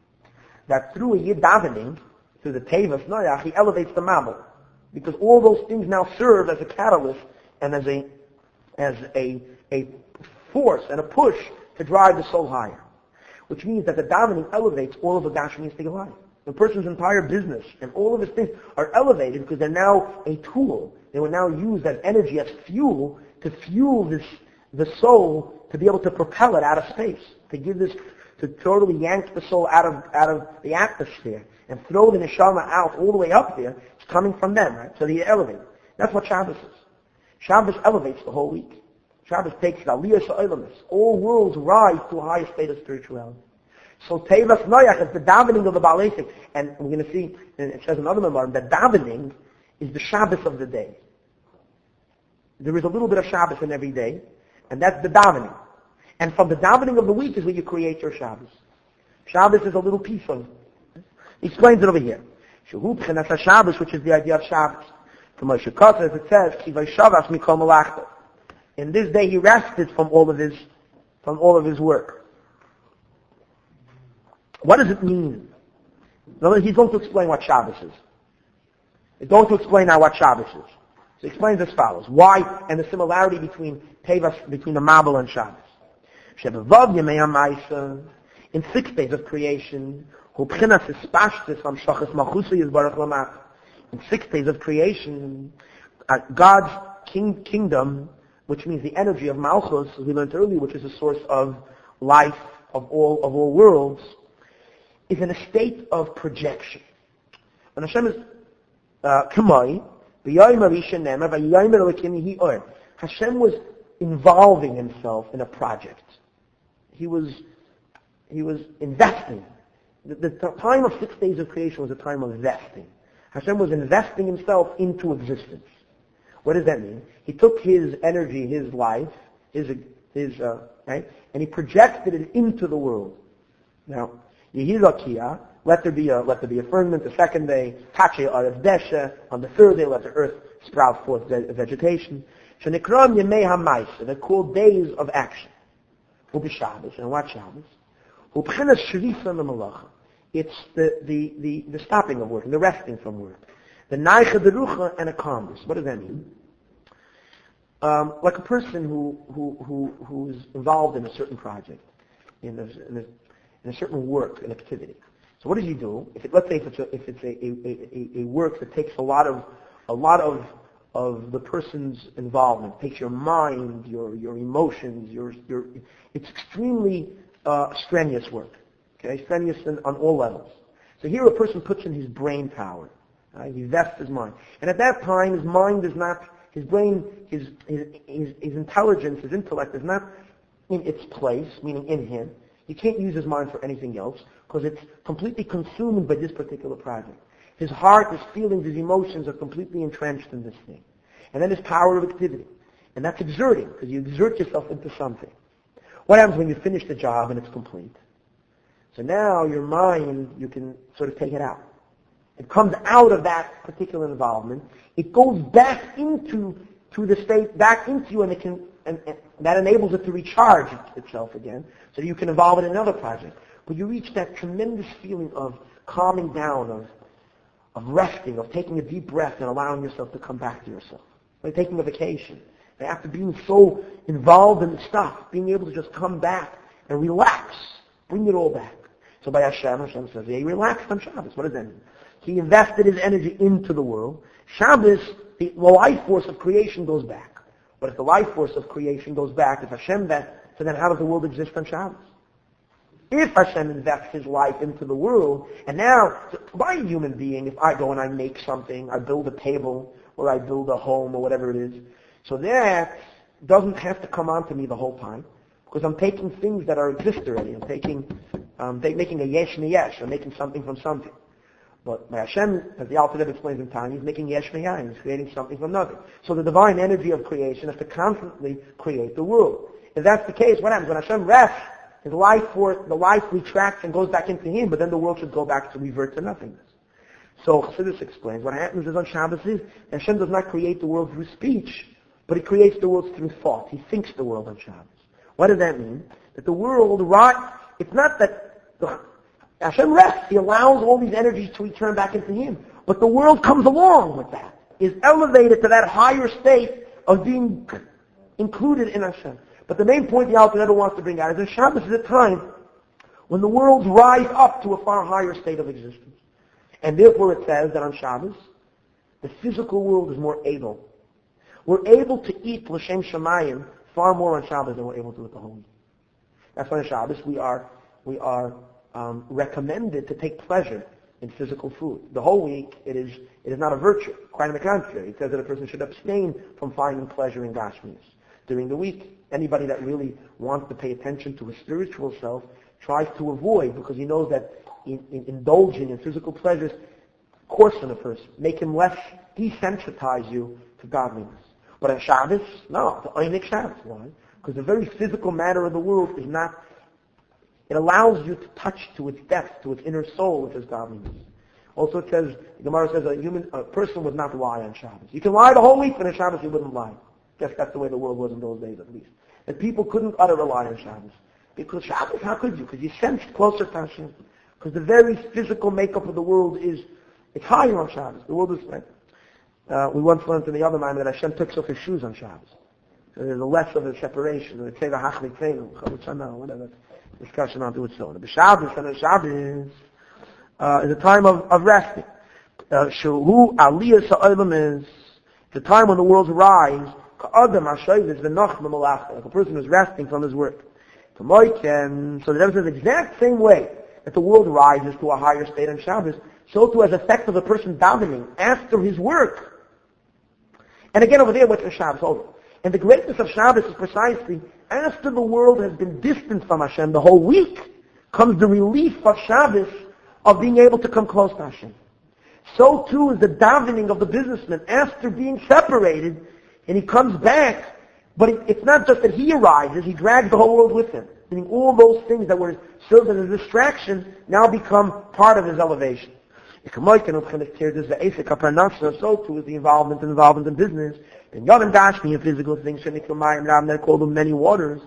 [SPEAKER 1] that through a Yid davening, through the Tevas Noyach, he elevates the Mabel. Because all those things now serve as a catalyst and as a as a a force and a push to drive the soul higher. Which means that the davening elevates all of the Gashmiistic life. The person's entire business and all of his things are elevated because they're now a tool. They will now use that energy as fuel to fuel this the soul to be able to propel it out of space, to give this, to totally yank the soul out of out of the atmosphere and throw the neshama out all the way up there. It's coming from them, right? So they elevate. That's what Shabbos is. Shabbos elevates the whole week. Shabbos takes the aliyah sha'olamis. All worlds rise to a higher state of spirituality. So Tevas Noyach is the davening of the Baal Esek. And we're going to see, and it says in another Memar, that davening is the Shabbos of the day. There is a little bit of Shabbos in every day, and that's the davening. And from the davening of the week is where you create your Shabbos. Shabbos is a little piece of it. He explains it over here. Shehu B'chinas HaShabbos, which is the idea of Shabbos. From Moshe Kotzer, as it says, Ki Vayshavas Mikol Malachta. In this day he rested from all of his, from all of his work. What does it mean? In other words, he's going to explain what Shabbos is. He's going to explain now what Shabbos is. So he explains as follows. Why, and the similarity between Tevas, between the Mabel and Shabbos. Shebevav Yemei HaMaisa, in six days of creation, in six days of creation, uh, God's king, kingdom, which means the energy of Malchus, as we learned earlier, which is the source of life of all of all worlds, is in a state of projection. And Hashem is Kamai, Hashem was involving himself in a project. He was he was investing. The, the time of six days of creation was a time of investing. Hashem was investing himself into existence. What does that mean? He took his energy, his life, his his uh, right, and he projected it into the world. Now, Yehirakia, let there be a let there be a firmament. The second day, Tache Arav Desha. On the third day, let the earth sprout forth vegetation. Shenikram Yemei HaMaisa. They're called days of action. Who be Shabbos and what Shabbos? Who b'chinas shrifa l'malacha. It's the, the, the, the stopping of work, the resting from work. The naicha derucha and a calmness. What does that mean? Um, like a person who, who, who, who is involved in a certain project, in a, in a, in a certain work, an activity. So what does he do? If it, let's say if it's a, if it's a, a, a, a work that takes a lot of a lot of of the person's involvement, it takes your mind, your your emotions, your your it's extremely uh, strenuous work. Okay, strenuous in, on all levels. So here a person puts in his brain power. Right? He vests his mind, and at that time his mind is not. His brain, his, his, his, his intelligence, his intellect is not in its place, meaning in him. He can't use his mind for anything else because it's completely consumed by this particular project. His heart, his feelings, his emotions are completely entrenched in this thing. And then his power of activity. And that's exerting because you exert yourself into something. What happens when you finish the job and it's complete? So now your mind, you can sort of take it out. It comes out of that particular involvement. It goes back into to the state, back into you, and it can, and, and that enables it to recharge itself again, so that you can evolve in another project. But you reach that tremendous feeling of calming down, of of resting, of taking a deep breath and allowing yourself to come back to yourself. Like taking a vacation. And after being so involved in the stuff, being able to just come back and relax, bring it all back. So by Hashem, Hashem says, yeah, he relaxed on Shabbos. What does that mean? He invested his energy into the world. Shabbos, the, the life force of creation goes back. But if the life force of creation goes back, if Hashem that, so then how does the world exist on Shabbos? If Hashem invests his life into the world, and now, by a human being, if I go and I make something, I build a table, or I build a home, or whatever it is, so that doesn't have to come onto me the whole time, because I'm taking things that are exist already. I'm taking, um, they, making a yesh mi-yesh. I'm making something from something. But by Hashem, as the Alter Rebbe explains in time, he's making yesh mi-yayin. He's creating something from nothing. So the divine energy of creation has to constantly create the world. If that's the case, what happens? When Hashem rests, his life force, the life retracts and goes back into him, but then the world should go back to revert to nothingness. So Chassidus explains, what happens is on Shabbos is, Hashem does not create the world through speech, but he creates the world through thought. He thinks the world on Shabbos. What does that mean? That the world, right, it's not that the, Hashem rests, he allows all these energies to return back into him, but the world comes along with that, is elevated to that higher state of being included in Hashem. But the main point the Alter Rebbe wants to bring out is that Shabbos is a time when the worlds rise up to a far higher state of existence. And therefore it says that on Shabbos, the physical world is more able. We're able to eat L'Shem Shamayim far more on Shabbos than we're able to with the whole week. That's why on Shabbos we are, we are um, recommended to take pleasure in physical food. The whole week it is, it is not a virtue. Quite on the contrary. It says that a person should abstain from finding pleasure in Gashmias. During the week, anybody that really wants to pay attention to his spiritual self tries to avoid, because he knows that in, in indulging in physical pleasures coarsen a person, make him less, desensitize you to godliness. But on Shabbos, no, the Einik Shabbos. Why? Because the very physical matter of the world is not, it allows you to touch to its depth, to its inner soul, which is godliness. Also it says, the Gemara says a human, a person would not lie on Shabbos. You can lie the whole week, but on Shabbos you wouldn't lie. I guess that's the way the world was in those days at least. That people couldn't utter a lie on Shabbos. Because Shabbos, how could you? Because you sensed closer to Hashem. Because the very physical makeup of the world is, it's higher on Shabbos. The world is, right? Uh, we once learned in the other mind that Hashem takes off his shoes on Shabbos. So there's a less of a separation. They say the Hachli Tzenu, Chavutzana, whatever. Discussion on to its own. The Shabbos and the Shabbos uh, is a time of, of resting. Shuhu Aliyah Sa'olam is the time when the worlds rise. Like a person who's resting from his work. So the Rebbe says the exact same way that the world rises to a higher state on Shabbos, so too as effect of a person davening after his work. And again over there, what's the Shabbos over? And the greatness of Shabbos is precisely after the world has been distant from Hashem the whole week, comes the relief of Shabbos of being able to come close to Hashem. So too is the davening of the businessman after being separated, and he comes back, but it's not just that he arises, he drags the whole world with him. Meaning all those things that were served as a distraction now become part of his elevation. So too is the involvement and involvement in business. And Yonam Dashmi in physical things, they're called many waters.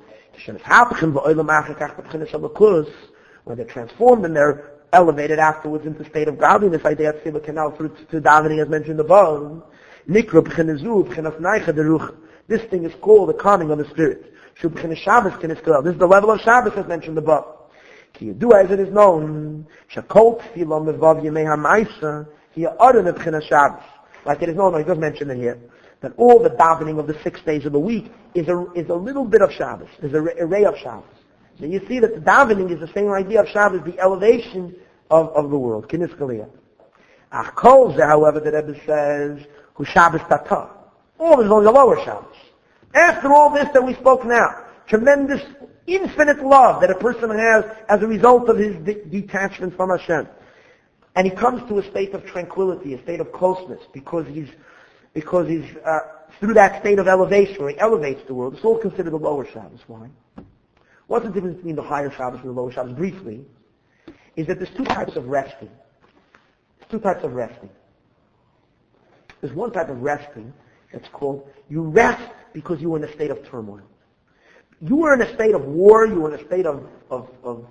[SPEAKER 1] When they're transformed and they're elevated afterwards into state of godliness, like they have Siva Canal through to davening as mentioned above. Nikra b'chinezu b'chinas naicha deruch. This thing is called the calming of the spirit. Shu b'chinas Shabbos kinis kalel. This is the level of Shabbos as mentioned above. Ki yedu as it is known, shakol tefillah mevav yemei ha'maisa, he utter the b'chinas Shabbos. Like it is known, I just mentioned it here, that all the davening of the six days of the week is a, is a little bit of Shabbos, is a, a ray of Shabbos. So you see that the davening is the same idea of Shabbos, the elevation of, of the world. Kinis kaliyah. Ach kol ze, however, the Rebbe says, hu Shabbos tata. All this is only the lower Shabbos. After all this that we spoke now, tremendous, infinite love that a person has as a result of his de- detachment from Hashem. And he comes to a state of tranquility, a state of closeness, because he's, because he's, uh, through that state of elevation, where he elevates the world. It's all considered the lower Shabbos. Why? What's the difference between the higher Shabbos and the lower Shabbos? Briefly, is that there's two types of resting. There's two types of resting. There's one type of resting that's called, you rest because you were in a state of turmoil. You were in a state of war, you were in a state of, of, of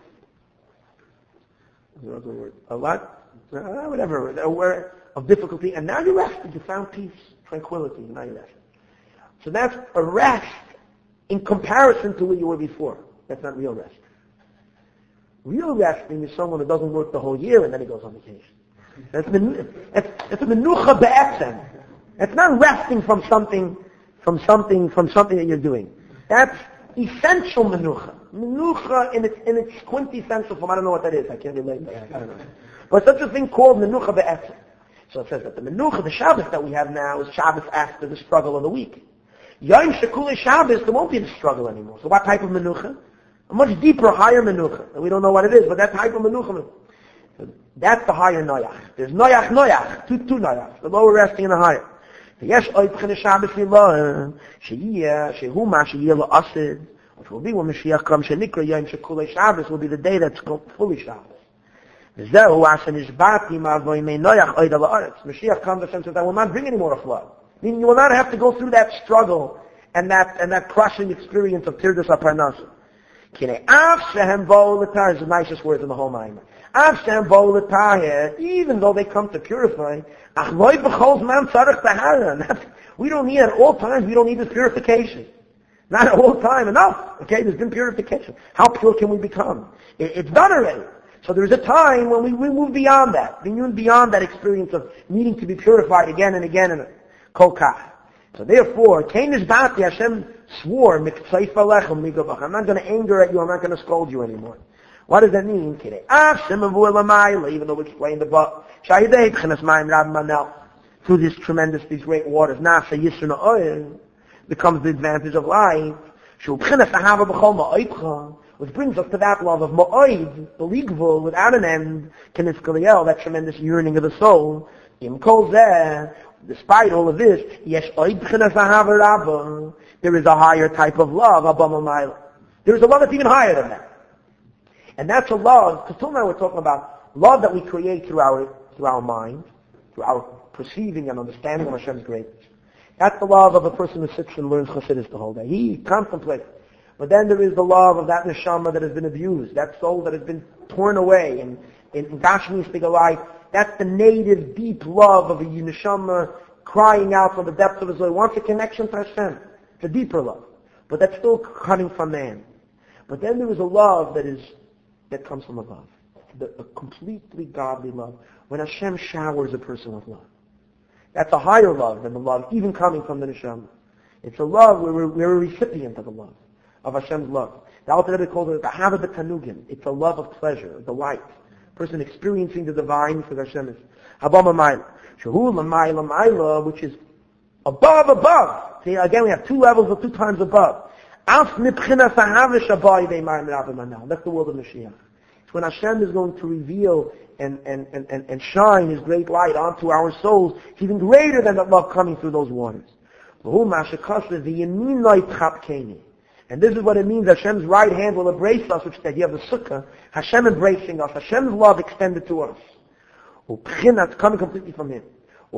[SPEAKER 1] what's the word? A lot? Uh, whatever, aware of difficulty, and now you rested, you found peace, tranquility, and now you rest. So that's a rest in comparison to where you were before. That's not real rest. Real resting is someone who doesn't work the whole year and then he goes on vacation. That's it's a menucha be'etzem. It's not resting from something, from something, from something that you're doing. That's essential menucha. Menucha in its in its quintessential form. I don't know what that is. I can't relate that. I don't know. But such a thing called menucha be'etzem. So it says that the menucha, the Shabbos that we have now, is Shabbos after the struggle of the week. Yom Shekule Shabbos, there won't be the struggle anymore. So what type of menucha? A much deeper, higher menucha. And we don't know what it is, but that type of menucha. So that's the higher noyach. There's noyach, noyach, two, two noyach. The lower resting and the higher. Yes, oy b'china Shabbos v'lo, sheyiyah, shehuma, sheyiyah la'asid, which will be when Mashiach comes, shenikra Yom Shekule Shabbos will be the day that's fully Shabbos. V'zehu asa nishbati ma'avoy mei noyach oida la'aretz. Mashiach comes and says, I will not bring any more a flood. Meaning you will not have to go through that struggle and that and that crushing experience of tirdas haparnasa. Kinei av shehem bo'u l'tayr is the nicest words in the whole Maimer. Av shehem bo'u l'tayr, even though they come to purify, ach loy b'chol zman tzarich tahara. We don't need at all times. We don't need this purification. Not at all time enough. Okay, there's been purification. How pure can we become? It, it's done already. So there's a time when we, we move beyond that. We move beyond that experience of needing to be purified again and again and kolkach. So therefore, Kain is Bati, Hashem swore, I'm not going to anger at you, I'm not going to scold you anymore. What does that mean? Even though we explained above, through this tremendous, these great waters, becomes the advantage of life, which brings us to that love of Ma'oid, the ligvul, without an end, that tremendous yearning of the soul. Despite all of this, there is a higher type of love, there is a love that's even higher than that. And that's a love, because till now we're talking about love that we create through our, through our mind, through our perceiving and understanding of Hashem's greatness. That's the love of a person who sits and learns Chassidus the whole day. He contemplates. But then there is the love of that neshama that has been abused, that soul that has been torn away in, in, in Gashmistic life. That's the native, deep love of a neshama crying out from the depths of his soul. He wants a connection to Hashem. It's a deeper love. But that's still coming from man. But then there is a love that is, that comes from above. The, a completely godly love. When Hashem showers a person with love. That's a higher love than the love even coming from the neshama. It's a love where we're, we're a recipient of the love. Of Hashem's love. The Alter Rebbe calls it the Hava B'Tanugim. It's a love of pleasure, delight. Person experiencing the divine for Hashem is Habama Maila. Shahu Lamaila Maila, which is above, above. See, again, we have two levels of two times above. Af Mibchina Sahavish Abai Ve'Mayim Rabbamanah. That's the world of Mashiach. It's when Hashem is going to reveal and, and, and, and, and shine His great light onto our souls. It's even greater than the love coming through those waters. And this is what it means. Hashem's right hand will embrace us, which is the idea of the sukkah. Hashem embracing us. Hashem's love extended to us. It's coming completely from Him.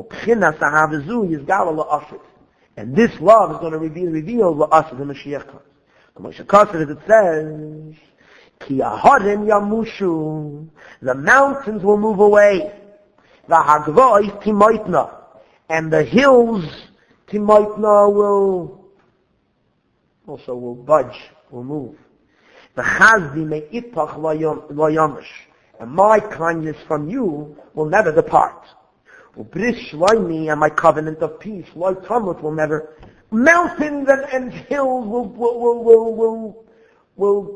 [SPEAKER 1] And this love is going to reveal, reveal to us as the Mashiach comes. The Moshe Kasser, as it says, Ki aharim yamushu. The mountains will move away. The hagvois timoitna. and the hills, Timoitna, will also will budge, will move. The chazdi me itach lo yamish, and my kindness from you will never depart. Ubris shloimi, and my covenant of peace, lo tamut, will never. Mountains and, and hills will will will will will, will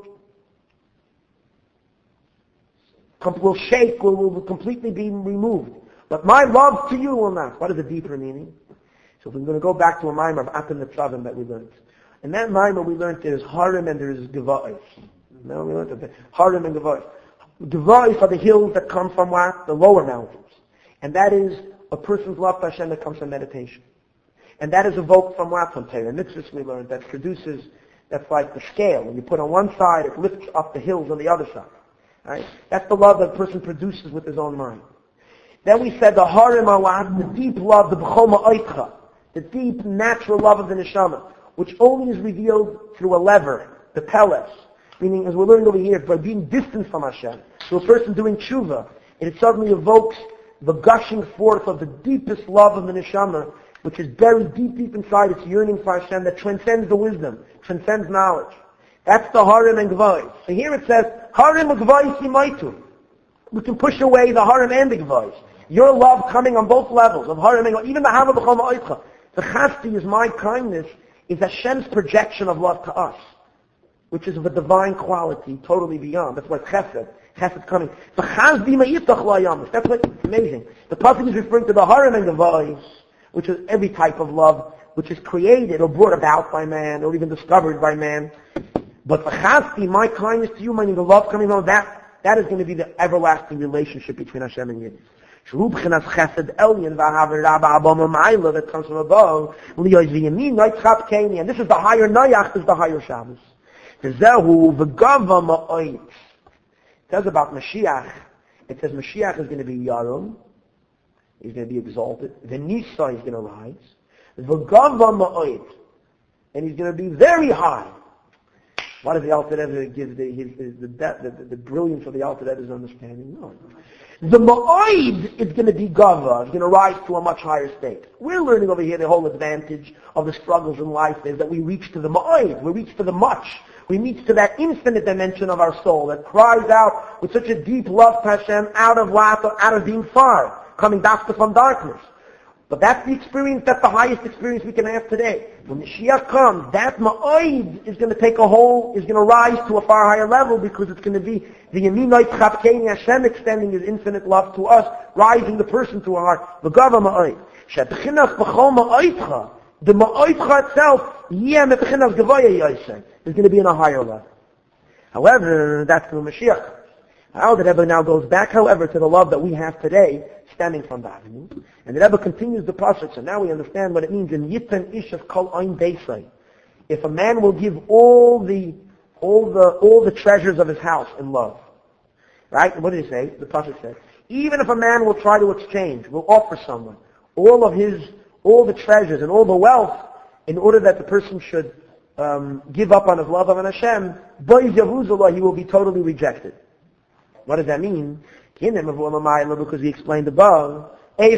[SPEAKER 1] will shake, will, will completely be removed. But my love to you will not. What is the deeper meaning? So we're going to go back to a mimer of Atan Netzavim that we learned. In that mimer we learned there is Harim and there is Geva'is. No, we learned that Harim and Geva'is. Geva'is are the hills that come from what? The lower mountains. And that is a person's love to Hashem that comes from meditation. And that is evoked from what? From Torah. Mitzvahs we learned that produces, that's like the scale. When you put on one side, it lifts up the hills on the other side. Right? That's the love that a person produces with his own mind. Then we said the harim are the deep love, the b'choma oitcha, the deep natural love of the neshama, which only is revealed through a lever, the peles. Meaning, as we're learning over here, by being distant from Hashem, to a person doing tshuva, it suddenly evokes the gushing forth of the deepest love of the neshama, which is buried deep, deep inside its yearning for Hashem, that transcends the wisdom, transcends knowledge. That's the harim and gvais. So here it says, harim and gvais yimaitu. We can push away the harim and the gvais. Your love coming on both levels of harim and gvais. Even the hava b'chol ma'oitcha. The chasti is my kindness, is Hashem's projection of love to us, which is of a divine quality, totally beyond. That's why it's chesed. Chesed coming. The chazdi ma'itach la'yamis. That's what's amazing. The pasuk is referring to the harim and gvais, which is every type of love, which is created or brought about by man, or even discovered by man. But the chasti, my kindness to you, meaning the love coming from that, that is going to be the everlasting relationship between Hashem and Yiddish. That comes from above. And this is the higher Nayach, this is the higher Shabbos. It says about Mashiach, it says Mashiach is going to be Yarum, he's going to be exalted. The Nisa is going to rise. And he's going to be very high. What does the Alter Rebbe give the, his, his, the, the, the brilliance of the Alter Rebbe's understanding? No. The Ma'oid is going to be Gava, is going to rise to a much higher state. We're learning over here the whole advantage of the struggles in life is that we reach to the Ma'oid, we reach to the much, we reach to that infinite dimension of our soul that cries out with such a deep love to Hashem out of what, out of being far, coming back from darkness. But that's the experience, that's the highest experience we can have today. When the Mashiach comes, that Ma'oid is going to take a whole, is going to rise to a far higher level because it's going to be the Yeminoi Tzchapkeini, Hashem extending His infinite love to us, rising the person to our heart. The Gava Ma'oid. She'atchinas b'chol Ma'oidcha, the Ma'oidcha itself, Yeh me'tchinas Gavoya Yosei, is going to be in a higher level. However, that's the Mashiach. How the Rebbe now goes back, however, to the love that we have today, stemming from that. And the Rebbe continues the process, and now we understand what it means in Yitan Ish of Kol Ein Beisai. If a man will give all the all the all the treasures of his house in love, right? What did he say? The pasuk says, even if a man will try to exchange, will offer someone all of his all the treasures and all the wealth, in order that the person should um, give up on his love of an Hashem, Boiz Yavuzallah, he will be totally rejected. What does that mean? Because he explained above,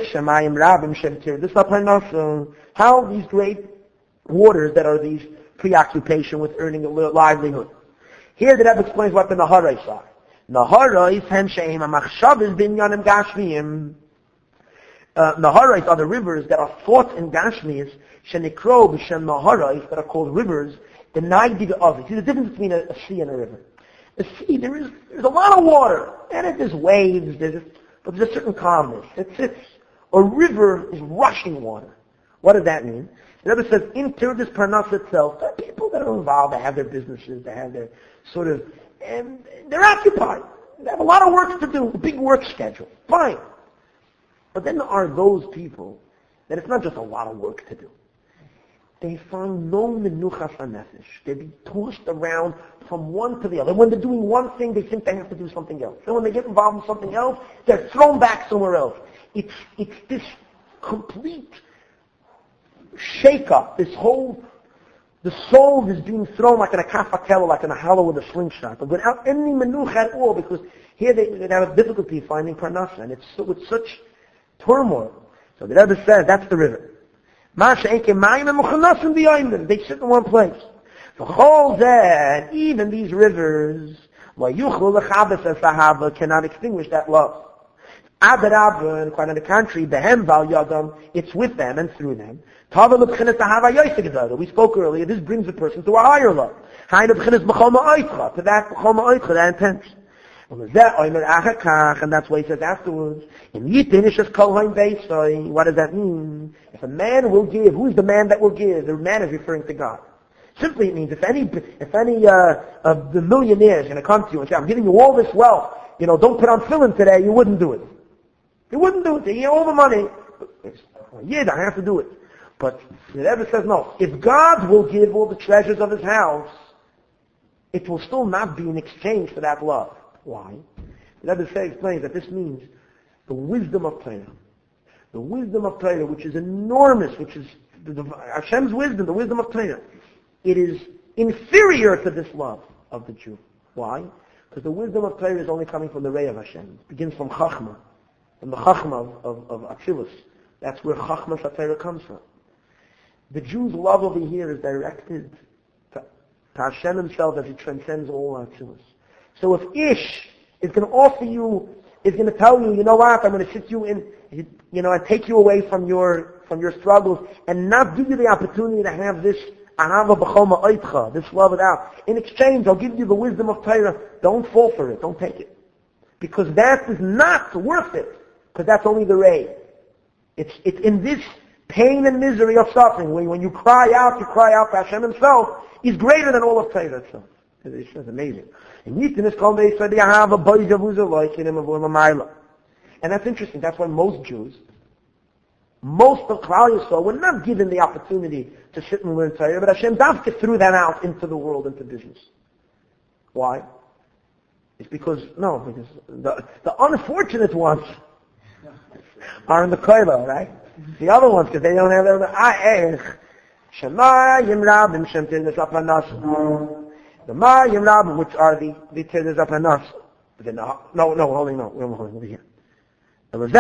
[SPEAKER 1] how these great waters that are these preoccupation with earning a livelihood. Here the Rebbe explains what the Naharais are. Naharais hem she'em ha'machshavos binyanim gashmiyim. Naharais are the rivers that are thoughts in Gashmias, shenikro b'shem Naharais, that are called rivers, the Nagdi of it. See the difference between a, a sea and a river. The sea, there is there's a lot of water, and it, there's waves, there's, but there's a certain calmness. It's, it's, a river is rushing water. What does that mean? The Rebbe says, in Tirdas Parnas itself, there are people that are involved, they have their businesses, they have their sort of, and they're occupied. They have a lot of work to do, a big work schedule. Fine. But then there are those people that it's not just a lot of work to do. They find no menuchas hanefesh. They be tossed around from one to the other. When they're doing one thing, they think they have to do something else. And when they get involved in something else, they're thrown back somewhere else. It's it's this complete shake-up. This whole, the soul is being thrown like in a kafatela, like in a hollow with a slingshot, but without any menucha at all, because here they, they have difficulty finding parnasa, and it's so, with such turmoil, So the Rebbe says that's the river. They sit in one place. The whole and even these rivers cannot extinguish that love. And quite on the contrary, it's with them and through them. We spoke earlier, this brings a person to a higher love. To that that intense. And that's why he says afterwards, what does that mean? If a man will give, who's the man that will give? The man is referring to God. Simply it means if any, if any, uh, of the millionaires are going to come to you and say, I'm giving you all this wealth, you know, don't put on filling today, you wouldn't do it. You wouldn't do it. You get all the money. Yeah, I have to do it. But the Rebbe says no. If God will give all the treasures of his house, it will still not be in exchange for that love. Why? The Rebbe says, explains that this means the wisdom of Torah. The wisdom of Torah, which is enormous, which is the, the, Hashem's wisdom, the wisdom of Torah. It is inferior to this love of the Jew. Why? Because the wisdom of Torah is only coming from the Ray of Hashem. It begins from Chachma, from the Chachma of, of, of Atzilus. That's where Chachma Torah comes from. The Jew's love over here is directed to, to Hashem himself as he transcends all Atzilus. So if Ish is going to offer you, is going to tell you, you know what, I'm going to sit you in, you know, and take you away from your from your struggles, and not give you the opportunity to have this ahava b'choma oitcha, this love it out. In exchange, I'll give you the wisdom of Torah. Don't fall for it. Don't take it, because that is not worth it. Because that's only the ray. It's it's in this pain and misery of suffering when when you cry out, you cry out to Hashem Himself. He's greater than all of Torah itself. It's just amazing. And that's interesting. That's why most Jews, most of Klal Yisrael, were not given the opportunity to sit and learn Torah, but Hashem Dafka threw that out into the world, into business. Why? It's because, no, because the, the unfortunate ones are in the Koila, right? The other ones, because they don't have their, Shemayim Rabim Shem Tirdes Apanas. The Mayim Rabim, which are the, the Tirdes Apanas. No, no, no, holding, no, we're holding over here. It's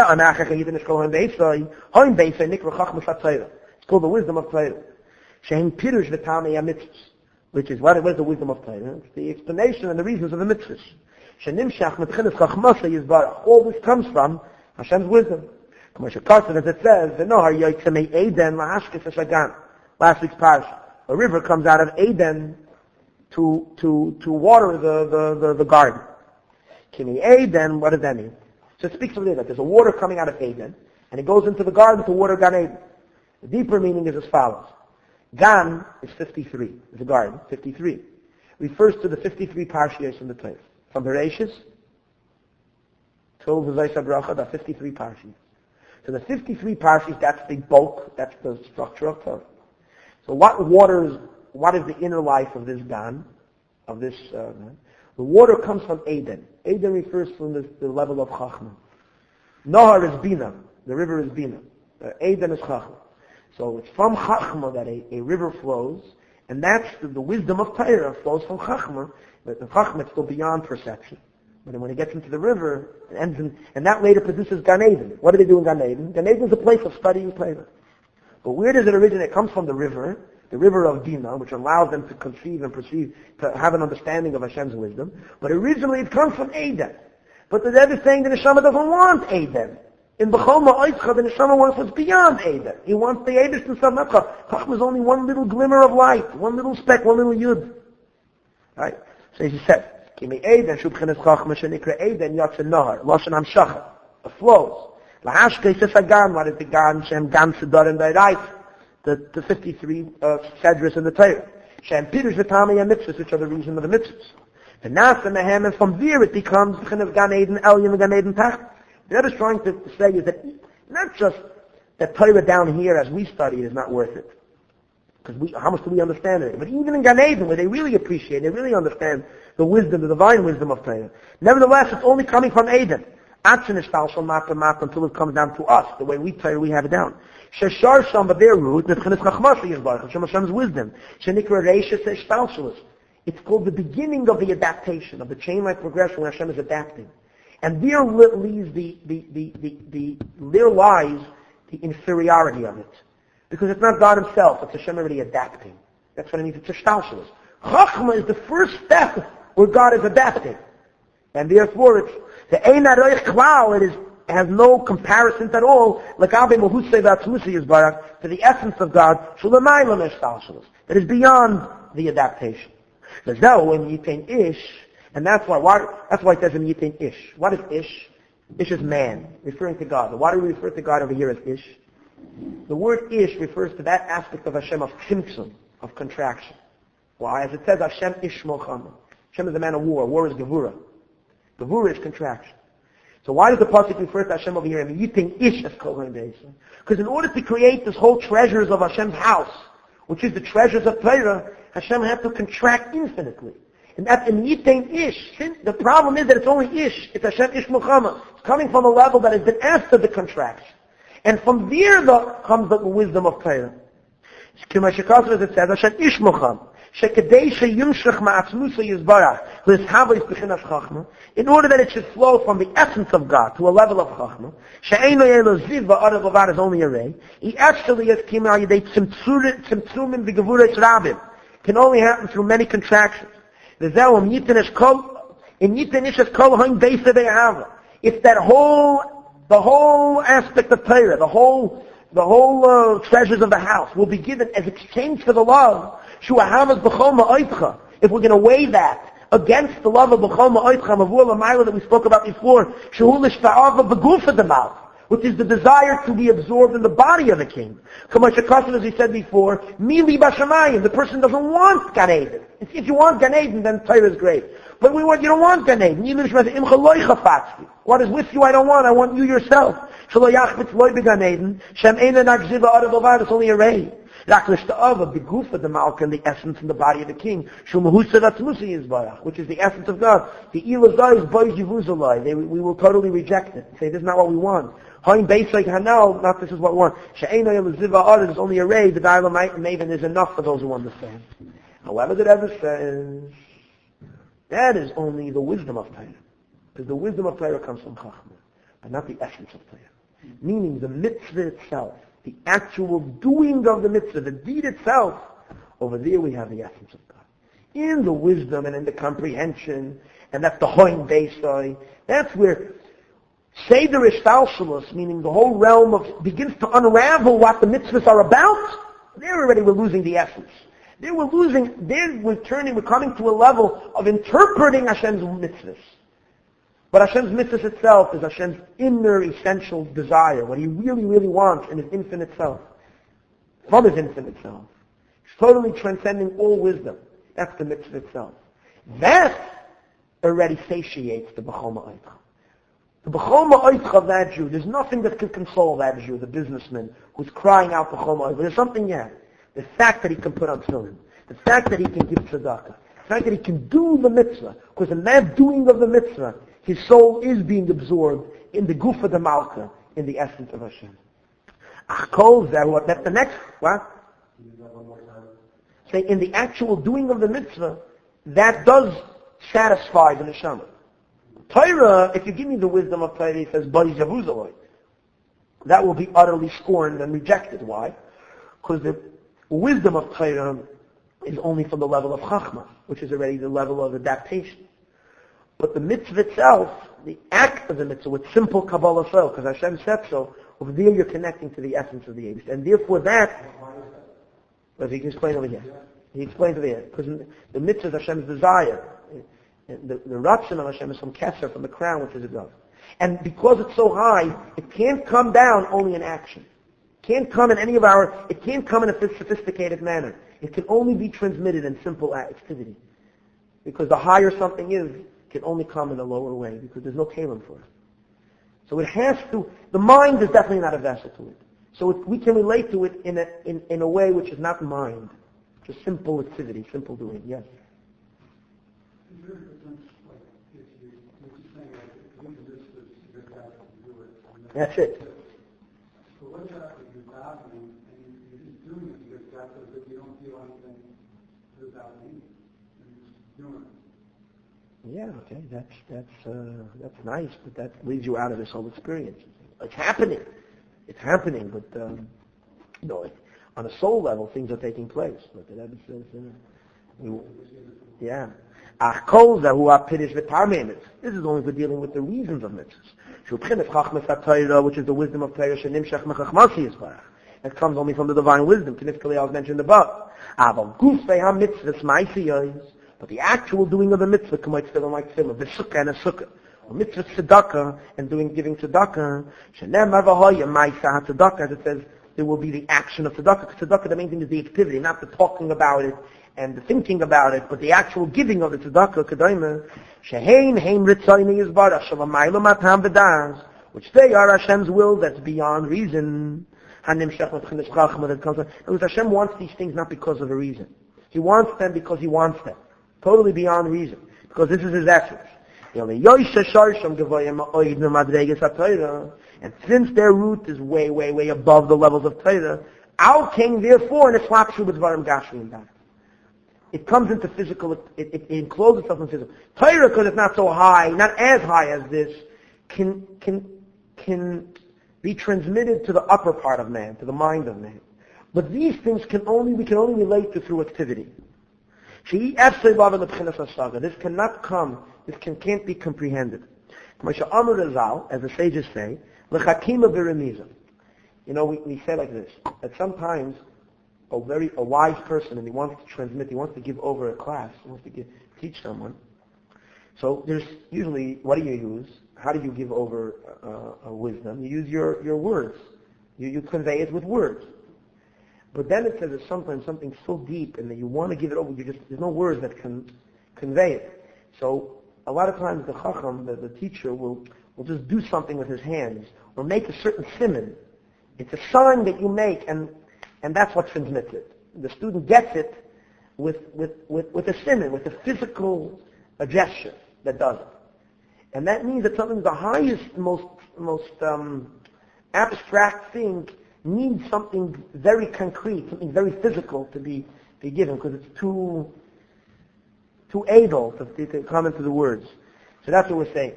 [SPEAKER 1] called the wisdom of Torah. Shein Pirush V'Tamei HaMitzvos, which is, what is the wisdom of Torah? It's the explanation and the reasons of the mitzvahs. She'nimshach M'tchinas Chachmasa Yizbarach. All this comes from Hashem's wisdom. As it says, V'nohar Yotzei Eden Lahashkes Hashagan. Last week's parsha. A river comes out of Eden to, to, to water the, the, the, the garden. Kimi Eden, what does that mean? So it speaks of this, that there's a water coming out of Eden, and it goes into the garden to water Gan Eden. The deeper meaning is as follows. Gan is fifty-three, is a garden, fifty-three. Refers to the fifty-three parshiyos in the Torah. From Bereshis till V'zayis HaBracha, the fifty-three parshiyos. So the fifty-three parshiyos, that's the bulk, that's the structure of Torah. So what waters, what is the inner life of this Gan, of this, uh, the water comes from Eden. Eden refers from the, the level of Chachma. Nohar is Bina. The river is Bina. Uh, Eden is Chachma. So it's from Chachma that a, a river flows, and that's the, the wisdom of Torah flows from Chachma, but the Chachma is still beyond perception. But when it gets into the river, it ends in, and that later produces Gan Eden. What do they do in Gan Eden? Gan Eden is a place of studying Torah. But where does it originate? It comes from the river, the river of Bina, which allows them to conceive and perceive, to have an understanding of Hashem's wisdom. But originally it comes from Eden. But the Rebbe is saying the Neshama doesn't want Eden. In B'choma Oitzcha, the Neshama wants what's beyond Eden. He wants the Eibush to Samachah. Chachma is only one little glimmer of light, one little speck, one little yud. Right? So he says, Kimi Eden, Shubchenes Chachma, Shenikra Eden, Yatsen Nahar, Lashon HaMshacha. It flows. Lahashke Sesagan, what is the Gan, Shem Gan Sedar and Dairait? The, the fifty-three uh, Sedras in the Torah. Shem Pirush V'Tamei HaMitzvos, which are the reason of the mitzvahs. The Nasa Mehem, and from there it becomes B'chinas Gan Eden, Elyon, Gan Eden Tach. The other trying to, to say is that not just that Torah down here as we study is not worth it. Because we, how much do we understand it? But even in Gan Eden, where they really appreciate, they really understand the wisdom, the divine wisdom of Torah. Nevertheless, it's only coming from Eden. Until it comes down to us, the way we Torah, we have it down. Sheshar Sham, but their root, B'chinas Chachma Yizbarach, Hashem Hashem's wisdom. Shenikra Reishes Eshtalshalos. It's called the beginning of the adaptation, of the chain-like progression where Hashem is adapting. And there lies the, the, the, the, the, there lies the inferiority of it. Because it's not God himself, it's Hashem already adapting. That's what it means, it's a shtalshelus. Chachma is the first step where God is adapting. And therefore it's the Ein Aroich Klal, it is has no comparisons at all, like Abe Mahusei Vatzmusi is barak, to the essence of God, Shulamayla Meshtalshelus, that is beyond the adaptation. There's now when Yitain Ish, and that's why, why that's why it says in Yitain Ish. What is Ish? Ish is man, referring to God. Why do we refer to God over here as Ish? The word Ish refers to that aspect of Hashem of tzimtzum, of contraction. Why? As it says, Hashem Ish Mochama. Hashem is a man of war. War is Gevura. Gevura is contraction. So why does the pasuk refer to Hashem over here? I mean, Yitin Ish as Kohen Beis. Because in order to create this whole treasures of Hashem's house, which is the treasures of Torah, Hashem had to contract infinitely. And that's in Yitin Ish. The problem is that it's only Ish. It's Hashem Ish Muhammad. It's coming from a level that has been after the contraction. And from there the, comes the wisdom of Torah. As it says, Hashem Ish Muhammad. In order that it should flow from the essence of God to a level of Chachma, is only a ray. He actually is can only happen through many contractions. It's that whole, the whole aspect of Torah, the whole, the whole uh, treasures of the house will be given as exchange for the love. If we're going to weigh that against the love of B'chol Ma'oitcha, Mavur L'mayla that we spoke about before, which is the desire to be absorbed in the body of the king. As we said before, Mili Bashamayim, the person doesn't want Gan Eden. If you want Gan Eden, then Torah is great. But we want, you don't want Gan Eden. What is with you I don't want, I want you yourself. It's only a ray. The malka and the essence in the body of the king, which is the essence of God. The They, we will totally reject it. Say this is not what we want. Not this is what we want. Is only a ray. The dialogue maven is enough for those who understand. However, the Rebbe says that is only the wisdom of Torah, because the wisdom of Torah comes from Chachma, but not the essence of Torah. Meaning the mitzvah itself. The actual doing of the mitzvah, the deed itself, over there we have the essence of God. In the wisdom and in the comprehension, and that's the hoin beisai, that's where Seder Ishtalshalos, meaning the whole realm of, begins to unravel what the mitzvahs are about. There already we're losing the essence. There we're losing, there we're turning, we're coming to a level of interpreting Hashem's mitzvahs. But Hashem's mitzvah itself is Hashem's inner essential desire, what He really, really wants in His infinite self, from His infinite self. It's totally transcending all wisdom. That's the mitzvah itself. That already satiates the B'chol Ma'oitcha. The B'chol Ma'oitcha of that Jew, there's nothing that could console that Jew, the businessman, who's crying out B'chol Ma'oitcha. There's something yet. The fact that he can put on tefillin, the fact that he can give tzedakah, the fact that he can do the mitzvah, because in that doing of the mitzvah, his soul is being absorbed in the guf of the malka, in the essence of Hashem. Achkol Zehu, that's the next, what? Say, in the actual doing of the mitzvah, that does satisfy the neshama. Torah, if you give me the wisdom of Torah, it says, Bari Zavuzaloi. That will be utterly scorned and rejected. Why? Because the wisdom of Torah is only from the level of Chachma, which is already the level of adaptation. But the mitzvah itself, the act of the mitzvah, with simple Kabbalah so, because Hashem said so, over there you're connecting to the essence of the Eibush. And therefore that, as he can explain over here, he explains over here, because the mitzvah is Hashem's desire. The, the Ratzon of Hashem is from Kesser, from the crown, which is a dove. And because it's so high, it can't come down only in action. It can't come in any of our, it can't come in a sophisticated manner. It can only be transmitted in simple activity. Because the higher something is, can only come in a lower way because there's no kalim for it. So it has to, the mind is definitely not a vessel to it. So it, we can relate to it in a, in, in a way which is not mind. Just simple activity, simple doing, yes. That's it.
[SPEAKER 2] So what's happening is happening, and you're just doing it because God says that you don't feel anything without me. You're just doing it.
[SPEAKER 1] Yeah, okay, that's that's uh, that's nice, but that leaves you out of this whole experience. It's happening. it's happening, but um, you know, it, on a soul level, things are taking place. But the Rebbe says, uh, we, yeah. Ach kol zahu apirish v'tarmei. This is only for dealing with the reasons of mitzvahs. Shulchinas chachmas haTorah, which is the wisdom of Torah, shenimshach mechachmasi yisbarach. It comes only from the divine wisdom. Knif Kaliyah mentioned above. Aval gufei ha-mitzvahs ma'isiyos. But the actual doing of the mitzvah, k'moy tefillah like tefillah, v'sukkah and a sukkah. Or mitzvah tzedakah, and doing, giving tzedakah. Shenemar v'hoya ma'isa ha-tzedakah, as it says, there will be the action of tzedakah. Because tzedakah, the main thing is the activity, not the talking about it and the thinking about it, but the actual giving of the tzedakah, k'dayma. Shehein heim ritzayni yizbarach, shalamaylo matam v'das, which they are Hashem's will, that's beyond reason. Because Hashem wants these things not because of a reason. He wants them because He wants them. Totally beyond reason. Because this is His essence. And since their root is way, way, way above the levels of Torah, our king, therefore, and it comes into physical, it, it, it encloses itself in physical. Torah, because it's not so high, not as high as this, can, can, can be transmitted to the upper part of man, to the mind of man. But these things can only, we can only relate to through activity. This cannot come, this can, can't be comprehended. As the sages say, you know, we, we say like this, that sometimes a very, a wise person, and he wants to transmit, he wants to give over a class, he wants to give, teach someone. So there's usually, what do you use? How do you give over uh, a wisdom? You use your, your words. You, you convey it with words. But then it says there's sometimes something so deep and that you want to give it over, you just, there's no words that can convey it. So a lot of times the chacham, the, the teacher, will, will just do something with his hands or make a certain siman. It's a sign that you make, and, and that's what transmits it. The student gets it with, with, with, with a siman, with a physical a gesture that does it. And that means that something, the highest, most, most um, abstract thing needs something very concrete, something very physical to be, be given, because it's too, too able to, to come into the words. So that's what we're saying.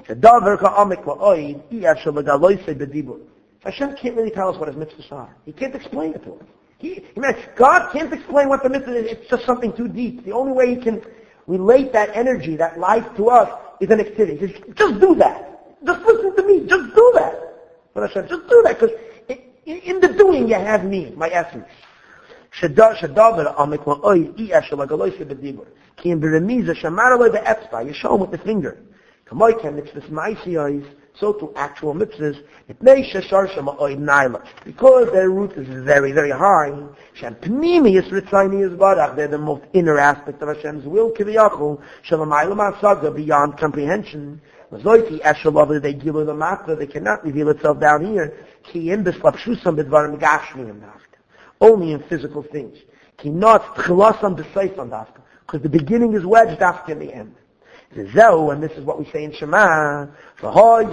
[SPEAKER 1] Hashem can't really tell us what His mitzvahs are. He can't explain it to us. He, he means God can't explain what the mitzvah is. It's just something too deep. The only way He can relate that energy, that life to us, is an activity. He says, just do that. Just listen to me. Just do that. But Hashem, just do that, because in the doing you have me, my essence. You show him with the finger. So to actual mitzvahs, because their root is very, very high, they're the most inner aspect of Hashem's will, beyond comprehension. They give the matter, they cannot reveal itself down here. Only in physical things. Because the beginning is wedged after the end. And this is what we say in Shema. Following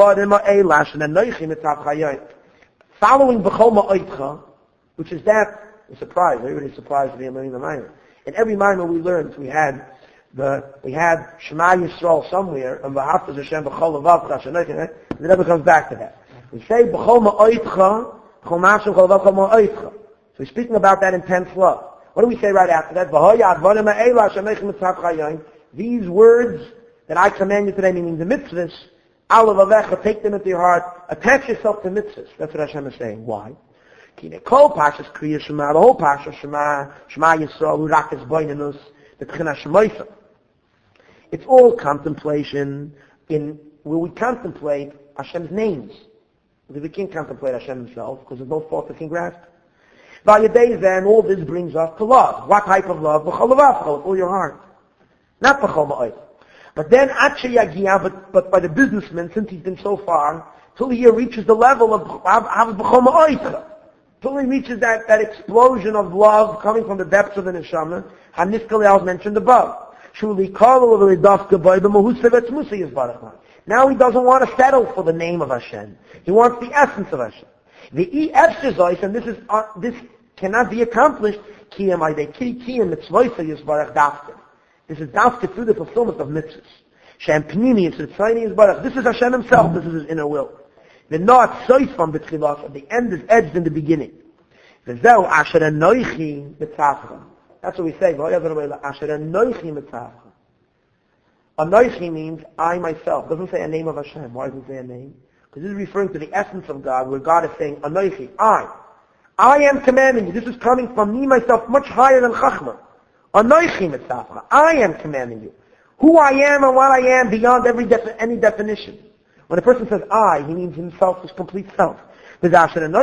[SPEAKER 1] B'chol Ma'oitcha, which is that, a surprise, everybody's surprised to be learning the minor. In every minor we learned, we had the, we had Shema Yisrael somewhere, and V'haftas Hashem B'chol L'vavcha, it never comes back to that. We say B'chol Ma'oitcha, B'chol Ma'ashem B'chol L'vavcha Ma'oitcha. So we're speaking about that intense love. What do we say right after that? These words that I command you today, meaning the mitzvahs, alav take them into your heart, attach yourself to mitzvahs. That's what Hashem is saying. Why? The whole Pasha, Shema, Shema Yisrael, Urakas Boinanus, the Tchina Shemoisa. It's all contemplation in where we contemplate Hashem's names. Because we can't contemplate Hashem Himself, because there's no thought that can grasp. Vayadei then, all this brings us to love. What type of love? With all your heart. Not b'chol ma'od. But then, but, but by the businessman, since he's been so far, till he reaches the level of b'chol ma'od. Till he reaches that, that explosion of love coming from the depths of the neshama, HaNiskal mentioned above. Now he doesn't want to settle for the name of Hashem. He wants the essence of Hashem. The e exercise, and this is uh, this cannot be accomplished. This is dafka through the fulfillment of mitzvahs. This is Hashem Himself. This is His inner will. The not soifam b'tchilas, and the end is edged in the beginning. V'zeu asher anoichi mitzavcha. That's what we say. Asher anoichi mitzavcha. Anoichi means I myself. It doesn't say a name of Hashem. Why does it say a name? Because this is referring to the essence of God, where God is saying, Anoichi, I. I am commanding you. This is coming from me, myself, much higher than Chachma. Anoichi mitzavcha. I am commanding you. Who I am and what I am beyond every defi- any definition. When a person says I, he means himself, his complete self. Which is Hashem's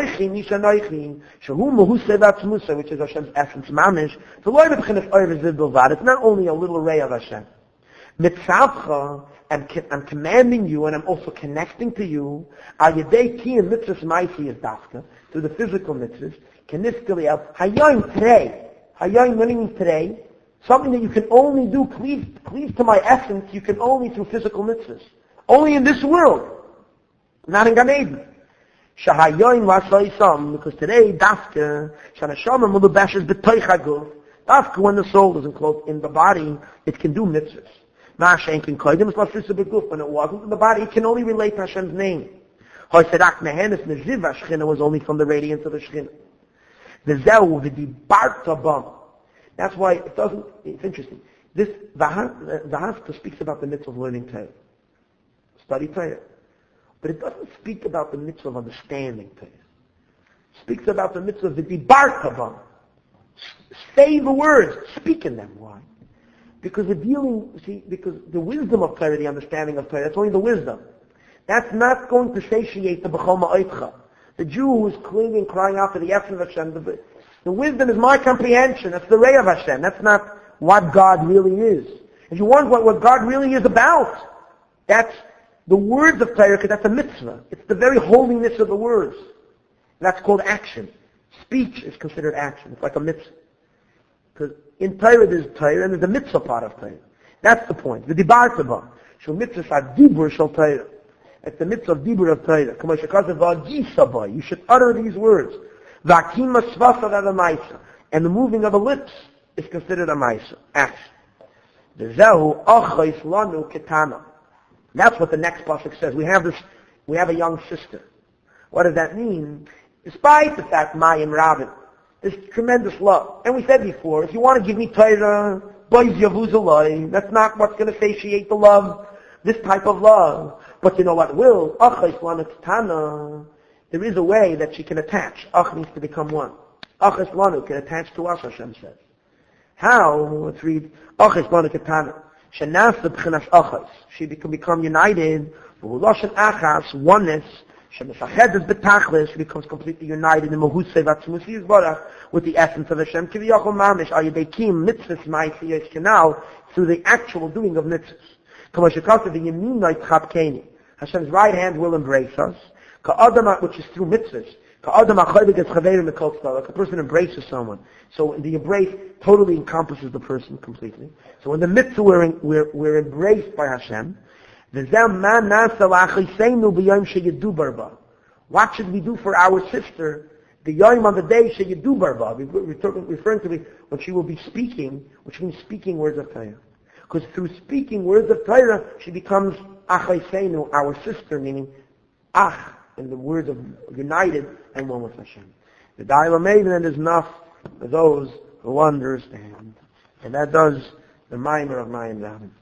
[SPEAKER 1] essence, mamish. It's not only a little ray of Hashem. Mitzavcha, I'm, I'm commanding you, and I'm also connecting to you. Al yedei kiyum mitzvahs ma'isi is dafka, through the physical mitzvahs. Keniskali el hayoim today. Hayoim meaning today. Something that you can only do, please, please to my essence, you can only through physical mitzvahs. Only in this world. Not in Gan Eden. Shahayoim v'asayisam, because today, dafka, shanashama mulubashes b'toich haguf. Dafka, when the soul is enclosed in the body, it can do mitzvahs. When it wasn't in the body, it can only relate to Hashem's name. It was only from the radiance of the Shekhinah. That's why it doesn't, it's interesting. This, the Haftarah speaks about the mitzvah of learning Torah. Study Torah. But it doesn't speak about the mitzvah of understanding Torah. It speaks about the mitzvah of the dibarta. Say the words, speak in them. Why? Because we're dealing, see, because the wisdom of Torah, the understanding of Torah, that's only the wisdom. That's not going to satiate the B'chol Ma'oitcha. The Jew who is clinging, crying out for the essence of Hashem. The, the wisdom is my comprehension. That's the ray of Hashem. That's not what God really is. If you want what, what God really is about, that's the words of Torah, because that's a mitzvah. It's the very holiness of the words. That's called action. Speech is considered action. It's like a mitzvah. Because in Torah there's Torah and there's a mitzvah part of Torah. That's the point. The dibarta ba. Shul mitzvah are dibur shel Torah. It's the mitzvah of dibur of Torah. K'mo shekasav v'agisa ba. You should utter these words. V'akima svasa v'amaisa. And the moving of the lips is considered a maisa. Action. V'zehu achais lanu ketana. That's what the next pasuk says. We have this, we have a young sister. What does that mean? Despite the fact Mayim Rabin, there's tremendous love. And we said before, if you want to give me Torah, boys yavuzalai, that's not what's going to satiate the love, this type of love. But you know what will? Achais lanu ketana. There is a way that she can attach. Ach means to become one. Achais lanu can attach to us, Hashem says. How? Let's read. Achais lanu ketana. Shenasa b'chinas achas. She can become united. V'uloshen achas, oneness. Shemesachedus b'tachlis. She becomes completely united in Mahusei v'atzmus yizbarach with the essence of Hashem. Kiviyachol mamish al yedei kim mitzvahs ma'isi yeshkenal through the actual doing of mitzvahs. Kamashikata v'yeminai tchapkeni. Hashem's right hand will embrace us. Ka'adam, which is through mitzvahs. Ka'adam achayvik es chaverim mikol tzedakah. A person embraces someone. So the embrace totally encompasses the person completely. So in the mitzvah we're, in, we're, we're embraced by Hashem. What should we do for our sister? The yom on the day sheyidu barba. We're referring to when she will be speaking, which means speaking words of Torah. Because through speaking words of Torah, she becomes achayseinu, our sister, meaning ach, in the words of united and one with Hashem. The Daila Maven is enough for those who understand. And that does the Maimer of Mayim Rabin.